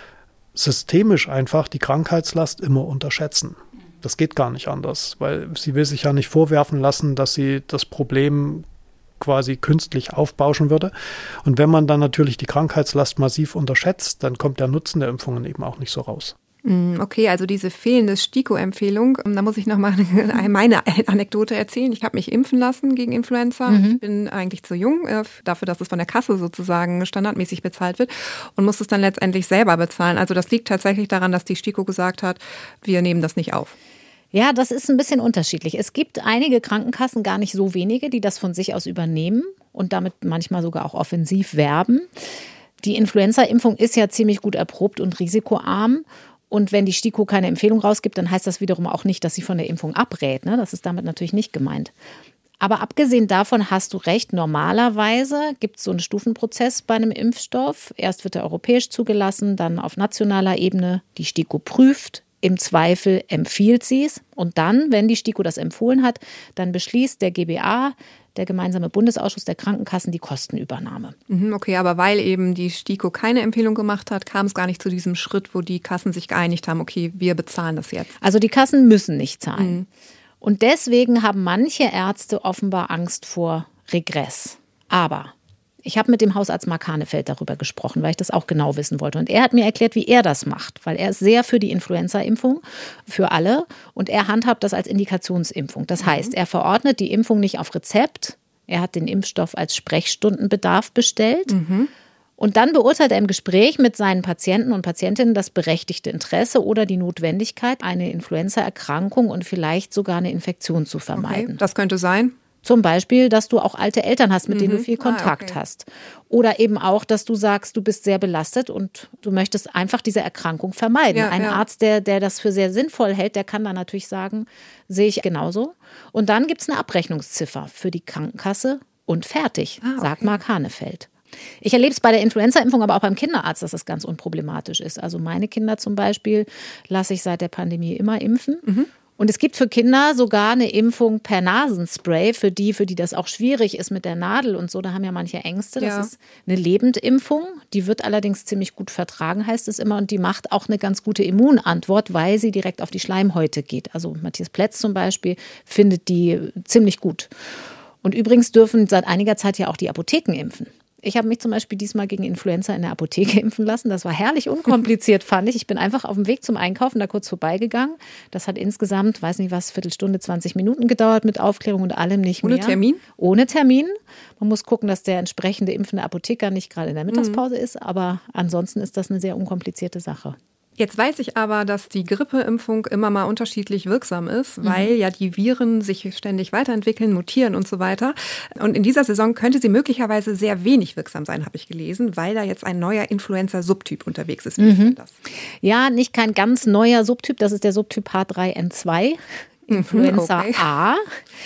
systemisch einfach die Krankheitslast immer unterschätzen. Das geht gar nicht anders, weil sie will sich ja nicht vorwerfen lassen, dass sie das Problem quasi künstlich aufbauschen würde. Und wenn man dann natürlich die Krankheitslast massiv unterschätzt, dann kommt der Nutzen der Impfungen eben auch nicht so raus. Okay, also diese fehlende STIKO-Empfehlung, da muss ich nochmal meine Anekdote erzählen. Ich habe mich impfen lassen gegen Influenza. Ich bin eigentlich zu jung dafür, dass es von der Kasse sozusagen standardmäßig bezahlt wird und muss es dann letztendlich selber bezahlen. Also das liegt tatsächlich daran, dass die STIKO gesagt hat, wir nehmen das nicht auf. Ja, das ist ein bisschen unterschiedlich. Es gibt einige Krankenkassen, gar nicht so wenige, die das von sich aus übernehmen und damit manchmal sogar auch offensiv werben. Die Influenza-Impfung ist ja ziemlich gut erprobt und risikoarm. Und wenn die STIKO keine Empfehlung rausgibt, dann heißt das wiederum auch nicht, dass sie von der Impfung abrät. Ne? Das ist damit natürlich nicht gemeint. Aber abgesehen davon hast du recht, normalerweise gibt es so einen Stufenprozess bei einem Impfstoff. Erst wird er europäisch zugelassen, dann auf nationaler Ebene. Die STIKO prüft. Im Zweifel empfiehlt sie es. Und dann, wenn die STIKO das empfohlen hat, dann beschließt der GBA, der gemeinsame Bundesausschuss der Krankenkassen, die Kostenübernahme. Okay, aber weil eben die STIKO keine Empfehlung gemacht hat, kam es gar nicht zu diesem Schritt, wo die Kassen sich geeinigt haben, okay, wir bezahlen das jetzt. Also die Kassen müssen nicht zahlen. Und deswegen haben manche Ärzte offenbar Angst vor Regress. Aber ich habe mit dem Hausarzt Mark Hanefeld darüber gesprochen, weil ich das auch genau wissen wollte. Und er hat mir erklärt, wie er das macht, weil er ist sehr für die Influenza-Impfung, für alle. Und er handhabt das als Indikationsimpfung. Das heißt, er verordnet die Impfung nicht auf Rezept. Er hat den Impfstoff als Sprechstundenbedarf bestellt. Und dann beurteilt er im Gespräch mit seinen Patienten und Patientinnen das berechtigte Interesse oder die Notwendigkeit, eine Influenza-Erkrankung und vielleicht sogar eine Infektion zu vermeiden. Okay, das könnte sein. Zum Beispiel, dass du auch alte Eltern hast, mit denen du viel Kontakt hast. Oder eben auch, dass du sagst, du bist sehr belastet und du möchtest einfach diese Erkrankung vermeiden. Ein Arzt, der das für sehr sinnvoll hält, der kann dann natürlich sagen, sehe ich genauso. Und dann gibt es eine Abrechnungsziffer für die Krankenkasse und fertig, sagt Mark Hanefeld. Ich erlebe es bei der Influenza-Impfung, aber auch beim Kinderarzt, dass das ganz unproblematisch ist. Also meine Kinder zum Beispiel lasse ich seit der Pandemie immer impfen. Und es gibt für Kinder sogar eine Impfung per Nasenspray, für die das auch schwierig ist mit der Nadel und so. Da haben ja manche Ängste. Das ist eine Lebendimpfung. Die wird allerdings ziemlich gut vertragen, heißt es immer. Und die macht auch eine ganz gute Immunantwort, weil sie direkt auf die Schleimhäute geht. Also Matthias Plätz zum Beispiel findet die ziemlich gut. Und übrigens dürfen seit einiger Zeit ja auch die Apotheken impfen. Ich habe mich zum Beispiel diesmal gegen Influenza in der Apotheke impfen lassen. Das war herrlich unkompliziert, fand ich. Ich bin einfach auf dem Weg zum Einkaufen da kurz vorbeigegangen. Das hat insgesamt, weiß nicht was, Viertelstunde, 20 Minuten gedauert mit Aufklärung und allem nicht mehr. Ohne Termin? Ohne Termin. Man muss gucken, dass der entsprechende impfende Apotheker nicht gerade in der Mittagspause ist. Aber ansonsten ist das eine sehr unkomplizierte Sache. Jetzt weiß ich aber, dass die Grippeimpfung immer mal unterschiedlich wirksam ist, weil ja die Viren sich ständig weiterentwickeln, mutieren und so weiter. Und in dieser Saison könnte sie möglicherweise sehr wenig wirksam sein, habe ich gelesen, weil da jetzt ein neuer Influenza-Subtyp unterwegs ist. Wie ist denn das? Ja, nicht kein ganz neuer Subtyp, das ist der Subtyp H3N2, Influenza A.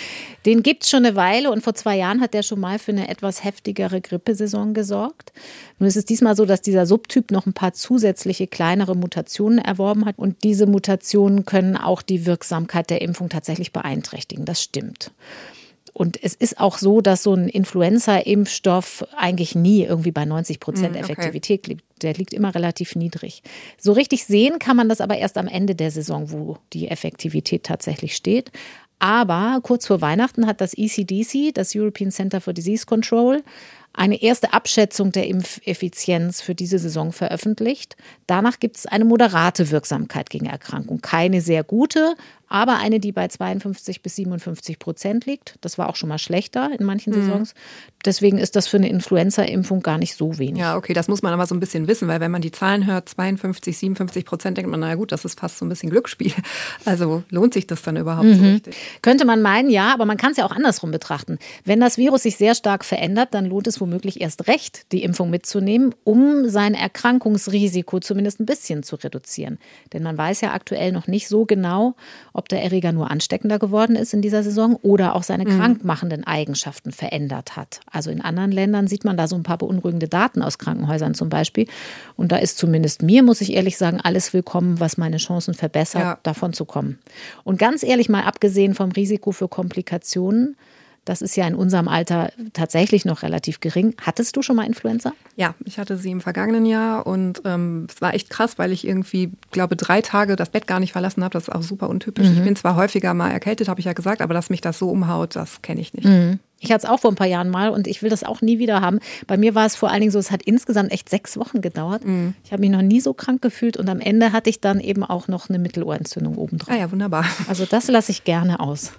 Den gibt es schon eine Weile und vor 2 Jahren hat der schon mal für eine etwas heftigere Grippesaison gesorgt. Nur ist es diesmal so, dass dieser Subtyp noch ein paar zusätzliche kleinere Mutationen erworben hat und diese Mutationen können auch die Wirksamkeit der Impfung tatsächlich beeinträchtigen. Das stimmt. Und es ist auch so, dass so ein Influenza-Impfstoff eigentlich nie irgendwie bei 90% Effektivität liegt. Der liegt immer relativ niedrig. So richtig sehen kann man das aber erst am Ende der Saison, wo die Effektivität tatsächlich steht. Aber kurz vor Weihnachten hat das ECDC, das European Center for Disease Control, eine erste Abschätzung der Impfeffizienz für diese Saison veröffentlicht. Danach gibt es eine moderate Wirksamkeit gegen Erkrankung. Keine sehr gute, aber eine, die bei 52-57% liegt. Das war auch schon mal schlechter in manchen Saisons. Deswegen ist das für eine Influenza-Impfung gar nicht so wenig. Ja, okay, das muss man aber so ein bisschen wissen, weil wenn man die Zahlen hört, 52-57%, denkt man, na gut, das ist fast so ein bisschen Glücksspiel. Also lohnt sich das dann überhaupt so richtig? Könnte man meinen, ja, aber man kann es ja auch andersrum betrachten. Wenn das Virus sich sehr stark verändert, dann lohnt es womöglich erst recht, die Impfung mitzunehmen, um sein Erkrankungsrisiko zumindest ein bisschen zu reduzieren. Denn man weiß ja aktuell noch nicht so genau, ob der Erreger nur ansteckender geworden ist in dieser Saison oder auch seine krankmachenden Eigenschaften verändert hat. Also in anderen Ländern sieht man da so ein paar beunruhigende Daten aus Krankenhäusern zum Beispiel. Und da ist zumindest mir, muss ich ehrlich sagen, alles willkommen, was meine Chancen verbessert, davon zu kommen. Und ganz ehrlich mal abgesehen vom Risiko für Komplikationen, das ist ja in unserem Alter tatsächlich noch relativ gering. Hattest du schon mal Influenza? Ja, ich hatte sie im vergangenen Jahr und es war echt krass, weil ich irgendwie, glaube 3 Tage das Bett gar nicht verlassen habe. Das ist auch super untypisch. Ich bin zwar häufiger mal erkältet, habe ich ja gesagt, aber dass mich das so umhaut, das kenne ich nicht. Ich hatte es auch vor ein paar Jahren mal und ich will das auch nie wieder haben. Bei mir war es vor allen Dingen so, es hat insgesamt echt 6 Wochen gedauert. Ich habe mich noch nie so krank gefühlt und am Ende hatte ich dann eben auch noch eine Mittelohrentzündung obendrauf. Ah ja, wunderbar. Also das lasse ich gerne aus.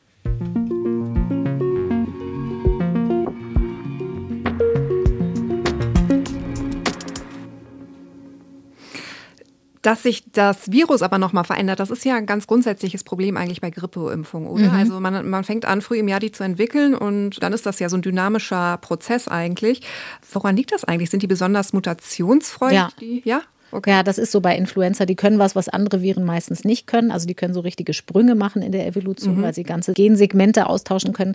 Dass sich das Virus aber nochmal verändert, das ist ja ein ganz grundsätzliches Problem eigentlich bei Grippeimpfungen, oder? Also man fängt an, früh im Jahr die zu entwickeln und dann ist das ja so ein dynamischer Prozess eigentlich. Woran liegt das eigentlich? Sind die besonders mutationsfreudig? Ja. Okay. Ja, das ist so bei Influenza. Die können was andere Viren meistens nicht können. Also die können so richtige Sprünge machen in der Evolution, weil sie ganze Gensegmente austauschen können.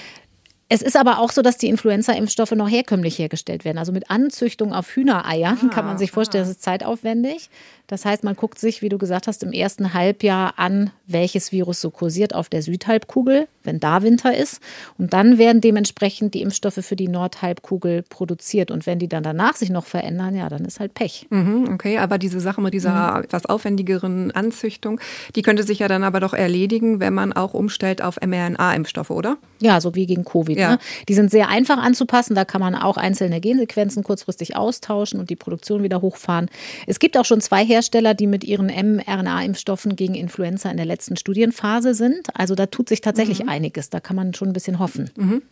Es ist aber auch so, dass die Influenza-Impfstoffe noch herkömmlich hergestellt werden. Also mit Anzüchtung auf Hühnereiern kann man sich vorstellen, das ist zeitaufwendig. Das heißt, man guckt sich, wie du gesagt hast, im ersten Halbjahr an, welches Virus so kursiert auf der Südhalbkugel, wenn da Winter ist. Und dann werden dementsprechend die Impfstoffe für die Nordhalbkugel produziert. Und wenn die dann danach sich noch verändern, ja, dann ist halt Pech. Okay, aber diese Sache mit dieser etwas aufwendigeren Anzüchtung, die könnte sich ja dann aber doch erledigen, wenn man auch umstellt auf mRNA-Impfstoffe, oder? Ja, so wie gegen Covid. Ja. Ne? Die sind sehr einfach anzupassen. Da kann man auch einzelne Gensequenzen kurzfristig austauschen und die Produktion wieder hochfahren. Es gibt auch schon 2 Hersteller, die mit ihren mRNA-Impfstoffen gegen Influenza in der letzten Studienphase sind. Also da tut sich tatsächlich einiges. Da kann man schon ein bisschen hoffen.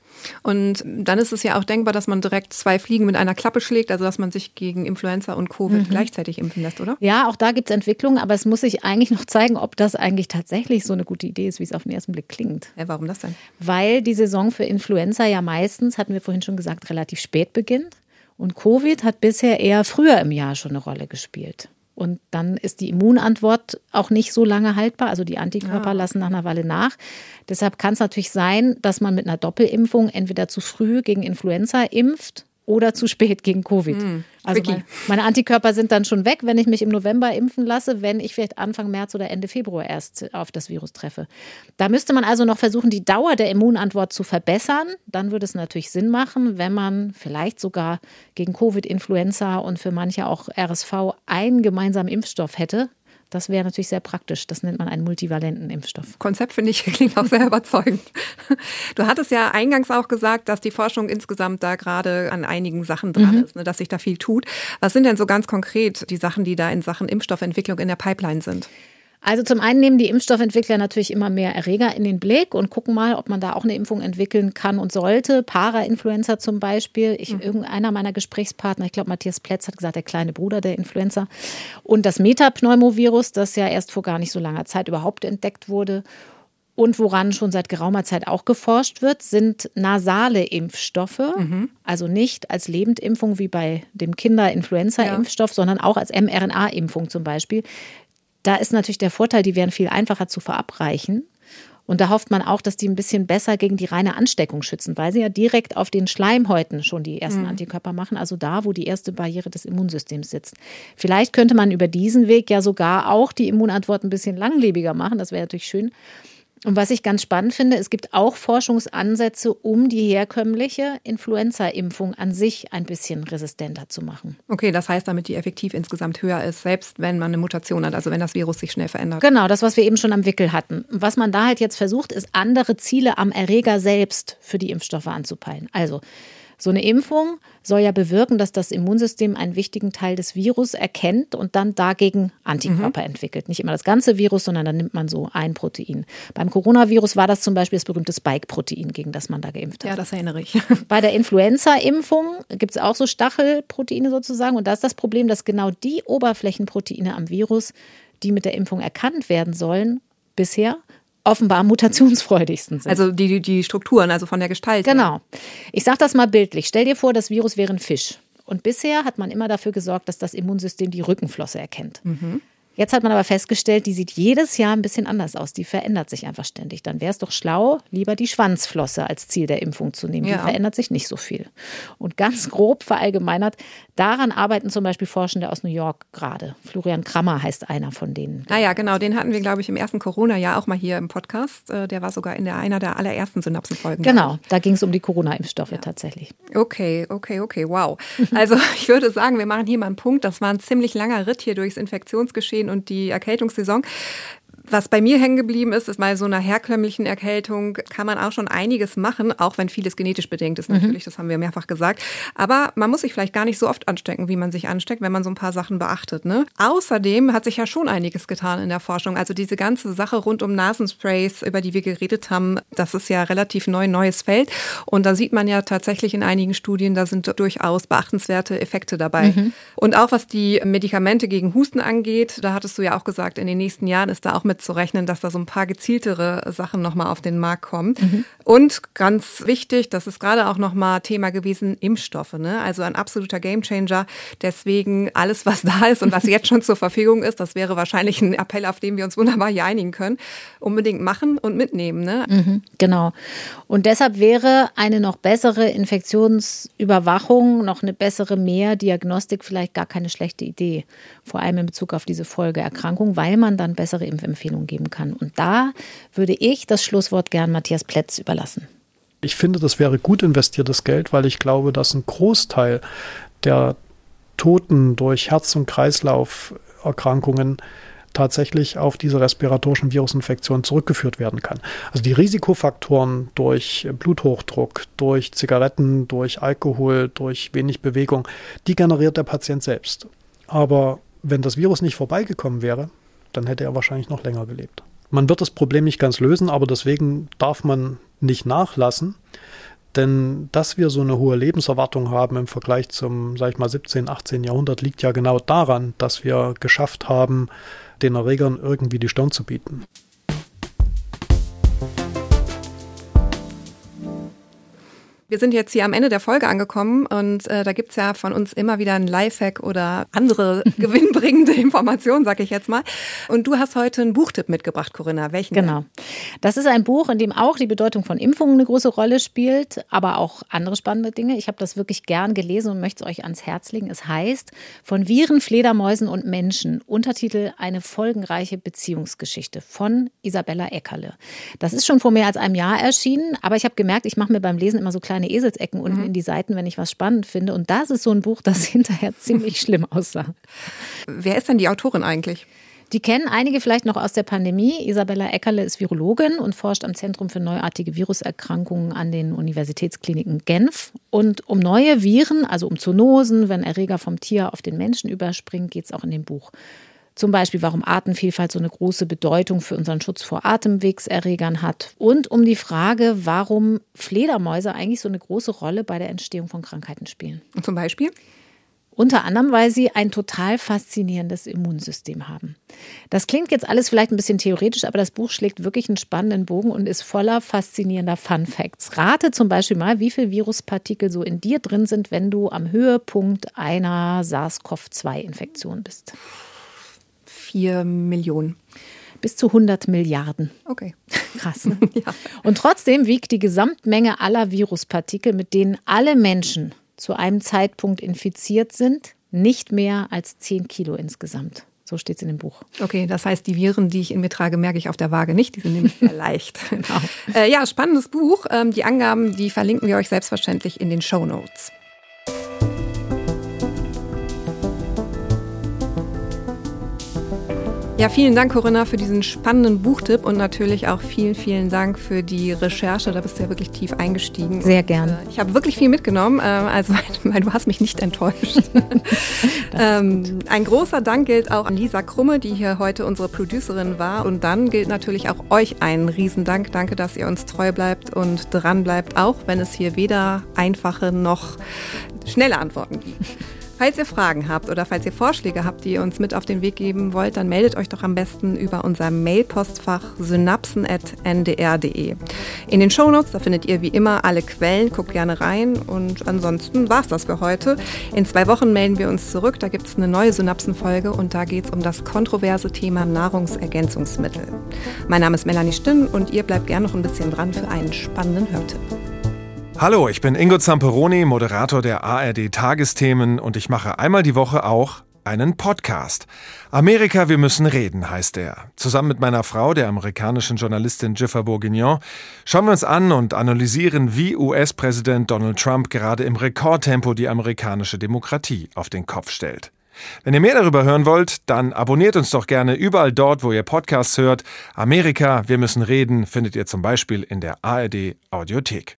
Und dann ist es ja auch denkbar, dass man direkt 2 Fliegen mit einer Klappe schlägt, also dass man sich gegen Influenza und Covid gleichzeitig impfen lässt, oder? Ja, auch da gibt es Entwicklungen, aber es muss sich eigentlich noch zeigen, ob das eigentlich tatsächlich so eine gute Idee ist, wie es auf den ersten Blick klingt. Ja, warum das denn? Weil die Saison für Influenza ja meistens, hatten wir vorhin schon gesagt, relativ spät beginnt. Und Covid hat bisher eher früher im Jahr schon eine Rolle gespielt. Und dann ist die Immunantwort auch nicht so lange haltbar. Also die Antikörper lassen nach einer Weile nach. Deshalb kann es natürlich sein, dass man mit einer Doppelimpfung entweder zu früh gegen Influenza impft oder zu spät gegen Covid. Also meine Antikörper sind dann schon weg, wenn ich mich im November impfen lasse, wenn ich vielleicht Anfang März oder Ende Februar erst auf das Virus treffe. Da müsste man also noch versuchen, die Dauer der Immunantwort zu verbessern. Dann würde es natürlich Sinn machen, wenn man vielleicht sogar gegen Covid, Influenza und für manche auch RSV einen gemeinsamen Impfstoff hätte. Das wäre natürlich sehr praktisch. Das nennt man einen multivalenten Impfstoff. Konzept, finde ich, klingt auch sehr überzeugend. Du hattest ja eingangs auch gesagt, dass die Forschung insgesamt da gerade an einigen Sachen dran ist, ne, dass sich da viel tut. Was sind denn so ganz konkret die Sachen, die da in Sachen Impfstoffentwicklung in der Pipeline sind? Also zum einen nehmen die Impfstoffentwickler natürlich immer mehr Erreger in den Blick und gucken mal, ob man da auch eine Impfung entwickeln kann und sollte. Para-Influenza zum Beispiel. Irgendeiner meiner Gesprächspartner, ich glaube Matthias Plätz, hat gesagt, der kleine Bruder der Influenza. Und das Metapneumovirus, das ja erst vor gar nicht so langer Zeit überhaupt entdeckt wurde. Und woran schon seit geraumer Zeit auch geforscht wird, sind nasale Impfstoffe. Also nicht als Lebendimpfung wie bei dem Kinder-Influenza-Impfstoff, sondern auch als mRNA-Impfung zum Beispiel. Da ist natürlich der Vorteil, die wären viel einfacher zu verabreichen. Und da hofft man auch, dass die ein bisschen besser gegen die reine Ansteckung schützen, weil sie ja direkt auf den Schleimhäuten schon die ersten Antikörper machen, also da, wo die erste Barriere des Immunsystems sitzt. Vielleicht könnte man über diesen Weg ja sogar auch die Immunantwort ein bisschen langlebiger machen, das wäre natürlich schön. Und was ich ganz spannend finde, es gibt auch Forschungsansätze, um die herkömmliche Influenza-Impfung an sich ein bisschen resistenter zu machen. Okay, das heißt, damit die effektiv insgesamt höher ist, selbst wenn man eine Mutation hat, also wenn das Virus sich schnell verändert. Genau, das, was wir eben schon am Wickel hatten. Was man da halt jetzt versucht, ist, andere Ziele am Erreger selbst für die Impfstoffe anzupeilen. Also so eine Impfung soll ja bewirken, dass das Immunsystem einen wichtigen Teil des Virus erkennt und dann dagegen Antikörper entwickelt. Nicht immer das ganze Virus, sondern dann nimmt man so ein Protein. Beim Coronavirus war das zum Beispiel das berühmte Spike-Protein, gegen das man da geimpft hat. Ja, das erinnere ich. Bei der Influenza-Impfung gibt es auch so Stachelproteine sozusagen. Und da ist das Problem, dass genau die Oberflächenproteine am Virus, die mit der Impfung erkannt werden sollen, bisher offenbar am mutationsfreudigsten sind. Also die Strukturen, also von der Gestalt. Genau. Ich sage das mal bildlich. Stell dir vor, das Virus wäre ein Fisch. Und bisher hat man immer dafür gesorgt, dass das Immunsystem die Rückenflosse erkennt. Jetzt hat man aber festgestellt, die sieht jedes Jahr ein bisschen anders aus. Die verändert sich einfach ständig. Dann wäre es doch schlau, lieber die Schwanzflosse als Ziel der Impfung zu nehmen. Die verändert sich nicht so viel. Und ganz grob verallgemeinert, daran arbeiten zum Beispiel Forschende aus New York gerade. Florian Krammer heißt einer von denen. Ah ja, genau. Den hatten wir, glaube ich, im ersten Corona-Jahr auch mal hier im Podcast. Der war sogar in einer der allerersten Synapsenfolgen. Genau, da ging es um die Corona-Impfstoffe tatsächlich. Okay, wow. Also ich würde sagen, wir machen hier mal einen Punkt. Das war ein ziemlich langer Ritt hier durchs Infektionsgeschehen und die Erkältungssaison. Was bei mir hängen geblieben ist bei so einer herkömmlichen Erkältung kann man auch schon einiges machen, auch wenn vieles genetisch bedingt ist natürlich, das haben wir mehrfach gesagt. Aber man muss sich vielleicht gar nicht so oft anstecken, wie man sich ansteckt, wenn man so ein paar Sachen beachtet. Ne? Außerdem hat sich ja schon einiges getan in der Forschung. Also diese ganze Sache rund um Nasensprays, über die wir geredet haben, das ist ja relativ neues Feld. Und da sieht man ja tatsächlich in einigen Studien, da sind durchaus beachtenswerte Effekte dabei. Und auch was die Medikamente gegen Husten angeht, da hattest du ja auch gesagt, in den nächsten Jahren ist da auch mit zu rechnen, dass da so ein paar gezieltere Sachen nochmal auf den Markt kommen. Und ganz wichtig, das ist gerade auch nochmal Thema gewesen, Impfstoffe. Ne? Also ein absoluter Gamechanger. Deswegen alles, was da ist und was jetzt schon zur Verfügung ist, das wäre wahrscheinlich ein Appell, auf den wir uns wunderbar hier einigen können. Unbedingt machen und mitnehmen. Ne? Genau. Und deshalb wäre eine noch bessere Infektionsüberwachung, noch eine bessere Mehrdiagnostik vielleicht gar keine schlechte Idee. Vor allem in Bezug auf diese Folgeerkrankung, weil man dann bessere Impfempfehlungen geben kann. Und da würde ich das Schlusswort gern Matthias Plätz überlassen. Ich finde, das wäre gut investiertes Geld, weil ich glaube, dass ein Großteil der Toten durch Herz- und Kreislauferkrankungen tatsächlich auf diese respiratorischen Virusinfektionen zurückgeführt werden kann. Also die Risikofaktoren durch Bluthochdruck, durch Zigaretten, durch Alkohol, durch wenig Bewegung, die generiert der Patient selbst. Aber wenn das Virus nicht vorbeigekommen wäre, dann hätte er wahrscheinlich noch länger gelebt. Man wird das Problem nicht ganz lösen, aber deswegen darf man nicht nachlassen, denn dass wir so eine hohe Lebenserwartung haben im Vergleich zum, 17., 18. Jahrhundert, liegt ja genau daran, dass wir geschafft haben, den Erregern irgendwie die Stirn zu bieten. Wir sind jetzt hier am Ende der Folge angekommen und da gibt's ja von uns immer wieder einen Lifehack oder andere gewinnbringende Informationen, sag ich jetzt mal. Und du hast heute einen Buchtipp mitgebracht, Corinna. Welchen? Genau. Das ist ein Buch, in dem auch die Bedeutung von Impfungen eine große Rolle spielt, aber auch andere spannende Dinge. Ich habe das wirklich gern gelesen und möchte es euch ans Herz legen. Es heißt Von Viren, Fledermäusen und Menschen. Untertitel Eine folgenreiche Beziehungsgeschichte von Isabella Eckerle. Das ist schon vor mehr als einem Jahr erschienen, aber ich habe gemerkt, ich mache mir beim Lesen immer so kleine Eselsecken unten in die Seiten, wenn ich was spannend finde. Und das ist so ein Buch, das hinterher ziemlich schlimm aussah. Wer ist denn die Autorin eigentlich? Die kennen einige vielleicht noch aus der Pandemie. Isabella Eckerle ist Virologin und forscht am Zentrum für neuartige Viruserkrankungen an den Universitätskliniken Genf. Und um neue Viren, also um Zoonosen, wenn Erreger vom Tier auf den Menschen überspringen, geht es auch in dem Buch. Zum Beispiel, warum Artenvielfalt so eine große Bedeutung für unseren Schutz vor Atemwegserregern hat. Und um die Frage, warum Fledermäuse eigentlich so eine große Rolle bei der Entstehung von Krankheiten spielen. Und zum Beispiel? Unter anderem, weil sie ein total faszinierendes Immunsystem haben. Das klingt jetzt alles vielleicht ein bisschen theoretisch, aber das Buch schlägt wirklich einen spannenden Bogen und ist voller faszinierender Fun Facts. Rate zum Beispiel mal, wie viele Viruspartikel so in dir drin sind, wenn du am Höhepunkt einer SARS-CoV-2-Infektion bist. 4 Millionen. Bis zu 100 Milliarden. Okay. Krass, ne? Ja. Und trotzdem wiegt die Gesamtmenge aller Viruspartikel, mit denen alle Menschen zu einem Zeitpunkt infiziert sind, nicht mehr als 10 Kilo insgesamt. So steht es in dem Buch. Okay, das heißt, die Viren, die ich in mir trage, merke ich auf der Waage nicht. Die sind nämlich sehr leicht. Genau. Ja, spannendes Buch. Die Angaben, die verlinken wir euch selbstverständlich in den Shownotes. Ja, vielen Dank, Corinna, für diesen spannenden Buchtipp und natürlich auch vielen, vielen Dank für die Recherche. Da bist du ja wirklich tief eingestiegen. Sehr gern. Ich habe wirklich viel mitgenommen, also weil du hast mich nicht enttäuscht. Ein großer Dank gilt auch an Lisa Krumme, die hier heute unsere Producerin war. Und dann gilt natürlich auch euch einen Riesendank. Danke, dass ihr uns treu bleibt und dran bleibt, auch wenn es hier weder einfache noch schnelle Antworten gibt. Falls ihr Fragen habt oder falls ihr Vorschläge habt, die ihr uns mit auf den Weg geben wollt, dann meldet euch doch am besten über unser Mailpostfach synapsen@ndr.de. In den Shownotes, da findet ihr wie immer alle Quellen, guckt gerne rein und ansonsten war's das für heute. In 2 Wochen melden wir uns zurück, da gibt's eine neue Synapsen-Folge und da geht's um das kontroverse Thema Nahrungsergänzungsmittel. Mein Name ist Melanie Stinn und ihr bleibt gerne noch ein bisschen dran für einen spannenden Hörtipp. Hallo, ich bin Ingo Zamperoni, Moderator der ARD-Tagesthemen und ich mache einmal die Woche auch einen Podcast. Amerika, wir müssen reden, heißt er. Zusammen mit meiner Frau, der amerikanischen Journalistin Jennifer Bourguignon, schauen wir uns an und analysieren, wie US-Präsident Donald Trump gerade im Rekordtempo die amerikanische Demokratie auf den Kopf stellt. Wenn ihr mehr darüber hören wollt, dann abonniert uns doch gerne überall dort, wo ihr Podcasts hört. Amerika, wir müssen reden, findet ihr zum Beispiel in der ARD-Audiothek.